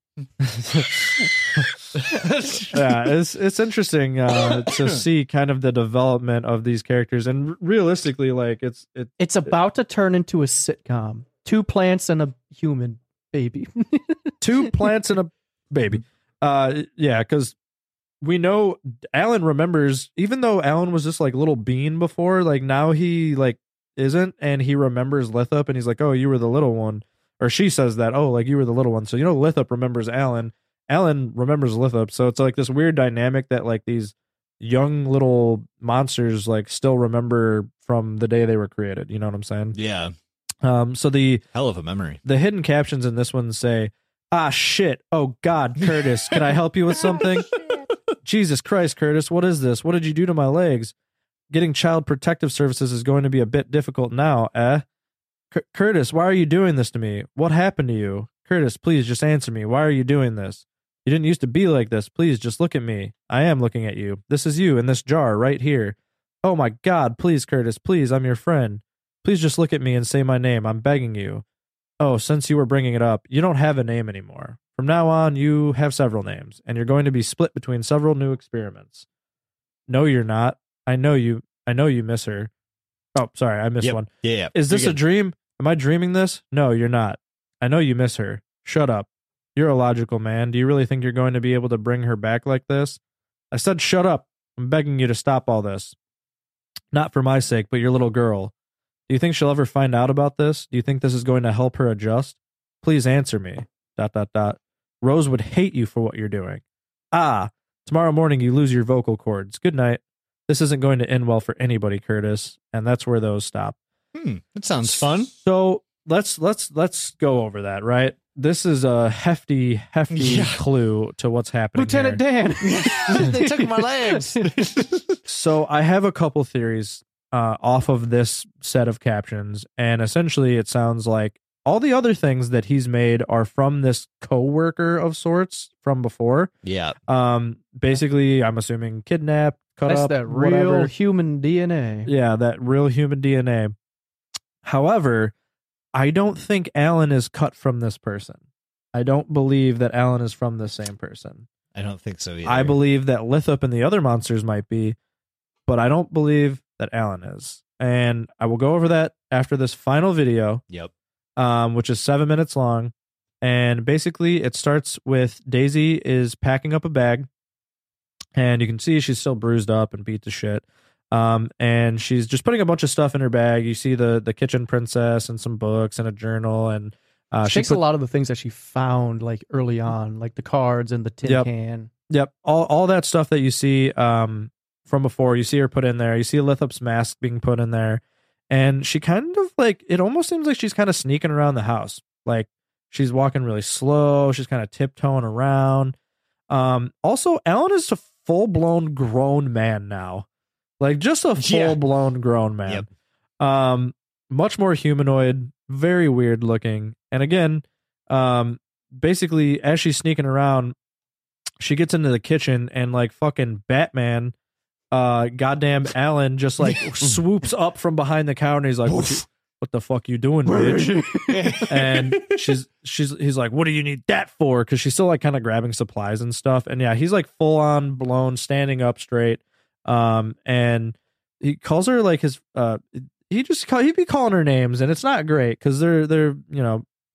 Yeah, it's it's interesting uh to see kind of the development of these characters, and realistically, like it's it It's about to turn into a sitcom. Two plants and a human baby. two plants and a baby. Uh, yeah, because we know Alan remembers, even though Alan was just like little bean before, like now he like isn't, and he remembers Lithup, and he's like, oh, you were the little one, or she says that, oh, like you were the little one. So you know, Lithup remembers Alan. Alan remembers Lithup. So it's like this weird dynamic that like these young little monsters like still remember from the day they were created. You know what I'm saying? Yeah. Um. So the Hell of a memory. the hidden captions in this one say, ah, shit. Oh, God, Curtis, can I help you with something? Jesus Christ, Curtis, what is this? What did you do to my legs? Getting child protective services is going to be a bit difficult now, eh? C- Curtis, why are you doing this to me? What happened to you? Curtis, please just answer me. Why are you doing this? You didn't used to be like this. Please just look at me. I am looking at you. This is you in this jar right here. Oh, my God, please, Curtis, please, I'm your friend. Please just look at me and say my name. I'm begging you. Oh, since you were bringing it up, you don't have a name anymore. From now on, you have several names, and you're going to be split between several new experiments. No, you're not. I know you. I know you miss her. Oh, sorry, I missed Yep. one. Yeah, yeah. Is this You're a good. dream? Am I dreaming this? No, you're not. I know you miss her. Shut up. You're a logical man. Do you really think you're going to be able to bring her back like this? I said shut up. I'm begging you to stop all this. Not for my sake, but your little girl. Do you think she'll ever find out about this? Do you think this is going to help her adjust? Please answer me. Dot, dot, dot. Rose would hate you for what you're doing. Ah, tomorrow morning you lose your vocal cords. Good night. This isn't going to end well for anybody, Curtis. And that's where those stop. Hmm, that sounds fun. So let's let's let's go over that, right? This is a hefty, hefty Yeah. clue to what's happening. Lieutenant here. Dan. They took my legs. So I have a couple theories uh, off of this set of captions, and essentially it sounds like all the other things that he's made are from this co-worker of sorts from before. Yeah. Um, basically, I'm assuming kidnapped, cut That's up, that real whatever. human D N A. Yeah, that real human D N A. However, I don't think Alan is cut from this person. I don't believe that Alan is from the same person. I don't think so either. I believe that Lithup and the other monsters might be, but I don't believe that Alan is. And I will go over that after this final video, Yep. um, which is seven minutes long. And basically, it starts with Daisy is packing up a bag, and you can see she's still bruised up and beat to shit. Um, and she's just putting a bunch of stuff in her bag. You see the the kitchen princess and some books and a journal, and uh, she she takes put, a lot of the things that she found like early on, like the cards and the tin Yep. can. Yep, all all that stuff that you see um, from before, you see her put in there. You see Lithup's mask being put in there, and she kind of like it almost seems like she's kind of sneaking around the house, like she's walking really slow. She's kind of tiptoeing around. Um, also, Alan is a full blown grown man now, like just a Yeah. full blown grown man. Yep. Um, much more humanoid, very weird looking, and again, um, basically as she's sneaking around, she gets into the kitchen and like fucking Batman, uh, goddamn Alan just like swoops up from behind the counter. He's like, what, you, what the fuck you doing, bitch? And she's she's he's like, what do you need that for? Because she's still like kind of grabbing supplies and stuff. And yeah, he's like full on blown, standing up straight. Um, and he calls her like his uh, he just call, he'd be calling her names, and it's not great because they're they're you know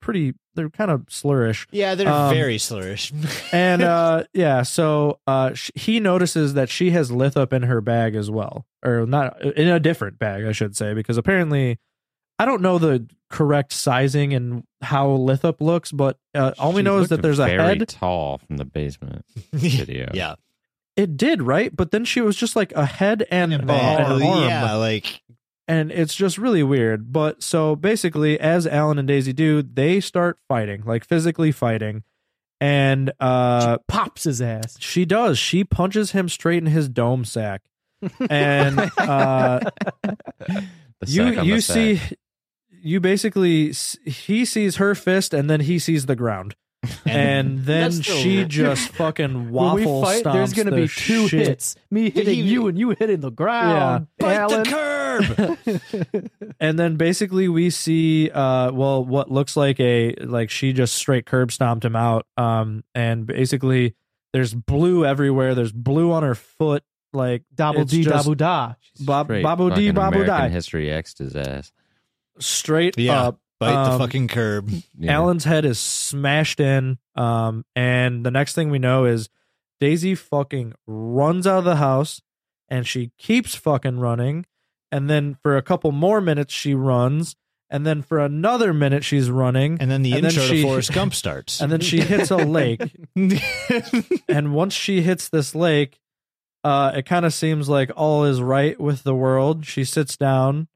pretty, they're kind of slurish. Yeah, they're Um, very slurish. And uh, yeah, so uh, sh- he notices that she has Lithup in her bag as well, or not in a different bag, I should say, because apparently, I don't know the correct sizing and how Lithup looks, but uh, all we She know is looked that there's a very head. tall from the basement video. yeah. It did, right? But then she was just like a head and, And uh, an arm. yeah, like And it's just really weird. But so basically, as Alan and Daisy do, they start fighting, like physically fighting. And uh, Pops his ass. she does. She punches him straight in his dome sack. And uh, The you sack on you the see, sack. you basically, s- he sees her fist and then he sees the ground. And then That's still she weird. just fucking When we waffle fight, there's stomps gonna the be two shit. hits. Me hitting he- you and you hitting the ground. bite Alan. the curb. And then basically we see uh well what looks like a like she just straight curb stomped him out. Um and basically there's blue everywhere. There's blue on her foot. Like Double it's D, just double da. Bob, Straight Babu D fucking Babu American Die. History X'd his ass. Straight Yeah. up. Bite the Um, fucking curb. Yeah. Alan's head is smashed in. Um and the next thing we know is Daisy fucking runs out of the house and she keeps fucking running. And then for a couple more minutes she runs. And then for another minute she's running. And then the And then intro she- to Forrest Gump starts. And then she hits a lake. And once she hits this lake, uh, it kind of seems like all is right with the world. She sits down,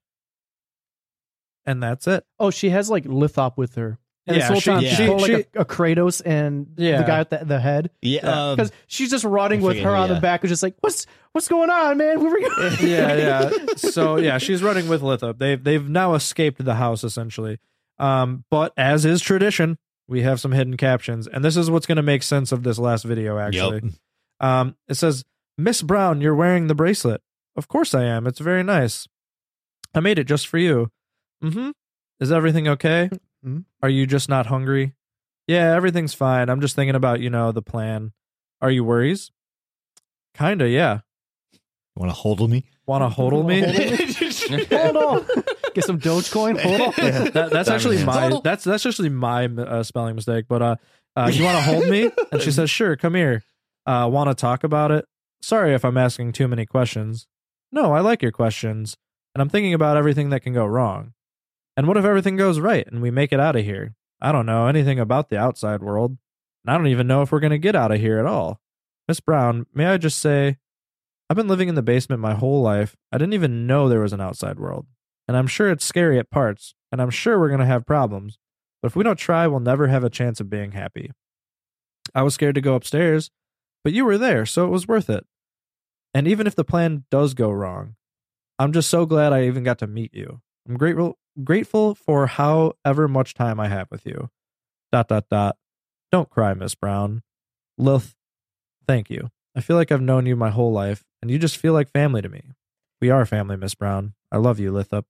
and that's it. Oh, she has like Lithop with her. And Yeah, this whole she- time she- she's pulling she- like a, a Kratos and Yeah. the guy with the, the head. yeah, um, Because she's just running I with forget her who, on the yeah. back, and just like, what's what's going on, man? We were Yeah, yeah. So yeah, she's running with Lithup. They've they've now escaped the house essentially. Um, but as is tradition, we have some hidden captions, and this is what's going to make sense of this last video. Actually, Yep. um, it says, "Miss Brown, you're wearing the bracelet. Of course I am. It's very nice. I made it just for you. Mm-hmm. Is everything okay? Mhm. Are you just not hungry? Yeah, everything's fine. I'm just thinking about, you know, the plan. Are you worries? Kinda, yeah. Want to hodl me? Want to hodl me? Hold on. Get some Dogecoin. Hold on. Yeah, that, that's actually Diamond my hands. that's that's actually my uh, spelling mistake. But uh, uh you want to hold me? And she says, "Sure, come here. Uh, want to talk about it? Sorry if I'm asking too many questions. No, I like your questions, and I'm thinking about everything that can go wrong. And what if everything goes right and we make it out of here? I don't know anything about the outside world, and I don't even know if we're gonna get out of here at all. Miss Brown, may I just say, I've been living in the basement my whole life. I didn't even know there was an outside world. And I'm sure it's scary at parts, and I'm sure we're going to have problems. But if we don't try, we'll never have a chance of being happy. I was scared to go upstairs, but you were there, so it was worth it. And even if the plan does go wrong, I'm just so glad I even got to meet you. I'm grateful grateful for however much time I have with you. Dot, dot, dot. Don't cry, Miss Brown. Lilith, thank you. I feel like I've known you my whole life, and you just feel like family to me. We are family, Miss Brown. I love you, Lithup."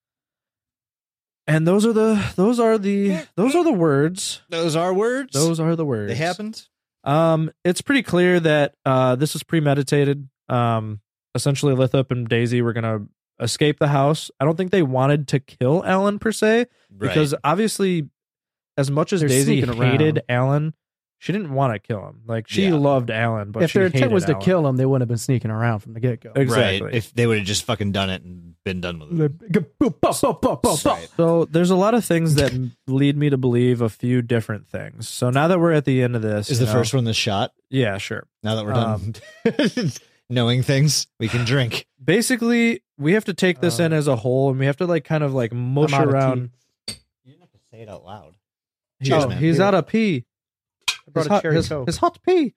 And those are the those are the those are the words. Those are words. Those are the words. they happened. Um, it's pretty clear that uh this was premeditated. Um, essentially, Lithup and Daisy were gonna escape the house. I don't think they wanted to kill Alan per se, because obviously, as much as They're Daisy sneaking hated around. Alan, she didn't want to kill him. Like she Yeah. loved Alan, but If she their intent hated was to Alan. kill him, they wouldn't have been sneaking around from the get go. Exactly. Right. If they would have just fucking done it and been done with it. Right. So there's a lot of things that m- lead me to believe a few different things. So now that we're at the end of this, Is you the know- first one the shot? Yeah, sure. Now that we're done knowing things, we can drink. Basically, we have to take this Uh, in as a whole, and we have to like kind of like mush I'm out of around. tea. You didn't have to say it out loud. Oh, Cheers, man. he's Here. out of pee. I brought His a hot, cherry his, Coke. his hot pee.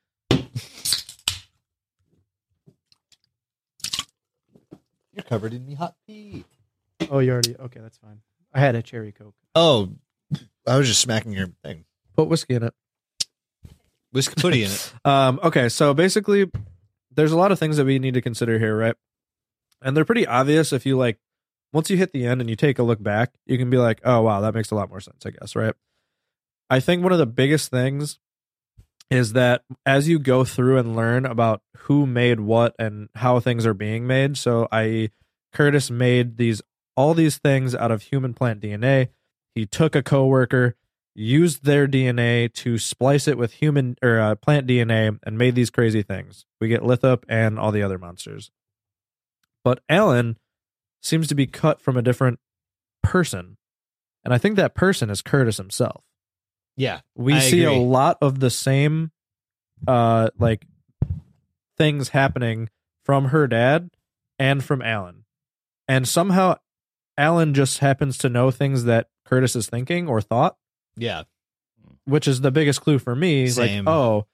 You're covered in me hot pee. Oh, you already okay? That's fine. I had a cherry Coke. Oh, I was just smacking your thing. Put whiskey in it. Whiskey putty in it. Um, okay, so basically, there's a lot of things that we need to consider here, right? And they're pretty obvious if you like, once you hit the end and you take a look back, you can be like, oh, wow, that makes a lot more sense, I guess, right? I think one of the biggest things is that as you go through and learn about who made what and how things are being made, so that is. Curtis made these all these things out of human plant D N A. He took a coworker used their D N A to splice it with human or uh, plant D N A and made these crazy things. We get Lithup and all the other monsters. But Alan seems to be cut from a different person. And I think that person is Curtis himself. Yeah. We I see agree. a lot of the same uh like things happening from her dad and from Alan. And somehow Alan just happens to know things that Curtis is thinking or thought, Yeah. which is the biggest clue for me. Same. Like, oh,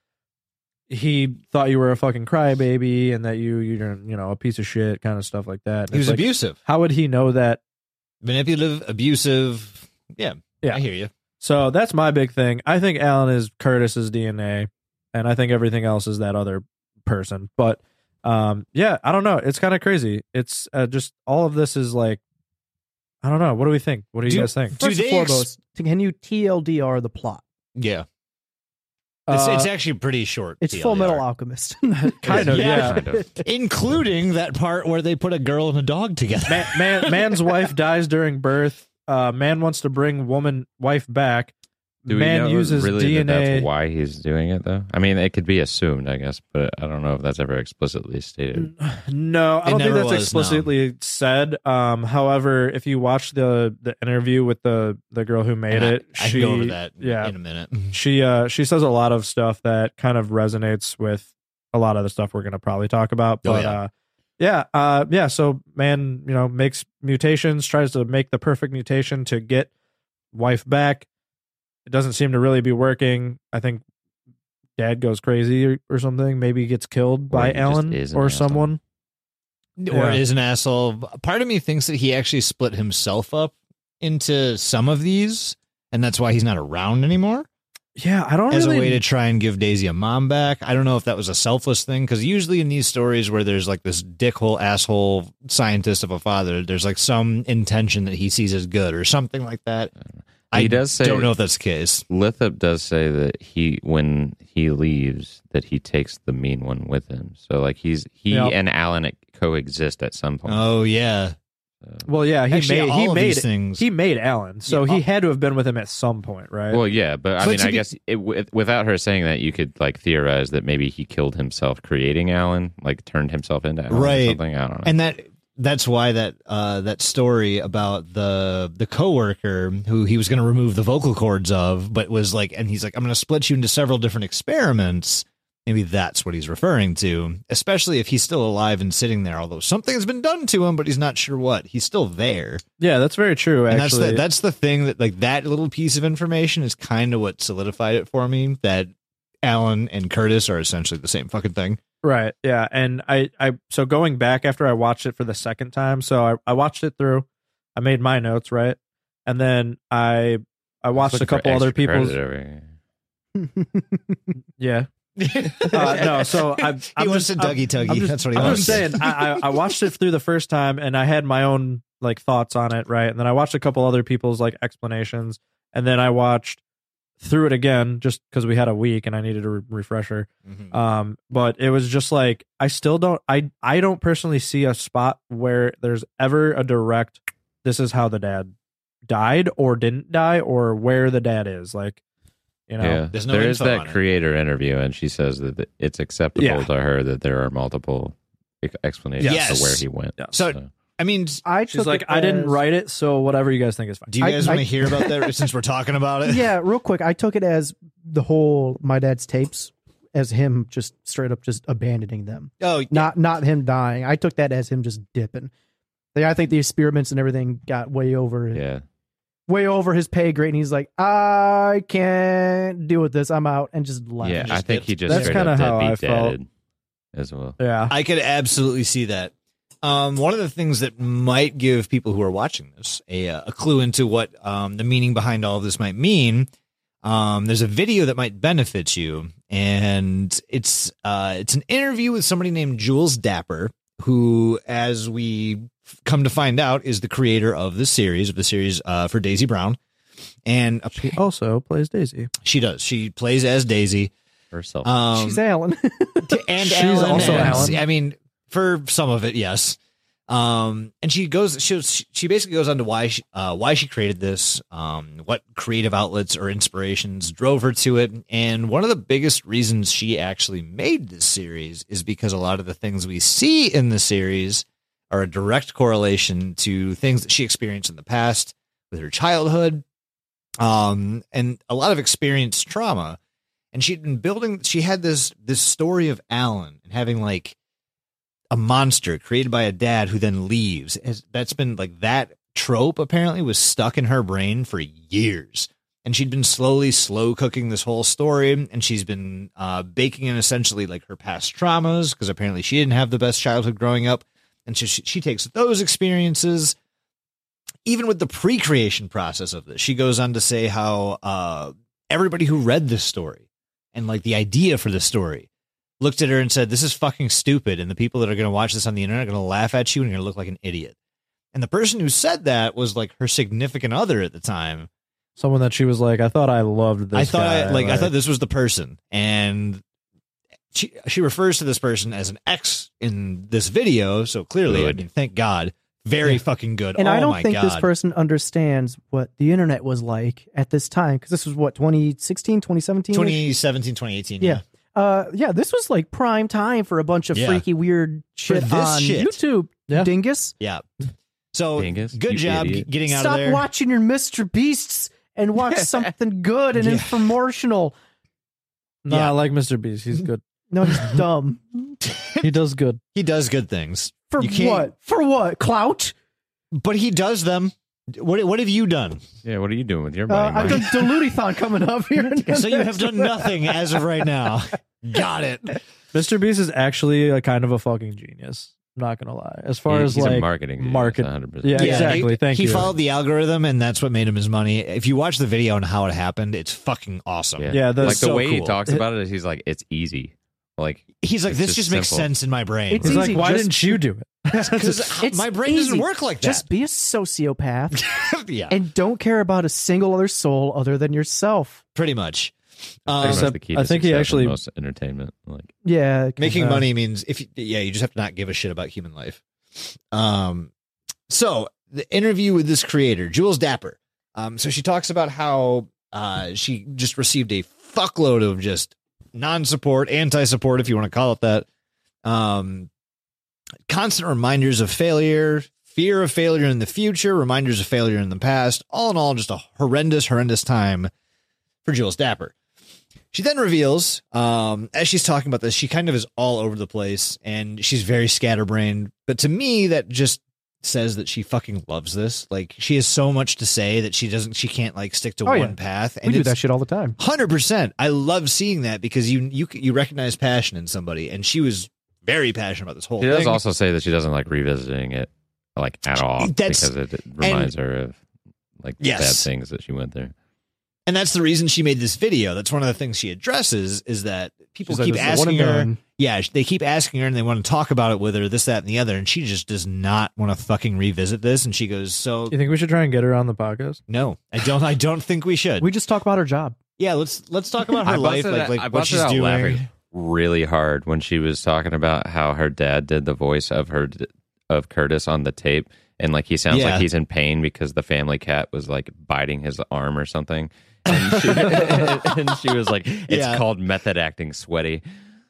he thought you were a fucking crybaby and that you you're you know a piece of shit, kind of stuff like that. And He was it's like, abusive. how would he know that? Manipulative, abusive. Yeah. Yeah. I hear you. So that's my big thing. I think Alan is Curtis's D N A, and I think everything else is that other person. But um, yeah, I don't know. It's kind of crazy. It's uh, just all of this is like, I don't know. What do we think? What do you Do- guys think? Do First they and ex- foremost, can you T L D R the plot? Yeah. It's, Uh, it's actually pretty short. It's T L Full D R. Metal Alchemist. kind of, Yeah. yeah. Kind of. Including that part where they put a girl and a dog together. Man, man, man's wife dies during birth. Uh, man wants to bring woman wife back. Do we man know uses really D N A. that that's why he's doing it, though? I mean, it could be assumed, I guess, but I don't know if that's ever explicitly stated. No, I It don't think never that's was, explicitly said. Um, however, if you watch the the interview with the the girl who made And I- it, I, she can go over that yeah, in a minute. she uh she says a lot of stuff that kind of resonates with a lot of the stuff we're going to probably talk about. Oh, But yeah. uh, yeah, uh, yeah. So man, you know, makes mutations, tries to make the perfect mutation to get wife back. It doesn't seem to really be working. I think dad goes crazy or, or something. Maybe he gets killed Or by he just Alan is an or asshole. someone. Or Yeah. is an asshole. Part of me thinks that he actually split himself up into some of these, and that's why he's not around anymore. Yeah, I don't As really. a way to try and give Daisy a mom back. I don't know if that was a selfless thing, because usually in these stories where there's like this dickhole asshole scientist of a father, there's like some intention that he sees as good or something like that. He I does say- don't know if that's the case. Lithup does say that he, when he leaves, that he takes the mean one with him. So, like, he's he Yep. and Alan coexist at some point. Oh yeah, well, yeah, he Actually, made all he of made these things. he made Alan, so Yeah. he had to have been with him at some point, right? Well, yeah, but I But mean, to I be- guess it, with- without her saying that, you could like theorize that maybe he killed himself creating Alan, like turned himself into Alan Right. or something. I don't know. and that that's why that uh, that story about the the coworker who he was going to remove the vocal cords of, but was like, and he's like, I'm going to split you into several different experiments. Maybe that's what he's referring to, especially if he's still alive and sitting there. Although something has been done to him, but he's not sure what. He's still there, yeah, that's very true. and that's Actually, the, that's the thing that like that little piece of information is kind of what solidified it for me. That Alan and Curtis are essentially the same fucking thing. right. Yeah, and I, I, so going back after I watched it for the second time, so I, I watched it through. I made my notes right, and then I, I watched a Looking for couple other extra people's. credit over here. Yeah, uh, no. So I, he I'm wants just, to I'm- Dougie Tuggy. I'm just, That's what he I'm wants. just saying. I, I I watched it through the first time, and I had my own like thoughts on it, right? And then I watched a couple other people's like explanations, and then I watched through it again just because we had a week and I needed a re- refresher. Mhm. Um, but it was just like I still don't. I I don't personally see a spot where there's ever a direct. This is how the dad died or didn't die, or where the dad is. Like, you know, Yeah, There's no there is info that on it. creator interview, and she says that it's acceptable Yeah. to her that there are multiple ex- explanations Yes. for where he went. Yeah. So- I mean, I she's took like, it I didn't as- write it, so whatever you guys think is fine. do you I- guys I- want to hear about that since we're talking about it? Yeah, real quick. I took it as the whole my dad's tapes as him just straight up just abandoning them. Oh, Not not him dying. I took that as him just dipping. Like, I think the experiments and everything got way over Yeah, way over his pay grade, and he's like, I can't deal with this. I'm out, and just left. yeah. just I think dipped. he just That's straight kinda up how I deadbeat felt. dadded as well. Yeah, I could absolutely see that. Um, one of the things that might give people who are watching this a, uh, a clue into what um, the meaning behind all of this might mean. Um, there's a video that might benefit you, and it's uh, it's an interview with somebody named Jules Dapper, who, as we come to find out, is the creator of the series of the series uh, for Daisy Brown, and a- she also plays Daisy. she does. She plays as Daisy. Herself. Um, She's Alan. and She's Alan also and- Alan. I mean, for some of it, yes. Um, and she goes, she she basically goes on to why she, uh, why she created this, um, what creative outlets or inspirations drove her to it, and one of the biggest reasons she actually made this series is because a lot of the things we see in the series are a direct correlation to things that she experienced in the past with her childhood, um, and a lot of experienced trauma. And she'd been building. She had this this story of Alan and having like a monster created by a dad who then leaves. That's been like that trope apparently was stuck in her brain for years. And she'd been slowly slow cooking this whole story. And she's been uh, baking in essentially like her past traumas, because apparently she didn't have the best childhood growing up. And so she, she takes those experiences, even with the pre-creation process of this. She goes on to say how uh, everybody who read this story and like the idea for the story looked at her and said, this is fucking stupid. And the people that are going to watch this on the internet are going to laugh at you and you're going to look like an idiot. And the person who said that was like her significant other at the time. Someone that she was like, I thought I loved this I thought guy. I, like, I thought this was the person. And she, she refers to this person as an ex in this video. So clearly, Good. I mean, thank God. Very fucking good. And oh I don't my think God. this person understands what the internet was like at this time, because this was what, twenty sixteen, twenty seventeen? twenty seventeen, twenty eighteen. Yeah. Uh, yeah, this was like prime time for a bunch of Yeah. freaky, weird shit this on shit. YouTube, Yeah. dingus. Yeah. So Dingus, good you job idiot. g- getting out Stop of there. watching your Mister Beasts and watch something good and Yeah. informational. No, Yeah. I like Mister Beast. He's good. No, he's dumb. He does good. He does good things. For You can't- what? For what? Clout? But he does them. What What have you done? Yeah, what are you doing with your Uh, money? I've Mike? done Dilutithon coming up here. So you have done nothing as of right now. Got it. Mister Beast is actually a kind of a fucking genius. I'm not gonna lie. As far He- as he's like a marketing genius, market, one hundred percent. yeah, exactly. He, Thank he you. followed the algorithm, and that's what made him his money. If you watch the video on how it happened, it's fucking awesome. Yeah, Yeah, the- like the so way he cool. talks about it is he's like, it's easy. Like He's like, It's this just just makes simple. sense in my brain. It's He's like, easy, why just- didn't you do it? Because It's my brain doesn't easy. work like that. Just be a sociopath yeah, and don't care about a single other soul other than yourself. pretty much. pretty Um, much Except the key I to think he success and actually- most entertainment. Like Yeah. making Uh, money means if you, yeah, you just have to not give a shit about human life. Um, so the interview with this creator, Jules Dapper. Um, so she talks about how uh she just received a fuckload of just non-support, anti-support, if you want to call it that. Um, constant reminders of failure, fear of failure in the future, reminders of failure in the past. All in all, just a horrendous, horrendous time for Jules Dapper. She then reveals, um, as she's talking about this, she kind of is all over the place and she's very scatterbrained. But to me, that just says that she fucking loves this. Like, she has so much to say that she doesn't, she can't like stick to Oh, yeah. one path. We do it's that shit all the time. one hundred percent. I love seeing that because you you you recognize passion in somebody, and she was very passionate about this whole she thing. does also say that she doesn't like revisiting it like at all That's- because it, it reminds her of like Yes. bad things that she went through. And that's the reason she made this video. That's one of the things she addresses is that people She's like, keep "This is one asking and her. done." Yeah, they keep asking her and they want to talk about it with her, this, that, and the other. And she just does not want to fucking revisit this. And she goes, so You think we should try and get her on the podcast? no, I don't, I don't think we should. We just talk about her job. yeah, let's, let's talk about her I life, busted like, out- like I what busted she's out doing. laughing really hard when she was talking about how her dad did the voice of her of Curtis on the tape, and like he sounds Yeah. like he's in pain because the family cat was like biting his arm or something. And she, and she was like, "It's Yeah. called method acting, sweaty."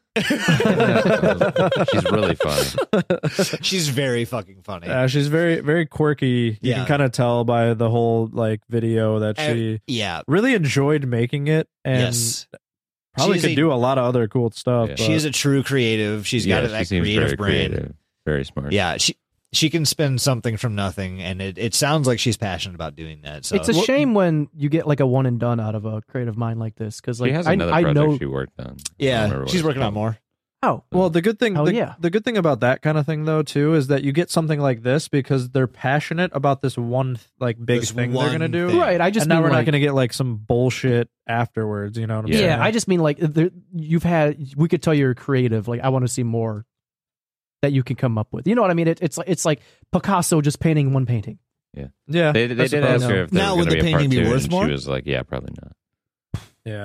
She's really funny. She's very fucking funny. Yeah, she's very, very quirky. You Yeah. can kind of tell by the whole like video that Uh, she yeah. really enjoyed making it, and Yes. probably She's could a- do a lot of other cool stuff. Yeah. but- She is a true creative. She's got Yeah, that she seems creative very brain. creative, very smart. Yeah, she she can spin something from nothing, and it, it sounds like she's passionate about doing that. So It's a shame when you get like a one and done out of a creative mind like this, because like she has I, another I project know. she worked on. I don't yeah, remember what she's it's working on called. more. Oh, Well, the good thing, Hell the, yeah. the good thing about that kind of thing, though, too, is that you get something like this because they're passionate about this one like big This thing they're one gonna do. thing. right. I just and now mean, we're not like- gonna get like some bullshit afterwards. You know what I'm Yeah, saying? I just mean like there, you've had. We could tell you're creative. Like I want to see more that you can come up with. You know what I mean? It, it's like it's like Picasso just painting one painting. yeah. They, I they did suppose. ask her if there Now, was would going to the be a part painting be two, worth and more? she was like, "Yeah, probably not." Yeah.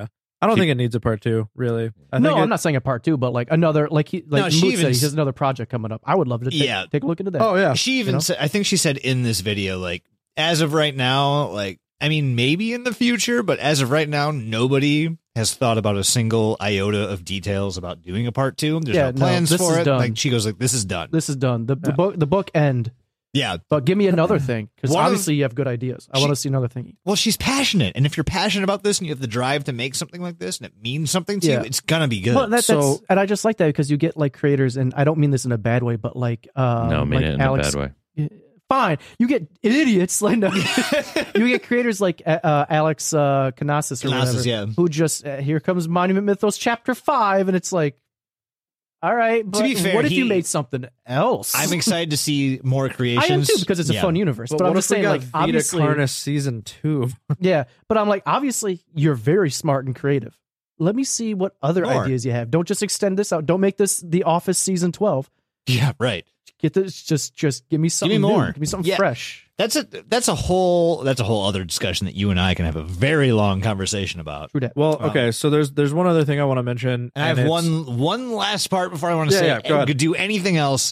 I don't She- think it needs a part two, really. I no, think I'm it- not saying a part two, but like another, like he, like No, she Mook even said, he s- has another project coming up. I would love to take, Yeah. take a look into that. Oh yeah, She even You know? said, I think she said in this video, like, as of right now, like, I mean, maybe in the future, but as of right now, nobody has thought about a single iota of details about doing a part two. There's Yeah, no no, plans this for is it. done. Like, she goes, like, this is done. This is done. The, the Yeah. book, the book end. Yeah. But give me another thing because One of- obviously you have good ideas. I She- want to see another thing. Well, she's passionate. And if you're passionate about this and you have the drive to make something like this and it means something to Yeah. you, it's going to be good. Well, that, So- that's and I just like that because you get like creators, and I don't mean this in a bad way, but like um, no, I mean like it in Alex, a bad way. Fine, you get idiots like no. You get creators like uh, uh, Alex uh, Canassis or Canassis, whatever, yeah. who just uh, here comes Monument Mythos chapter five, and it's like, all right, but be fair, what if you he- made something else? I'm excited to see more creations. I am too because it's a Yeah. fun universe. But, But I'm what just if we saying, got like Vita obviously, Carnus season two? yeah. But I'm like, obviously, you're very smart and creative. Let me see what other More. ideas you have. Don't just extend this out. Don't make this The Office season twelve. Yeah, right. Get this. Just, just give me something more. new. Give me something Yeah. fresh. That's a that's a whole that's a whole other discussion that you and I can have a very long conversation about. True that. Well, Wow. okay, so there's there's one other thing I want to mention, And I have it's- one one last part before I want to Yeah, say yeah, go I ahead. could do anything else.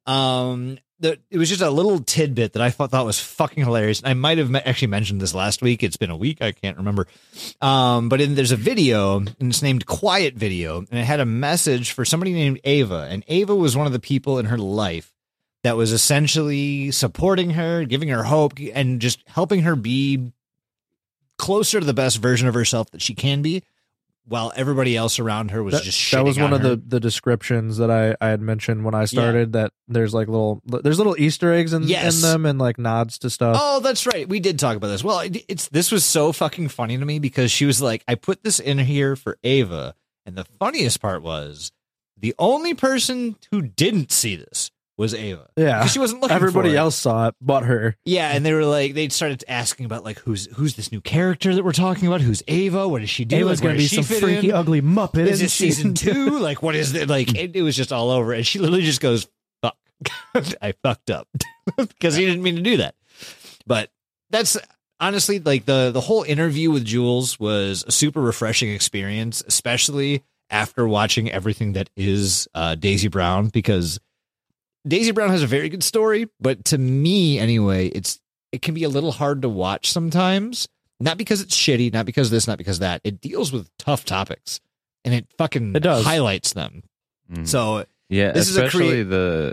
Um, the, it was just a little tidbit that I thought, thought was fucking hilarious. I might have me- actually mentioned this last week. It's been a week. I can't remember. Um, but in, there's a video, and it's named Quiet Video, and it had a message for somebody named Ava. And Ava was one of the people in her life that was essentially supporting her, giving her hope, and just helping her be closer to the best version of herself that she can be, while everybody else around her was that, just that was shitting one on of her. the the descriptions that I I had mentioned when I started that there's like little there's little Easter eggs in, Yes. in them and like nods to stuff. Oh, that's right. We did talk about this. Well, it, it's this was so fucking funny to me because she was like, I put this in here for Ava. And the funniest part was the only person who didn't see this was Ava. Yeah. Because she wasn't looking Everybody for it. else saw it but her. Yeah, and they were like, they started asking about like who's who's this new character that we're talking about? Who's Ava? What does she do? Ava's Like, where gonna be does she some fit freaky, in? ugly muppet. Is isn't it she? season two? Like, what is it? Like, it, it was just all over. And she literally just goes, fuck. I fucked up. Because he didn't mean to do that. But that's honestly, like, the, the whole interview with Jules was a super refreshing experience, especially after watching everything that is uh, Daisy Brown, because Daisy Brown has a very good story, but to me, anyway, it's it can be a little hard to watch sometimes. Not because it's shitty, not because this, not because that. It deals with tough topics, and it fucking It does. highlights them. Mhm. So Yeah, This is a especially crea- the.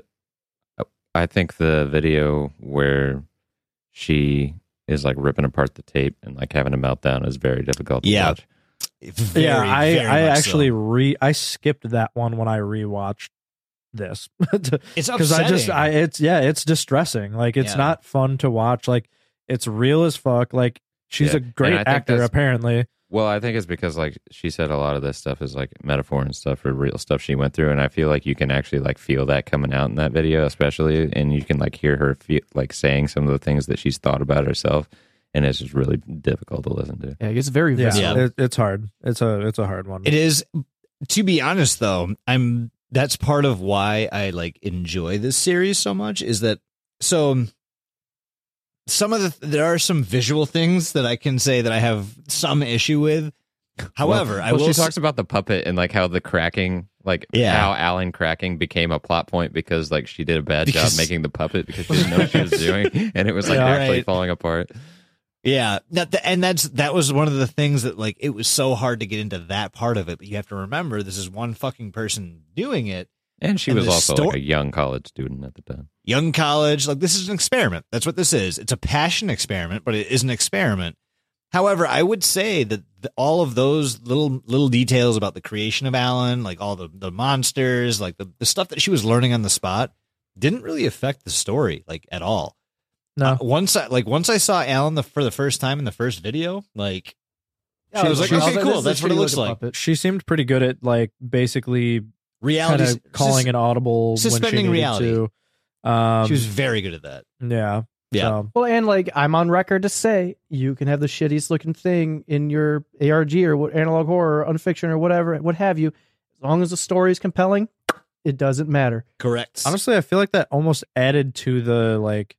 I think the video where she is like ripping apart the tape and like having a meltdown is very difficult to Yeah. watch. very, yeah, I very I much actually so. re I skipped that one when I rewatched this it's because I just upsetting. I it's yeah it's distressing. Like it's Yeah. not fun to watch. Like it's real as fuck. Like she's Yeah, a great and I think actor that's- apparently. Well, I think it's because like she said, a lot of this stuff is like metaphor and stuff or real stuff she went through, and I feel like you can actually like feel that coming out in that video, especially, and you can like hear her feel, like saying some of the things that she's thought about herself, and it's just really difficult to listen to. Yeah, it's very Yeah, visceral. It, it's hard. It's a it's a hard one. It is. To be honest, though, I'm. That's part of why I like enjoy this series so much. Is that so? Some of the there are some visual things that I can say that I have some issue with. However, well, I well, will. she s- talks about the puppet and like how the cracking, like Yeah. how Alan cracking became a plot point because like she did a bad Because- job making the puppet because she didn't know what she was doing, and it was like Yeah. actually Right. falling apart. Yeah, that, the- and that's that was one of the things that like it was so hard to get into that part of it. But you have to remember, this is one fucking person doing it. And she And was the also sto- like a young college student at the time. Young college, like this is an experiment. That's what this is. It's a passion experiment, but it is an experiment. However, I would say that the, all of those little little details about the creation of Alan, like all the, the monsters, like the, the stuff that she was learning on the spot, didn't really affect the story like at all. No. Uh, once I like once I saw Alan the, for the first time in the first video, like Yeah, I was like, she's- okay, this cool. is a That's what it shitty looks looking like. puppet. She seemed pretty good at like basically kind Reality, of calling it audible when she suspending needed reality. to. Um, She was very good at that. yeah Yeah. so, Well, and like I'm on record to say, you can have the shittiest looking thing in your A R G or what, analog horror, unfiction or whatever, what have you. As long as the story is compelling, it doesn't matter. Correct. honestly, I feel like that almost added to the like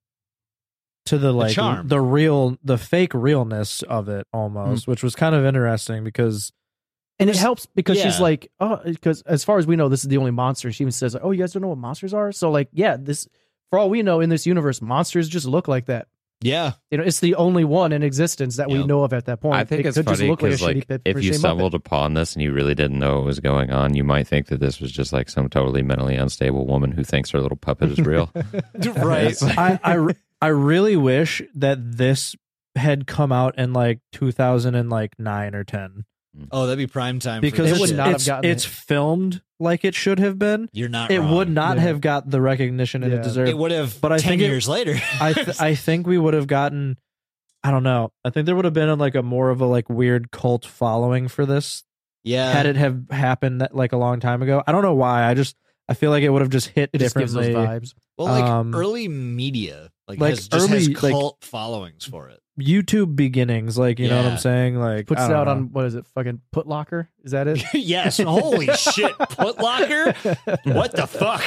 to the like charm. the real the fake realness of it almost, which was kind of interesting because And it helps because she's yeah. like, oh, because as far as we know, this is the only monster. She even says, like, oh, you guys don't know what monsters are? So, like, yeah, this, for all we know in this universe, monsters just look like that. Yeah. You know, it's the only one in existence that we Yep. know of at that point. I think it it's could just funny look like a because, like, shitty pit if for you Shane stumbled Muppet. upon this and you really didn't know what was going on, you might think that this was just like some totally mentally unstable woman who thinks her little puppet is real. Right. I, I I really wish that this had come out in like two thousand nine or ten Oh, that'd be prime time. because for It it's, this would not shit. have it's, gotten it's it. filmed like it should have been. You're not. It wrong. would not Yeah. have got the recognition it Yeah. deserved. It would have. But I ten think it- years later. I th- I think we would have gotten. I don't know. I think there would have been like a more of a like weird cult following for this yeah. had it have happened that, like a long time ago. I don't know why. I just I feel like it would have just hit It just gives those differently. vibes. Well, like um, early media, like, like has, just has early, like- cult followings for it. YouTube beginnings, like you know what Yeah. I'm saying. Like Puts I it don't out know. on, what is it, fucking Putlocker? Is that it? Yes. Holy shit. Putlocker. What the fuck?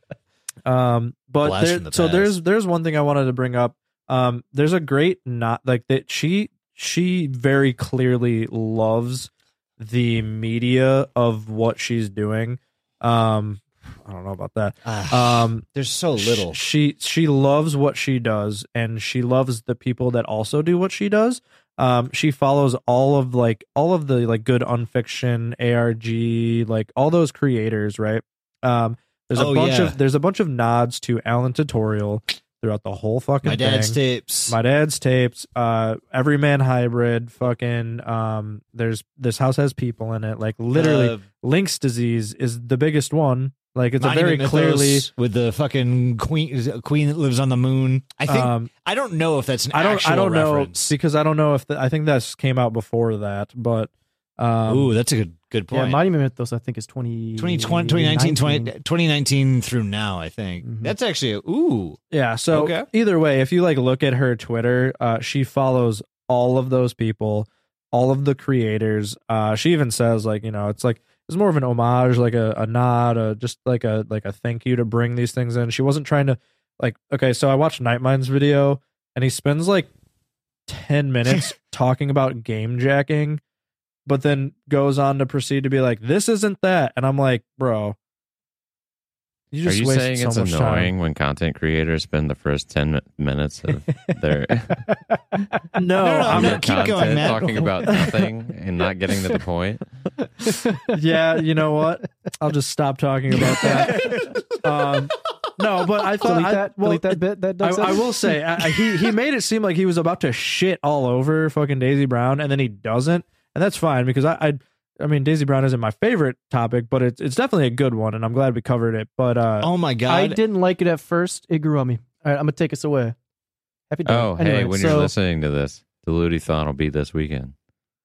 Um, but Blast there, from the so past. there's there's one thing I wanted to bring up. Um, there's a great not like that she she very clearly loves the media of what she's doing. Um, I don't know about that. Ah, Um, there's so little. sh- She she loves what she does, and she loves the people that also do what she does. Um, she follows all of like all of the like good unfiction, A R G, like all those creators, right? Um, there's a Oh, bunch yeah. of there's a bunch of nods to Alan Tutorial throughout the whole fucking My dad's thing. tapes. My dad's tapes, uh, Everyman Hybrid, fucking, um, there's this house has people in it. Like literally, Uh, Lynx disease is the biggest one. Like it's a Monument very Mythos clearly. with the fucking queen, is it a queen that lives on the moon. I think Um, I don't know if that's an I don't. actual I don't reference. know because I don't know if the, I think that's came out before that, but um, Ooh, that's a good good Yeah, point. Monument Mythos, I think, is twenty, twenty twenty, twenty nineteen, twenty, twenty nineteen through now, I think. Mhm. That's actually a, ooh. yeah. So Okay. either way, if you like look at her Twitter, uh, she follows all of those people, all of the creators. Uh, she even says like you know it's like. It's more of an homage, like a, a nod, a, just like a like a thank you to bring these things in. She wasn't trying to like okay, so I watched Nightmind's video and he spends like ten minutes talking about game jacking, but then goes on to proceed to be like, this isn't that. And I'm like, bro, you Are just you wasted saying so it's much annoying when content creators spend the first ten mi- minutes of their time. No, no, I'm no, their keep content going, Matt. talking about nothing and not getting to the point? yeah, you know what? I'll just stop talking about that. um, no, but I thought Delete I, that, well, delete that bit that I, Doug said. I will say I, I- he he made it seem like he was about to shit all over fucking Daisy Brown, and then he doesn't, and that's fine because I I, I mean Daisy Brown isn't my favorite topic, but it's it's definitely a good one, and I'm glad we covered it. But uh, Oh my god. I didn't like it at first. It grew on me. All right, I'm going to take us away. Happy day. Oh, Anyway, hey, when so, you're listening to this, the Ludi-thon will be this weekend.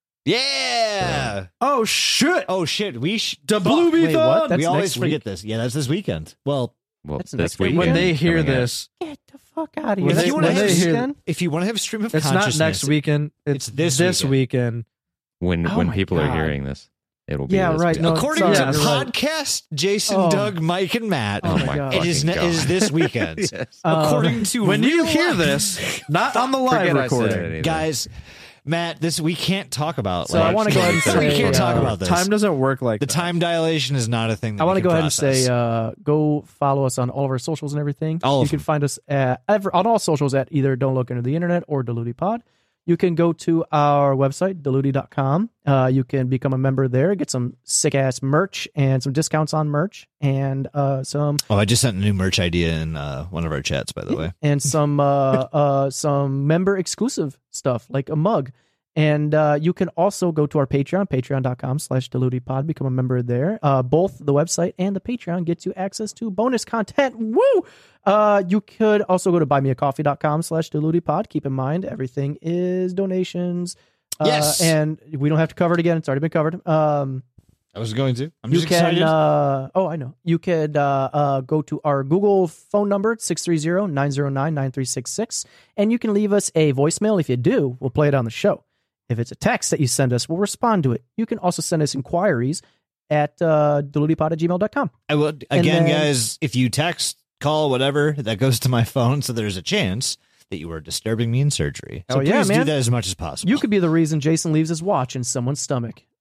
Yeah. oh shit, Oh shit. We sh- the fuck. Blue Wait, what? Thon. That's we always next forget week? this. Yeah, that's this weekend. Well, Well, That's this next weekend. weekend. When they hear coming up. this, Get the fuck out of When here. they- That's when next they hear- weekend? if you want to have stream of it's not consciousness, next weekend. It's, it's this this weekend. weekend. when Oh when my people God. are hearing this, it'll be Yeah, this right, weekend. no, According sorry, to you're right. podcast, Jason, Oh. Doug, Mike, and Matt, Oh Oh my my God. it is fucking it is God. this weekend. Yes. Uh, According to When you real hear life- this, not on the live Forget I said recording. anything. guys, Matt, this we can't talk about. So I wanna go ahead and we say, can't talk uh, about this. Time doesn't work like the that. time dilation is not a thing. That I want want to go ahead and say, uh, go follow us on all of our socials and everything. All you of can them. find us at ever, on all socials at either Don't Look Into the Internet or DelutiPod. You can go to our website, deluti dot com. Uh, you can become a member there, get some sick ass merch and some discounts on merch and uh, some oh, I just sent a new merch idea in uh, one of our chats, by the way. and some uh, uh, some member exclusive stuff like a mug. And uh, you can also go to our Patreon, patreon dot com slash delutipod, become a member there. Uh, both the website and the Patreon gets you access to bonus content. Woo! Uh, you could also go to buymeacoffee dot com slash delutipod. Keep in mind, everything is donations. Uh, Yes. And we don't have to cover it again. It's already been covered. Um, I was going to. I'm you just can, excited. uh, oh, I know. You could uh, uh, go to our Google phone number, six three zero, nine zero nine, nine three six six, and you can leave us a voicemail. If you do, we'll play it on the show. If it's a text that you send us, we'll respond to it. You can also send us inquiries at uh, delutipod at gmail dot com. I would again, then- guys. If you text, call, whatever, that goes to my phone, so there's a chance that you are disturbing me in surgery. So Oh, yeah, please do man. that as much as possible. You could be the reason Jason leaves his watch in someone's stomach.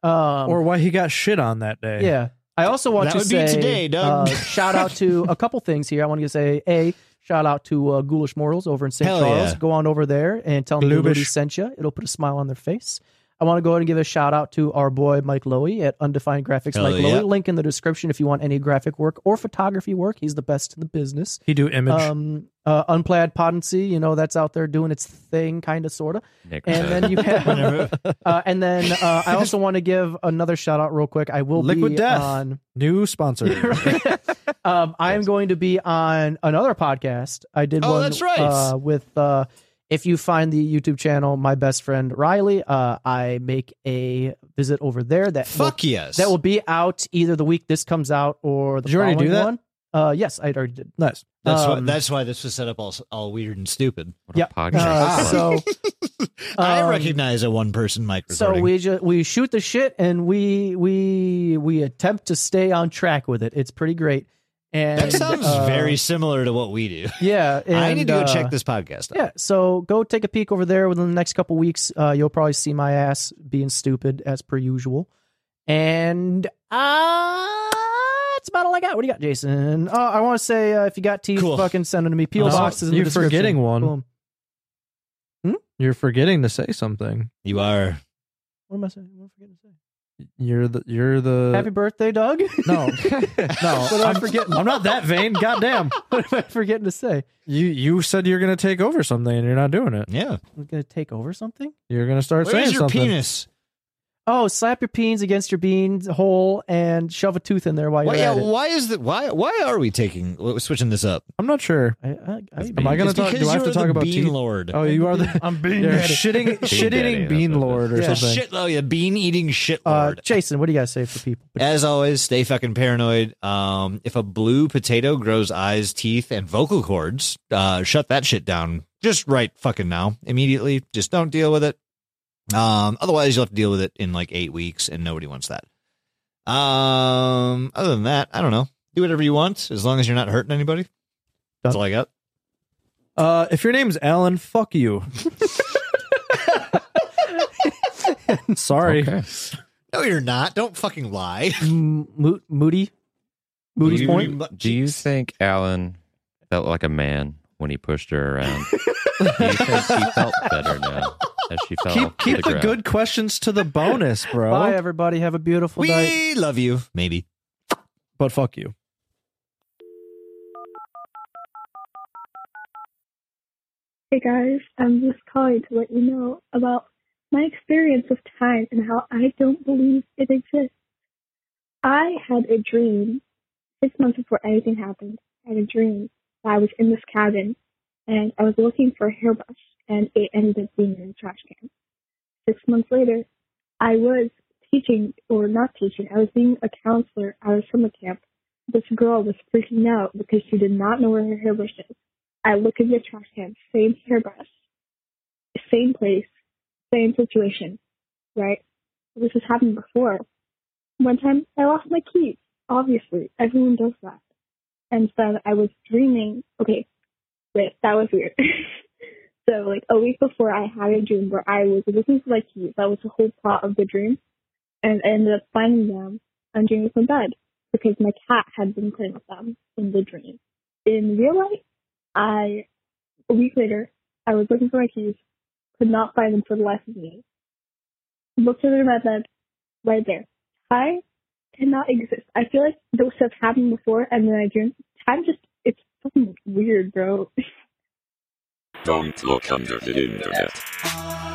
Um, or why he got shit on that day. yeah. I also want That to would be say today, Doug. Uh, shout out to a couple things here. I want to say a shout out to uh, Ghoulish Mortals over in Saint Hell Charles. yeah. Go on over there and tell them Gloobish. Gloobish sent you. It'll put a smile on their face. I want to go ahead and give a shout out to our boy Mike Lowy at Undefined Graphics. Hell Mike yeah. Lowy, link in the description if you want any graphic work or photography work. He's the best in the business. He do image. Um, uh, Unplaid Potency, you know, that's out there doing its thing, kind of, sort of. Nick And said. then you have, uh, and then uh, I also want to give another shout out real quick. I will Liquid be Death. on. New sponsor. um, I am going to be on another podcast. I did Oh, one that's right. uh, with. Uh, if you find the YouTube channel, my best friend Riley, uh, I make a visit over there. That Fuck will, yes. that will be out either the week this comes out or the Did you already following do that? one. Uh, yes, I already did. Nice. That's why. um, That's why this was set up all all weird and stupid. What a Yeah. podcast. Uh, so I Um, recognize a one person mic So recording. we just we shoot the shit and we we we attempt to stay on track with it. It's pretty great. And that sounds uh, very similar to what we do. yeah. And, I need to go uh, check this podcast out. Yeah, so go take a peek over there within the next couple weeks. Uh, you'll probably see my ass being stupid as per usual. And uh, that's about all I got. What do you got, Jason? Uh, I want to say uh, if you got teeth, Cool. fucking send them to me. P O No, boxes in the you're description. forgetting one. Boom. You're forgetting to say something. You are. What am I saying? What am I forgetting to say? You're the you're the Happy birthday, Doug. no no. What am I I'm forgetting? I'm not that vain. Goddamn. What am I forgetting to say? You you said you're gonna take over something and you're not doing it. Yeah. I'm going to take over something? You're gonna start Where's saying your something. penis? Oh, slap your peens against your bean hole and shove a tooth in there while you're Why, yeah, at it. why is that? Why why are we taking switching this up? I'm not sure. I, I, I, Am I gonna It's talk? because Do I have you're to talk the about bean teeth? lord. Oh, you are the. I'm being You're daddy. shitting shit daddy, eating that's bean what it lord or is. Yeah, something. shit, oh yeah, bean eating shit Uh, lord. Jason, what do you guys say for people? As always, stay fucking paranoid. Um, if a blue potato grows eyes, teeth, and vocal cords, uh, shut that shit down. Just right fucking now, immediately. Just don't deal with it. Um, otherwise you'll have to deal with it in like eight weeks, and nobody wants that. Um, other than that, I don't know. Do whatever you want, as long as you're not hurting anybody. That's all I got. Uh, if your name's Alan, fuck you. Sorry. Okay. No, you're not. Don't fucking lie. M- Mo- Moody? Moody's do point? you, do you think Alan felt like a man when he pushed her around? Do you think she felt better now as she fell Keep to keep the, the ground? good questions to the bonus, bro. Bye, everybody. Have a beautiful night. We love you. Maybe. But fuck you. Hey guys, I'm just calling to let you know about my experience with time and how I don't believe it exists. I had a dream six months before anything happened. I had a dream that I was in this cabin and I was looking for a hairbrush and it ended up being in a trash can. Six months later, I was teaching, or not teaching, I was being a counselor at a summer camp. This girl was freaking out because she did not know where her hairbrush is. I look in the trash can, same hairbrush, same place, same situation, right? This has happened before. One time, I lost my keys. Obviously, everyone does that. And then I was dreaming. Okay, wait, that was weird. So, like, a week before, I had a dream where I was looking for my keys. That was the whole plot of the dream. And I ended up finding them underneath my bed because my cat had been playing with them in the dream. In real life, I, a week later, I was looking for my keys, could not find them for the life of me. Looked under my bed, right there. Time cannot exist. I feel like those stuff happened before, and then I dreamed. Time just, it's fucking weird, bro. Don't look under the internet.